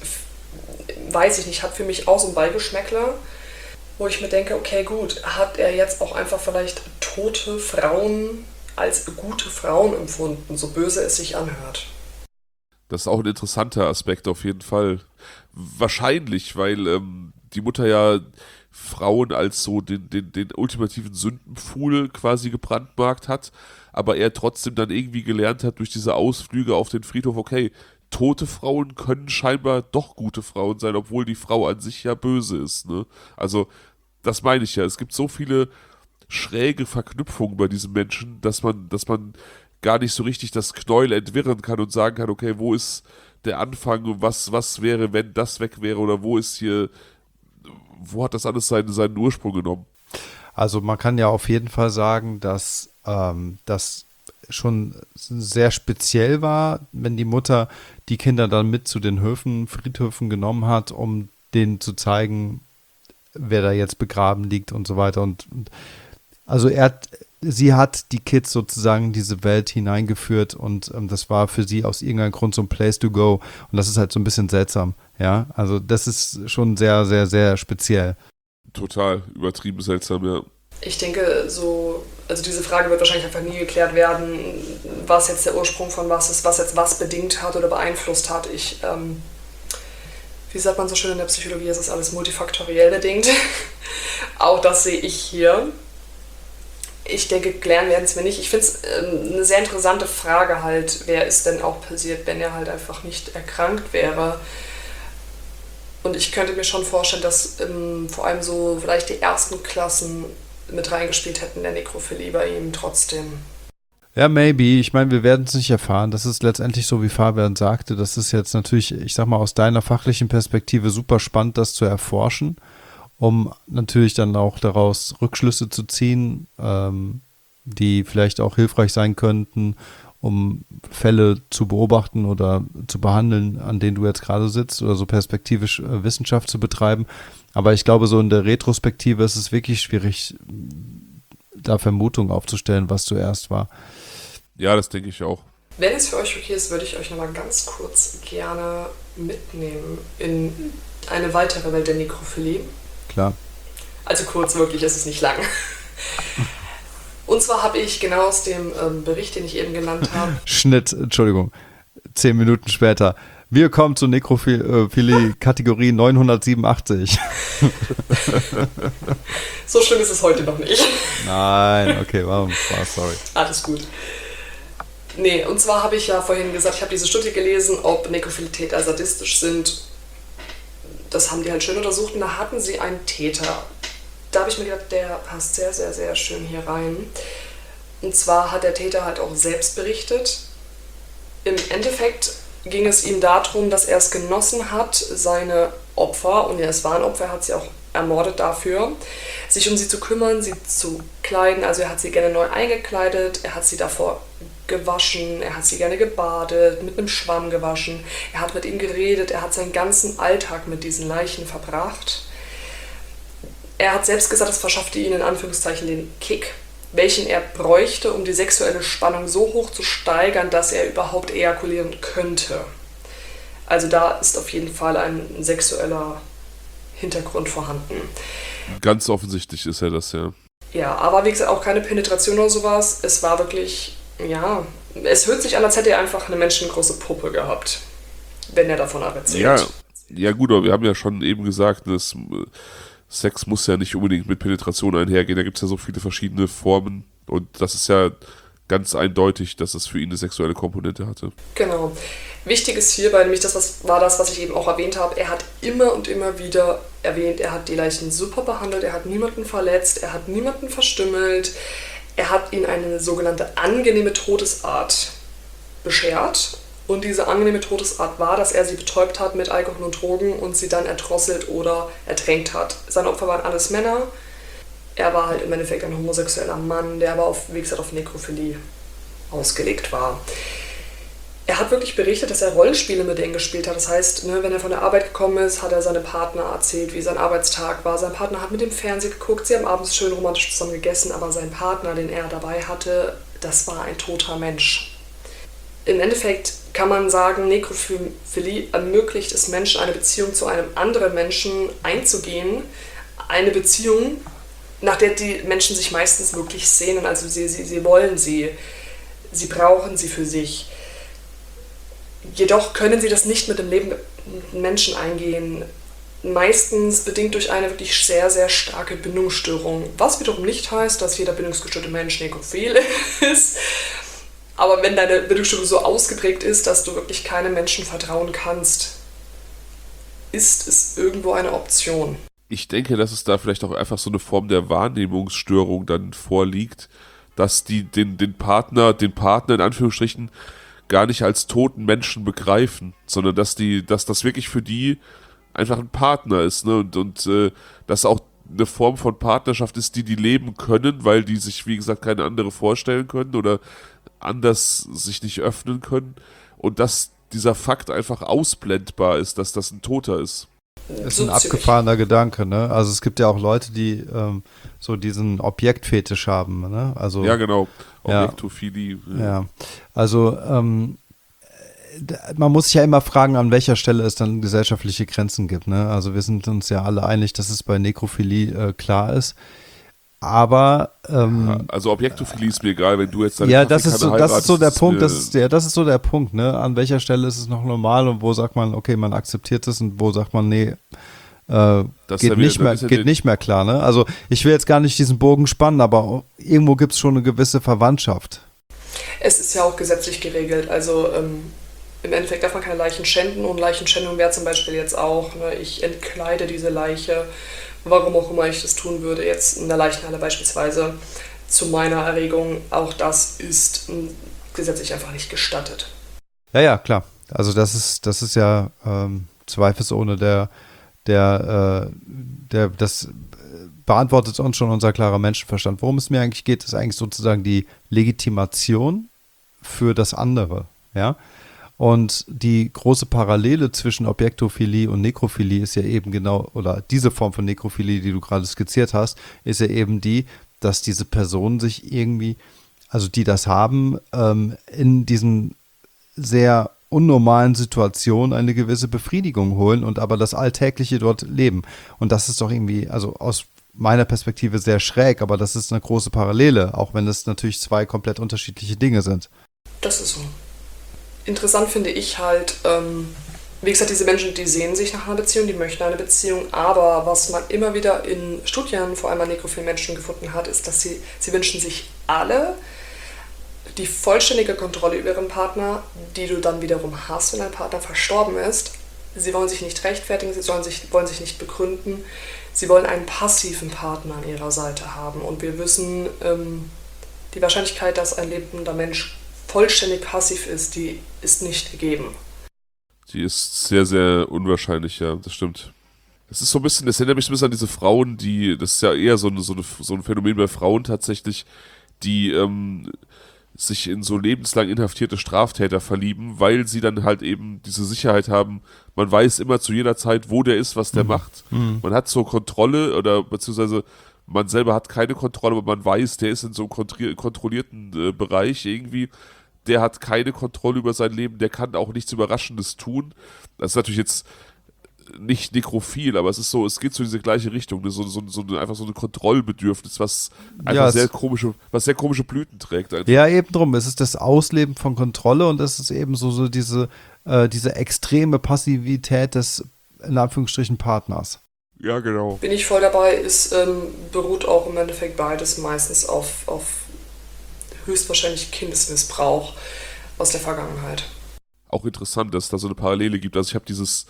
Weiß ich nicht, hat für mich auch so ein Beigeschmäckler, wo ich mir denke, okay gut, hat er jetzt auch einfach vielleicht tote Frauen als gute Frauen empfunden, so böse es sich anhört. Das ist auch ein interessanter Aspekt auf jeden Fall. Wahrscheinlich, weil ähm, die Mutter ja Frauen als so den, den, den ultimativen Sündenpfuhl quasi gebrandmarkt hat, aber er trotzdem dann irgendwie gelernt hat durch diese Ausflüge auf den Friedhof, okay, tote Frauen können scheinbar doch gute Frauen sein, obwohl die Frau an sich ja böse ist. Ne? Also das meine ich ja, es gibt so viele schräge Verknüpfungen bei diesem Menschen, dass man, dass man gar nicht so richtig das Knäuel entwirren kann und sagen kann, okay, wo ist der Anfang und was, was wäre, wenn das weg wäre oder wo ist hier, wo hat das alles seinen, seinen Ursprung genommen? Also man kann ja auf jeden Fall sagen, dass ähm, das schon sehr speziell war, wenn die Mutter die Kinder dann mit zu den Höfen, Friedhöfen genommen hat, um denen zu zeigen, wer da jetzt begraben liegt und so weiter. Und, und also er hat, sie hat die Kids sozusagen in diese Welt hineingeführt und ähm, das war für sie aus irgendeinem Grund so ein Place to go. Und das ist halt so ein bisschen seltsam, ja. Also das ist schon sehr, sehr, sehr speziell. Total übertrieben seltsam, ja. Ich denke, so, also diese Frage wird wahrscheinlich einfach nie geklärt werden, was jetzt der Ursprung von was ist, was jetzt was bedingt hat oder beeinflusst hat. Ich, ähm, wie sagt man so schön in der Psychologie, es ist alles multifaktoriell bedingt. Auch das sehe ich hier. Ich denke, klären werden es mir nicht. Ich finde es ähm, eine sehr interessante Frage halt, wer ist denn auch passiert, wenn er halt einfach nicht erkrankt wäre. Und ich könnte mir schon vorstellen, dass ähm, vor allem so vielleicht die ersten Klassen mit reingespielt hätten, der Nekrophilie bei ihm trotzdem. Ja, maybe. Ich meine, wir werden es nicht erfahren. Das ist letztendlich so, wie Fabian sagte. Das ist jetzt natürlich, ich sag mal, aus deiner fachlichen Perspektive super spannend, das zu erforschen, um natürlich dann auch daraus Rückschlüsse zu ziehen, ähm, die vielleicht auch hilfreich sein könnten, um Fälle zu beobachten oder zu behandeln, an denen du jetzt gerade sitzt oder so perspektivisch äh, Wissenschaft zu betreiben. Aber ich glaube, so in der Retrospektive ist es wirklich schwierig, da Vermutungen aufzustellen, was zuerst war. Ja, das denke ich auch. Wenn es für euch okay ist, würde ich euch nochmal ganz kurz gerne mitnehmen in eine weitere Welt der Nekrophilie. Klar. Also kurz, wirklich, ist es nicht lang. Und zwar habe ich genau aus dem ähm, Bericht, den ich eben genannt habe. Schnitt, Entschuldigung, zehn Minuten später. Wir kommen zur Nekrophilie-Kategorie neunhundertsiebenundachtzig. So schlimm ist es heute noch nicht. Nein, okay, warum? War sorry. Alles gut. Nee, und zwar habe ich ja vorhin gesagt, ich habe diese Studie gelesen, ob Nekrophilitäter sadistisch sind. Das haben die halt schön untersucht und da hatten sie einen Täter. Da habe ich mir gedacht, der passt sehr, sehr, sehr schön hier rein. Und zwar hat der Täter halt auch selbst berichtet. Im Endeffekt ging es ihm darum, dass er es genossen hat, seine Opfer, und ja, es waren Opfer, er hat sie auch ermordet dafür, sich um sie zu kümmern, sie zu kleiden. Also er hat sie gerne neu eingekleidet, er hat sie davor gewaschen, er hat sie gerne gebadet, mit einem Schwamm gewaschen, er hat mit ihm geredet, er hat seinen ganzen Alltag mit diesen Leichen verbracht. Er hat selbst gesagt, es verschaffte ihm in Anführungszeichen den Kick, welchen er bräuchte, um die sexuelle Spannung so hoch zu steigern, dass er überhaupt ejakulieren könnte. Also da ist auf jeden Fall ein sexueller Hintergrund vorhanden. Ganz offensichtlich ist er das, ja. Ja, aber wie gesagt, auch keine Penetration oder sowas. Es war wirklich, ja, es hört sich an, als hätte er einfach eine menschengroße Puppe gehabt, wenn er davon erzählt. Ja, ja gut, aber wir haben ja schon eben gesagt, dass Sex muss ja nicht unbedingt mit Penetration einhergehen. Da gibt es ja so viele verschiedene Formen und das ist ja ganz eindeutig, dass es für ihn eine sexuelle Komponente hatte. Genau. Wichtig ist hierbei nämlich, das was, war das, was ich eben auch erwähnt habe, er hat immer und immer wieder erwähnt, er hat die Leichen super behandelt, er hat niemanden verletzt, er hat niemanden verstümmelt, er hat ihnen eine sogenannte angenehme Todesart beschert. Und diese angenehme Todesart war, dass er sie betäubt hat mit Alkohol und Drogen und sie dann erdrosselt oder ertränkt hat. Seine Opfer waren alles Männer. Er war halt im Endeffekt ein homosexueller Mann, der aber auf, wie gesagt, auf Nekrophilie ausgelegt war. Er hat wirklich berichtet, dass er Rollenspiele mit denen gespielt hat. Das heißt, ne, wenn er von der Arbeit gekommen ist, hat er seinem Partner erzählt, wie sein Arbeitstag war. Sein Partner hat mit dem Fernsehen geguckt, sie haben abends schön romantisch zusammen gegessen, aber sein Partner, den er dabei hatte, das war ein toter Mensch. Im Endeffekt kann man sagen, Nekrophilie ermöglicht es Menschen, eine Beziehung zu einem anderen Menschen einzugehen. Eine Beziehung, nach der die Menschen sich meistens wirklich sehnen. Also sie, sie, sie wollen sie, sie brauchen sie für sich. Jedoch können sie das nicht mit dem lebenden Menschen eingehen. Meistens bedingt durch eine wirklich sehr, sehr starke Bindungsstörung. Was wiederum nicht heißt, dass jeder bindungsgestörte Mensch nekrophil ist. Aber wenn deine Bindungsstörung so ausgeprägt ist, dass du wirklich keinem Menschen vertrauen kannst, ist es irgendwo eine Option. Ich denke, dass es da vielleicht auch einfach so eine Form der Wahrnehmungsstörung dann vorliegt, dass die den, den Partner, den Partner in Anführungsstrichen gar nicht als toten Menschen begreifen, sondern dass die, dass das wirklich für die einfach ein Partner ist, ne? Und, und äh, dass auch eine Form von Partnerschaft ist, die die leben können, weil die sich, wie gesagt, keine andere vorstellen können oder anders sich nicht öffnen können und dass dieser Fakt einfach ausblendbar ist, dass das ein Toter ist. Das ist ein abgefahrener Gedanke, ne? Also es gibt ja auch Leute, die ähm, so diesen Objektfetisch haben, ne? Also, ja, genau. Ja. Objektophilie. Ja. Ja, also ähm, man muss sich ja immer fragen, an welcher Stelle es dann gesellschaftliche Grenzen gibt, ne? Also wir sind uns ja alle einig, dass es bei Nekrophilie äh, klar ist. Aber ähm, also Objektophilie ist mir egal, wenn du jetzt deine ja, das ist so, das ist so der Punkt, mir, das ist ja, das ist so der Punkt, ne? An welcher Stelle ist es noch normal und wo sagt man, okay, man akzeptiert es und wo sagt man, nee, äh, geht ja nicht wieder, mehr, ja geht nicht mehr klar, ne? Also ich will jetzt gar nicht diesen Bogen spannen, aber irgendwo gibt es schon eine gewisse Verwandtschaft. Es ist ja auch gesetzlich geregelt, also ähm, im Endeffekt darf man keine Leichen schänden und Leichenschändung wäre zum Beispiel jetzt auch, ne, ich entkleide diese Leiche, warum auch immer ich das tun würde, jetzt in der Leichenhalle beispielsweise, zu meiner Erregung, auch das ist gesetzlich einfach nicht gestattet. Ja, ja, klar. Also das ist, das ist ja ähm, zweifelsohne der, der, äh, der, das beantwortet uns schon unser klarer Menschenverstand. Worum es mir eigentlich geht, ist eigentlich sozusagen die Legitimation für das andere, ja. Und die große Parallele zwischen Objektophilie und Nekrophilie ist ja eben genau, oder diese Form von Nekrophilie, die du gerade skizziert hast, ist ja eben die, dass diese Personen sich irgendwie, also die das haben, ähm, in diesen sehr unnormalen Situationen eine gewisse Befriedigung holen und aber das Alltägliche dort leben. Und das ist doch irgendwie, also aus meiner Perspektive sehr schräg, aber das ist eine große Parallele, auch wenn es natürlich zwei komplett unterschiedliche Dinge sind. Das ist so. Interessant finde ich halt, ähm, wie gesagt, diese Menschen, die sehen sich nach einer Beziehung, die möchten eine Beziehung, aber was man immer wieder in Studien, vor allem an nekrophilen Menschen gefunden hat, ist, dass sie, sie wünschen sich alle die vollständige Kontrolle über ihren Partner, die du dann wiederum hast, wenn dein Partner verstorben ist. Sie wollen sich nicht rechtfertigen, sie sollen sich, wollen sich nicht begründen, sie wollen einen passiven Partner an ihrer Seite haben. Und wir wissen, ähm, die Wahrscheinlichkeit, dass ein lebender Mensch vollständig passiv ist, die ist nicht gegeben. Die ist sehr, sehr unwahrscheinlich, ja, das stimmt. Das ist so ein bisschen, das erinnert mich so ein bisschen an diese Frauen, die, das ist ja eher so, eine, so, eine, so ein Phänomen bei Frauen tatsächlich, die ähm, sich in so lebenslang inhaftierte Straftäter verlieben, weil sie dann halt eben diese Sicherheit haben, man weiß immer zu jeder Zeit, wo der ist, was der mhm. macht. Mhm. Man hat so Kontrolle oder beziehungsweise man selber hat keine Kontrolle, aber man weiß, der ist in so einem kontro- kontrollierten äh, Bereich irgendwie. Der hat keine Kontrolle über sein Leben, der kann auch nichts Überraschendes tun. Das ist natürlich jetzt nicht nekrophil, aber es ist so, es geht so in diese gleiche Richtung, ne? so, so, so eine, einfach so ein Kontrollbedürfnis, was einfach ja, sehr komische, was sehr komische Blüten trägt. Einfach. Ja, eben drum. Es ist das Ausleben von Kontrolle und es ist eben so, so diese, äh, diese extreme Passivität des, in Anführungsstrichen, Partners. Ja, genau. Bin ich voll dabei, es ähm, beruht auch im Endeffekt beides meistens auf, auf höchstwahrscheinlich Kindesmissbrauch aus der Vergangenheit. Auch interessant, dass es da so eine Parallele gibt. Also ich habe dieses,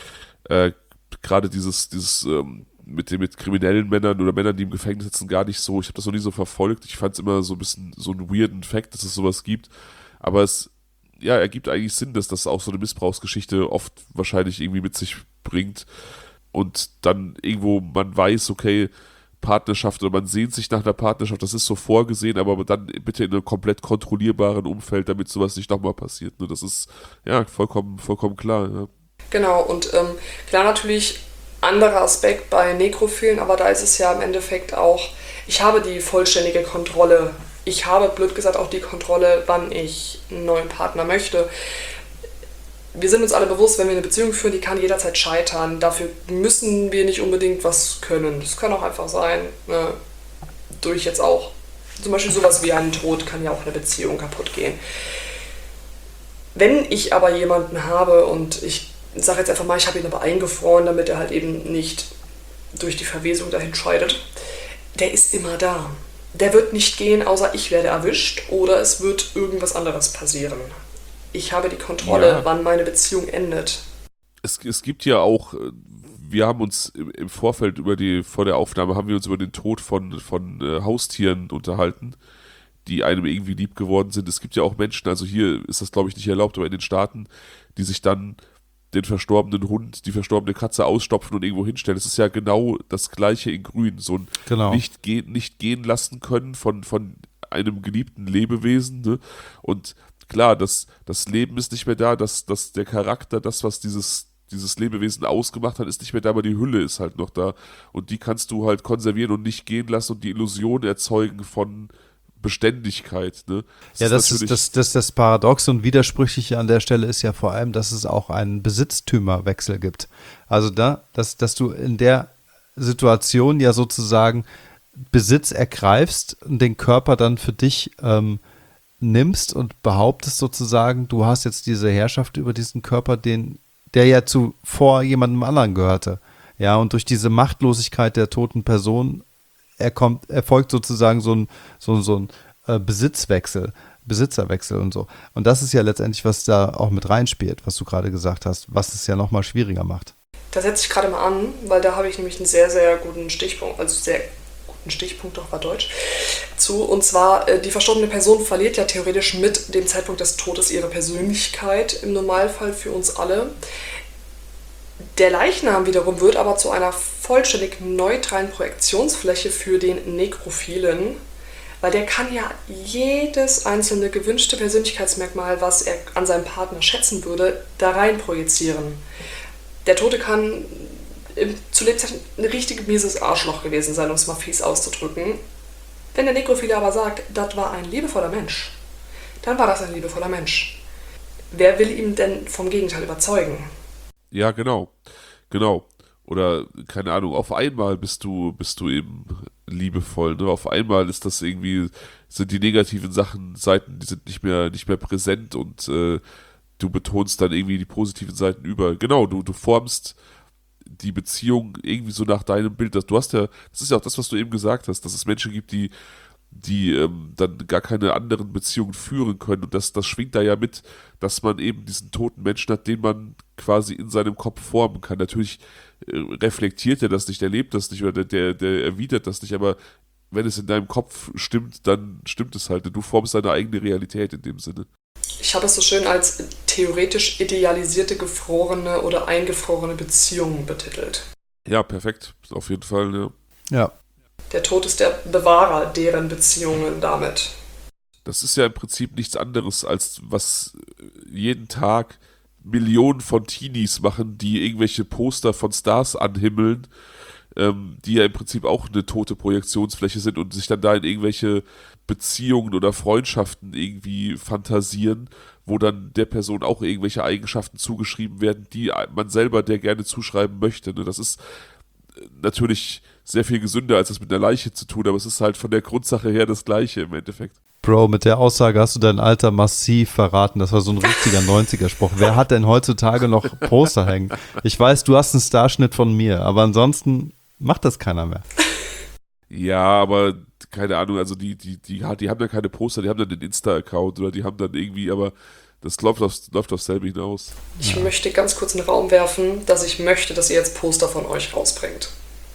äh, gerade dieses, dieses ähm, mit den mit kriminellen Männern oder Männern, die im Gefängnis sitzen, gar nicht so, ich habe das noch nie so verfolgt. Ich fand es immer so ein bisschen so einen weirden Fact, dass es sowas gibt. Aber es, ja, ergibt eigentlich Sinn, dass das auch so eine Missbrauchsgeschichte oft wahrscheinlich irgendwie mit sich bringt. Und dann irgendwo man weiß, okay, Partnerschaft oder man sehnt sich nach einer Partnerschaft, das ist so vorgesehen, aber dann bitte in einem komplett kontrollierbaren Umfeld, damit sowas nicht nochmal passiert. Ne? Das ist ja vollkommen, vollkommen klar. Ja. Genau, und ähm, klar natürlich anderer Aspekt bei Nekrophilen, aber da ist es ja im Endeffekt auch, ich habe die vollständige Kontrolle. Ich habe, blöd gesagt, auch die Kontrolle, wann ich einen neuen Partner möchte. Wir sind uns alle bewusst, wenn wir eine Beziehung führen, die kann jederzeit scheitern. Dafür müssen wir nicht unbedingt was können. Das kann auch einfach sein, ne, durch jetzt auch, zum Beispiel sowas wie einen Tod kann ja auch eine Beziehung kaputt gehen. Wenn ich aber jemanden habe und ich sage jetzt einfach mal, ich habe ihn aber eingefroren, damit er halt eben nicht durch die Verwesung dahin scheidet, der ist immer da. Der wird nicht gehen, außer ich werde erwischt oder es wird irgendwas anderes passieren. Ich habe die Kontrolle, ja. wann meine Beziehung endet. Es, es gibt ja auch, wir haben uns im, im Vorfeld über die, vor der Aufnahme haben wir uns über den Tod von, von äh, Haustieren unterhalten, die einem irgendwie lieb geworden sind. Es gibt ja auch Menschen, also hier ist das glaube ich nicht erlaubt, aber in den Staaten, die sich dann den verstorbenen Hund, die verstorbene Katze ausstopfen und irgendwo hinstellen. Es ist ja genau das Gleiche in Grün. So ein genau. nicht, gehen, nicht gehen lassen können von, von einem geliebten Lebewesen. Ne? Und klar, das, das Leben ist nicht mehr da, das, das, der Charakter, das, was dieses, dieses Lebewesen ausgemacht hat, ist nicht mehr da, aber die Hülle ist halt noch da. Und die kannst du halt konservieren und nicht gehen lassen und die Illusion erzeugen von Beständigkeit. Ne? Das ja, ist das, ist, das, das, das Paradoxe und Widersprüchliche an der Stelle ist ja vor allem, dass es auch einen Besitztümerwechsel gibt. Also da, dass, dass du in der Situation ja sozusagen Besitz ergreifst und den Körper dann für dich ähm, nimmst und behauptest sozusagen, du hast jetzt diese Herrschaft über diesen Körper, den, der ja zuvor jemandem anderen gehörte. Ja, und durch diese Machtlosigkeit der toten Person erkommt, erfolgt sozusagen so ein, so, so ein äh, Besitzwechsel, Besitzerwechsel und so. Und das ist ja letztendlich, was da auch mit reinspielt, was du gerade gesagt hast, was es ja nochmal schwieriger macht. Da setze ich gerade mal an, weil da habe ich nämlich einen sehr, sehr guten Stichpunkt, also sehr guten Stichpunkt, doch war Deutsch, zu. Und zwar, die verstorbene Person verliert ja theoretisch mit dem Zeitpunkt des Todes ihre Persönlichkeit, im Normalfall für uns alle. Der Leichnam wiederum wird aber zu einer vollständig neutralen Projektionsfläche für den Nekrophilen, Weil der kann ja jedes einzelne gewünschte Persönlichkeitsmerkmal, was er an seinem Partner schätzen würde, da rein projizieren. Der Tote kann im, zu Lebzeiten ein richtig mieses Arschloch gewesen sein, um es mal fies auszudrücken. Wenn der Nekrophile aber sagt, das war ein liebevoller Mensch, dann war das ein liebevoller Mensch. Wer will ihm denn vom Gegenteil überzeugen? Ja, genau. Genau. Oder, keine Ahnung, auf einmal bist du, bist du eben liebevoll, ne? Auf einmal ist das irgendwie, sind die negativen Sachen, Seiten, die sind nicht mehr, nicht mehr präsent und äh, du betonst dann irgendwie die positiven Seiten über. Genau, du, du formst die Beziehung irgendwie so nach deinem Bild. Du hast ja, das ist ja auch das, was du eben gesagt hast, dass es Menschen gibt, die die ähm, dann gar keine anderen Beziehungen führen können. Und das, das schwingt da ja mit, dass man eben diesen toten Menschen hat, den man quasi in seinem Kopf formen kann. Natürlich äh, reflektiert er das nicht, er lebt das nicht oder der, der, der erwidert das nicht, aber wenn es in deinem Kopf stimmt, dann stimmt es halt. Du formst deine eigene Realität in dem Sinne. Ich habe es so schön als theoretisch idealisierte, gefrorene oder eingefrorene Beziehungen betitelt. Ja, perfekt. Auf jeden Fall, ja. Ja. Der Tod ist der Bewahrer deren Beziehungen damit. Das ist ja im Prinzip nichts anderes, als was jeden Tag Millionen von Teenies machen, die irgendwelche Poster von Stars anhimmeln, ähm, die ja im Prinzip auch eine tote Projektionsfläche sind und sich dann da in irgendwelche Beziehungen oder Freundschaften irgendwie fantasieren, wo dann der Person auch irgendwelche Eigenschaften zugeschrieben werden, die man selber der gerne zuschreiben möchte. Ne? Das ist natürlich sehr viel gesünder, als das mit einer Leiche zu tun, aber es ist halt von der Grundsache her das Gleiche im Endeffekt. Bro, mit der Aussage hast du dein Alter massiv verraten. Das war so ein richtiger neunziger-Spruch. Wer hat denn heutzutage noch Poster hängen? Ich weiß, du hast einen Starschnitt von mir, aber ansonsten macht das keiner mehr. Ja, aber keine Ahnung, also die, die, die, die haben ja keine Poster, die haben dann den Insta-Account oder die haben dann irgendwie, aber das läuft aufs, läuft aufs selbe hinaus. Ich ja. möchte ganz kurz in den Raum werfen, dass ich möchte, dass ihr jetzt Poster von euch rausbringt.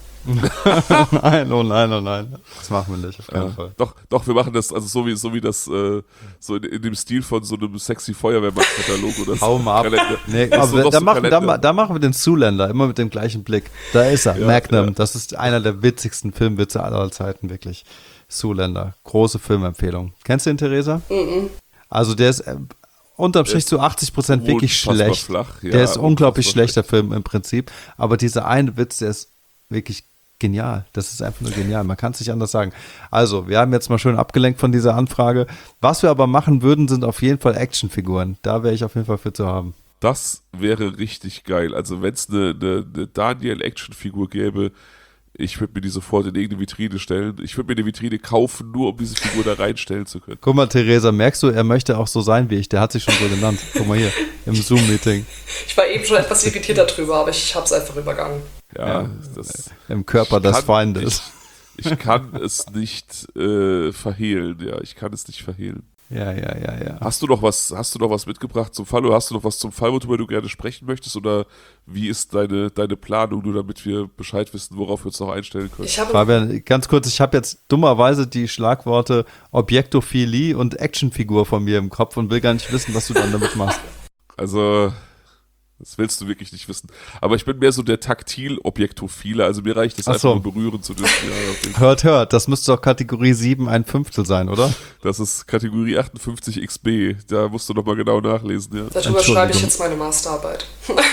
Nein, oh nein, oh nein. Das machen wir nicht, auf keinen ja, Fall. Doch, doch, wir machen das, also so wie, so wie das, äh, so in, in dem Stil von so einem sexy Feuerwehrmann-Katalog oder so. Hau mal ab. Nee, aber so, da, so machen, da, da machen wir den Zuländer, immer mit dem gleichen Blick. Da ist er, ja, Magnum. Ja. Das ist einer der witzigsten Filmwitze aller Zeiten, wirklich. Zuländer. Große Filmempfehlung. Kennst du den, Theresa? Mhm. Also der ist äh, unterm Strich zu achtzig Prozent wirklich schlecht. Flach, ja, der ist unglaublich schlechter schlecht. Film im Prinzip. Aber dieser eine Witz, der ist wirklich genial. Das ist einfach nur genial. Man kann es nicht anders sagen. Also, wir haben jetzt mal schön abgelenkt von dieser Anfrage. Was wir aber machen würden, sind auf jeden Fall Actionfiguren. Da wäre ich auf jeden Fall für zu haben. Das wäre richtig geil. Also, wenn es eine, eine, eine Daniel-Actionfigur gäbe, ich würde mir die sofort in irgendeine Vitrine stellen. Ich würde mir eine Vitrine kaufen, nur um diese Figur da reinstellen zu können. Guck mal, Theresa, merkst du, er möchte auch so sein wie ich. Der hat sich schon so genannt. Guck mal hier, im Zoom-Meeting. Ich war eben schon etwas irritiert darüber, aber ich habe es einfach übergangen. Ja, ja, das, im Körper des kann, Feindes. Ich, ich kann es nicht äh, verhehlen, ja, ich kann es nicht verhehlen. Ja, ja, ja, ja. Hast du noch was, hast du noch was mitgebracht zum Fall oder hast du noch was zum Fall, worüber du gerne sprechen möchtest oder wie ist deine, deine Planung, nur damit wir Bescheid wissen, worauf wir uns noch einstellen können? Ich habe Fabian, ganz kurz, ich habe jetzt dummerweise die Schlagworte Objektophilie und Actionfigur von mir im Kopf und will gar nicht wissen, was du dann damit machst. Also, das willst du wirklich nicht wissen. Aber ich bin mehr so der Taktil-Objektophile, also mir reicht es einfach so. nur berühren zu dürfen. Ja, hört, hört, das müsste doch Kategorie sieben, ein Fünftel sein, oder? Das ist Kategorie achtundfünfzig X B, da musst du nochmal genau nachlesen. Ja. Darüber schreibe ich jetzt meine Masterarbeit.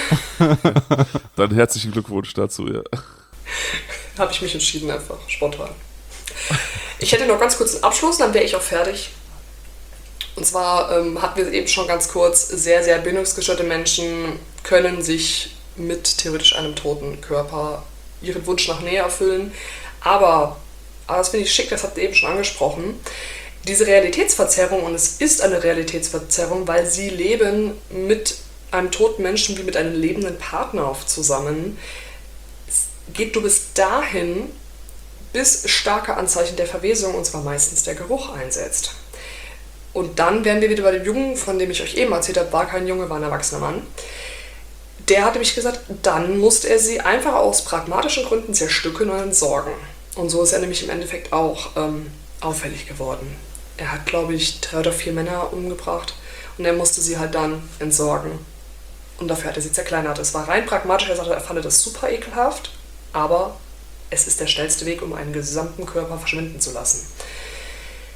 Dann herzlichen Glückwunsch dazu, ja. Habe ich mich entschieden, einfach spontan. Ich hätte noch ganz kurz einen Abschluss, dann wäre ich auch fertig. Und zwar ähm, hatten wir eben schon ganz kurz, sehr, sehr bindungsgestörte Menschen können sich mit theoretisch einem toten Körper ihren Wunsch nach Nähe erfüllen. Aber, aber das finde ich schick, das habt ihr eben schon angesprochen, diese Realitätsverzerrung, und es ist eine Realitätsverzerrung, weil sie leben mit einem toten Menschen wie mit einem lebenden Partner zusammen, es geht du bis dahin, bis starke Anzeichen der Verwesung, und zwar meistens der Geruch, einsetzt. Und dann wären wir wieder bei dem Jungen, von dem ich euch eben erzählt habe, war kein Junge, war ein erwachsener Mann. Der hat nämlich gesagt, dann musste er sie einfach aus pragmatischen Gründen zerstückeln und entsorgen. Und so ist er nämlich im Endeffekt auch ähm, auffällig geworden. Er hat, glaube ich, drei oder vier Männer umgebracht und er musste sie halt dann entsorgen. Und dafür hat er sie zerkleinert. Es war rein pragmatisch, er sagte, er fand das super ekelhaft, aber es ist der schnellste Weg, um einen gesamten Körper verschwinden zu lassen.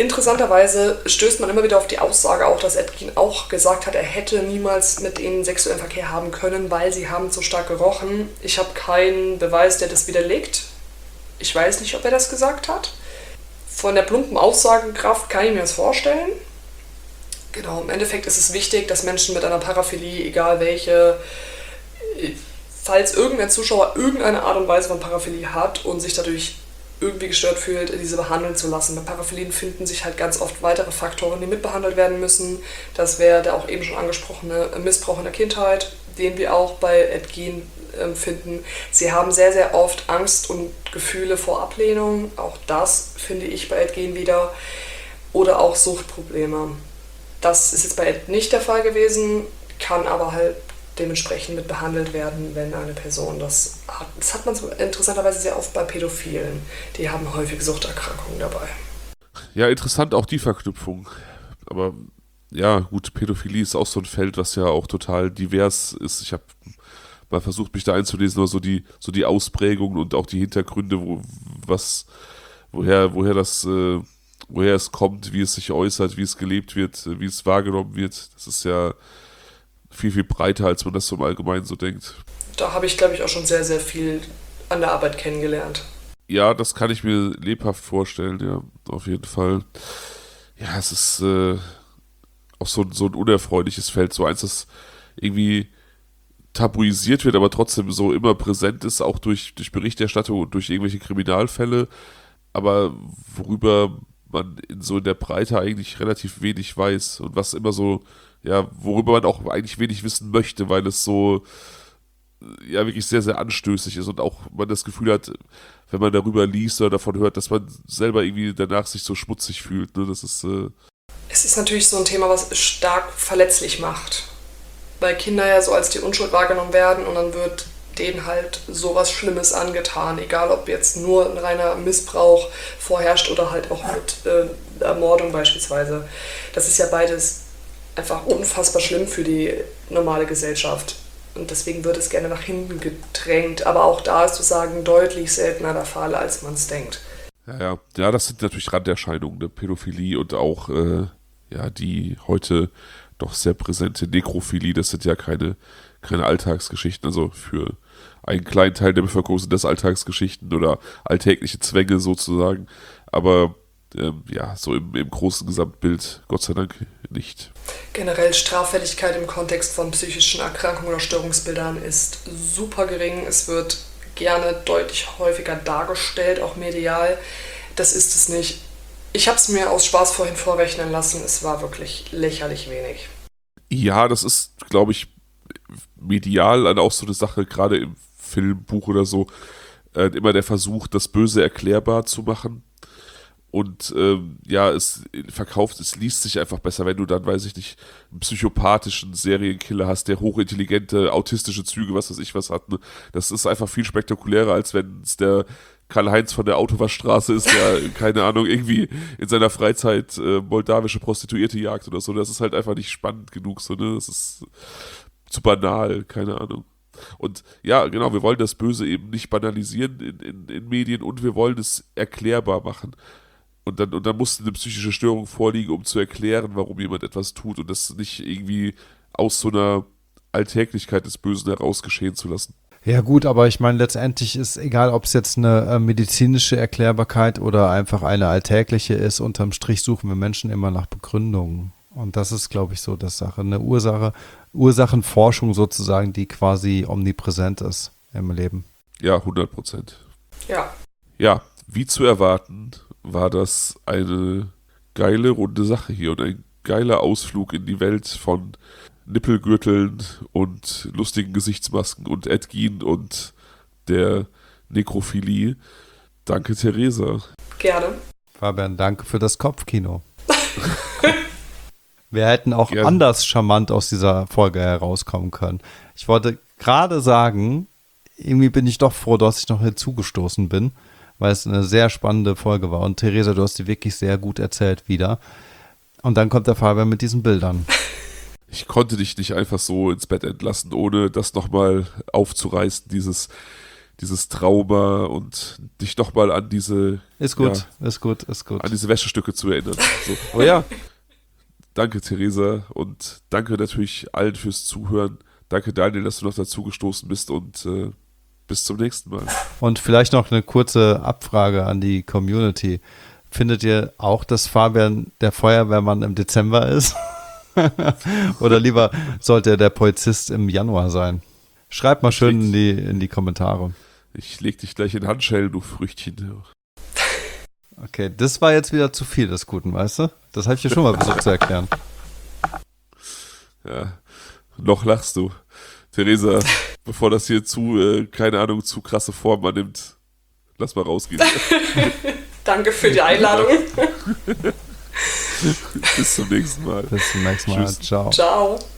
Interessanterweise stößt man immer wieder auf die Aussage auch, dass Ed Gein auch gesagt hat, er hätte niemals mit ihnen sexuellen Verkehr haben können, weil sie haben zu stark gerochen. Ich habe keinen Beweis, der das widerlegt. Ich weiß nicht, ob er das gesagt hat. Von der plumpen Aussagenkraft kann ich mir das vorstellen. Genau, im Endeffekt ist es wichtig, dass Menschen mit einer Paraphilie, egal welche, falls irgendein Zuschauer irgendeine Art und Weise von Paraphilie hat und sich dadurch irgendwie gestört fühlt, diese behandeln zu lassen. Bei Paraphilien finden sich halt ganz oft weitere Faktoren, die mitbehandelt werden müssen. Das wäre der auch eben schon angesprochene Missbrauch in der Kindheit, den wir auch bei Ed Gein äh, finden. Sie haben sehr, sehr oft Angst und Gefühle vor Ablehnung. Auch das finde ich bei Ed Gein wieder. Oder auch Suchtprobleme. Das ist jetzt bei Ed nicht der Fall gewesen, kann aber halt dementsprechend mit behandelt werden, wenn eine Person das hat. Das hat man so interessanterweise sehr oft bei Pädophilen. Die haben häufig Suchterkrankungen dabei. Ja, interessant auch die Verknüpfung. Aber ja, gut, Pädophilie ist auch so ein Feld, was ja auch total divers ist. Ich habe mal versucht, mich da einzulesen, aber so die, so die Ausprägungen und auch die Hintergründe, wo, was, woher, woher das, äh, woher es kommt, wie es sich äußert, wie es gelebt wird, wie es wahrgenommen wird. Das ist ja viel, viel breiter, als man das so im Allgemeinen so denkt. Da habe ich, glaube ich, auch schon sehr, sehr viel an der Arbeit kennengelernt. Ja, das kann ich mir lebhaft vorstellen, ja, auf jeden Fall. Ja, es ist äh, auch so, so ein unerfreuliches Feld, so eins, das irgendwie tabuisiert wird, aber trotzdem so immer präsent ist, auch durch, durch Berichterstattung und durch irgendwelche Kriminalfälle, aber worüber man in so in der Breite eigentlich relativ wenig weiß und was immer so, ja, worüber man auch eigentlich wenig wissen möchte, weil es so, ja, wirklich sehr, sehr anstößig ist und auch man das Gefühl hat, wenn man darüber liest oder davon hört, dass man selber irgendwie danach sich so schmutzig fühlt, ne, das ist, äh Es ist natürlich so ein Thema, was stark verletzlich macht, weil Kinder ja so als die Unschuld wahrgenommen werden und dann wird denen halt sowas Schlimmes angetan, egal ob jetzt nur ein reiner Missbrauch vorherrscht oder halt auch mit äh, Ermordung beispielsweise. Das ist ja beides einfach unfassbar schlimm für die normale Gesellschaft und deswegen wird es gerne nach hinten gedrängt, aber auch da ist zu sagen, deutlich seltener der Fall, als man es denkt. Ja, ja, ja, das sind natürlich Randerscheinungen, ne? Pädophilie und auch äh, ja, die heute doch sehr präsente Nekrophilie, das sind ja keine, keine Alltagsgeschichten, also für einen kleinen Teil der Bevölkerung sind das Alltagsgeschichten oder alltägliche Zwänge sozusagen, aber ähm, ja, so im, im großen Gesamtbild Gott sei Dank nicht. Generell Straffälligkeit im Kontext von psychischen Erkrankungen oder Störungsbildern ist super gering, es wird gerne deutlich häufiger dargestellt, auch medial, das ist es nicht. Ich habe es mir aus Spaß vorhin vorrechnen lassen, es war wirklich lächerlich wenig. Ja, das ist, glaube ich, medial dann auch so eine Sache, gerade im Film, Buch oder so, äh, immer der Versuch, das Böse erklärbar zu machen. Und ähm, ja, es verkauft, es liest sich einfach besser, wenn du dann, weiß ich nicht, einen psychopathischen Serienkiller hast, der hochintelligente, autistische Züge, was weiß ich was hat. Ne? Das ist einfach viel spektakulärer, als wenn es der Karl-Heinz von der Autowaschstraße ist, der, keine Ahnung, irgendwie in seiner Freizeit äh, moldawische Prostituierte jagt oder so. Das ist halt einfach nicht spannend genug, so, ne? Das ist zu banal, keine Ahnung. Und ja, genau, wir wollen das Böse eben nicht banalisieren in, in, in Medien und wir wollen es erklärbar machen. Und dann, und dann musste eine psychische Störung vorliegen, um zu erklären, warum jemand etwas tut und das nicht irgendwie aus so einer Alltäglichkeit des Bösen heraus geschehen zu lassen. Ja gut, aber ich meine, letztendlich ist egal, ob es jetzt eine äh, medizinische Erklärbarkeit oder einfach eine alltägliche ist, unterm Strich suchen wir Menschen immer nach Begründungen. Und das ist, glaube ich, so das Sache. Eine Ursache, Ursachenforschung sozusagen, die quasi omnipräsent ist im Leben. Ja, hundert Prozent. Ja. Ja, wie zu erwarten, war das eine geile, runde Sache hier und ein geiler Ausflug in die Welt von Nippelgürteln und lustigen Gesichtsmasken und Ed Gein und der Nekrophilie. Danke, Theresa. Gerne. Fabian, danke für das Kopfkino. Wir hätten auch Gerne. anders charmant aus dieser Folge herauskommen können. Ich wollte gerade sagen, irgendwie bin ich doch froh, dass ich noch hinzugestoßen bin, weil es eine sehr spannende Folge war. Und Theresa, du hast die wirklich sehr gut erzählt wieder. Und dann kommt der Fabian mit diesen Bildern. Ich konnte dich nicht einfach so ins Bett entlassen, ohne das nochmal aufzureißen, dieses, dieses Trauma und dich doch mal an diese Ist gut, ja, ist gut, ist gut. an diese Wäschestücke zu erinnern. So. Oh ja, danke Theresa und danke natürlich allen fürs Zuhören. Danke Daniel, dass du noch dazu gestoßen bist und äh, bis zum nächsten Mal. Und vielleicht noch eine kurze Abfrage an die Community. Findet ihr auch, dass Fabian der Feuerwehrmann im Dezember ist? Oder lieber sollte er der Polizist im Januar sein? Schreibt mal schön in die, in die Kommentare. Ich leg dich gleich in Handschellen, du Früchtchen. Okay, das war jetzt wieder zu viel des Guten, weißt du? Das habe ich dir schon mal versucht zu erklären. Ja, noch lachst du. Theresa, bevor das hier zu, äh, keine Ahnung, zu krasse Form annimmt, lass mal rausgehen. Danke für die Einladung. Bis zum nächsten Mal. Bis zum nächsten Mal. Tschüss. Ciao. Ciao.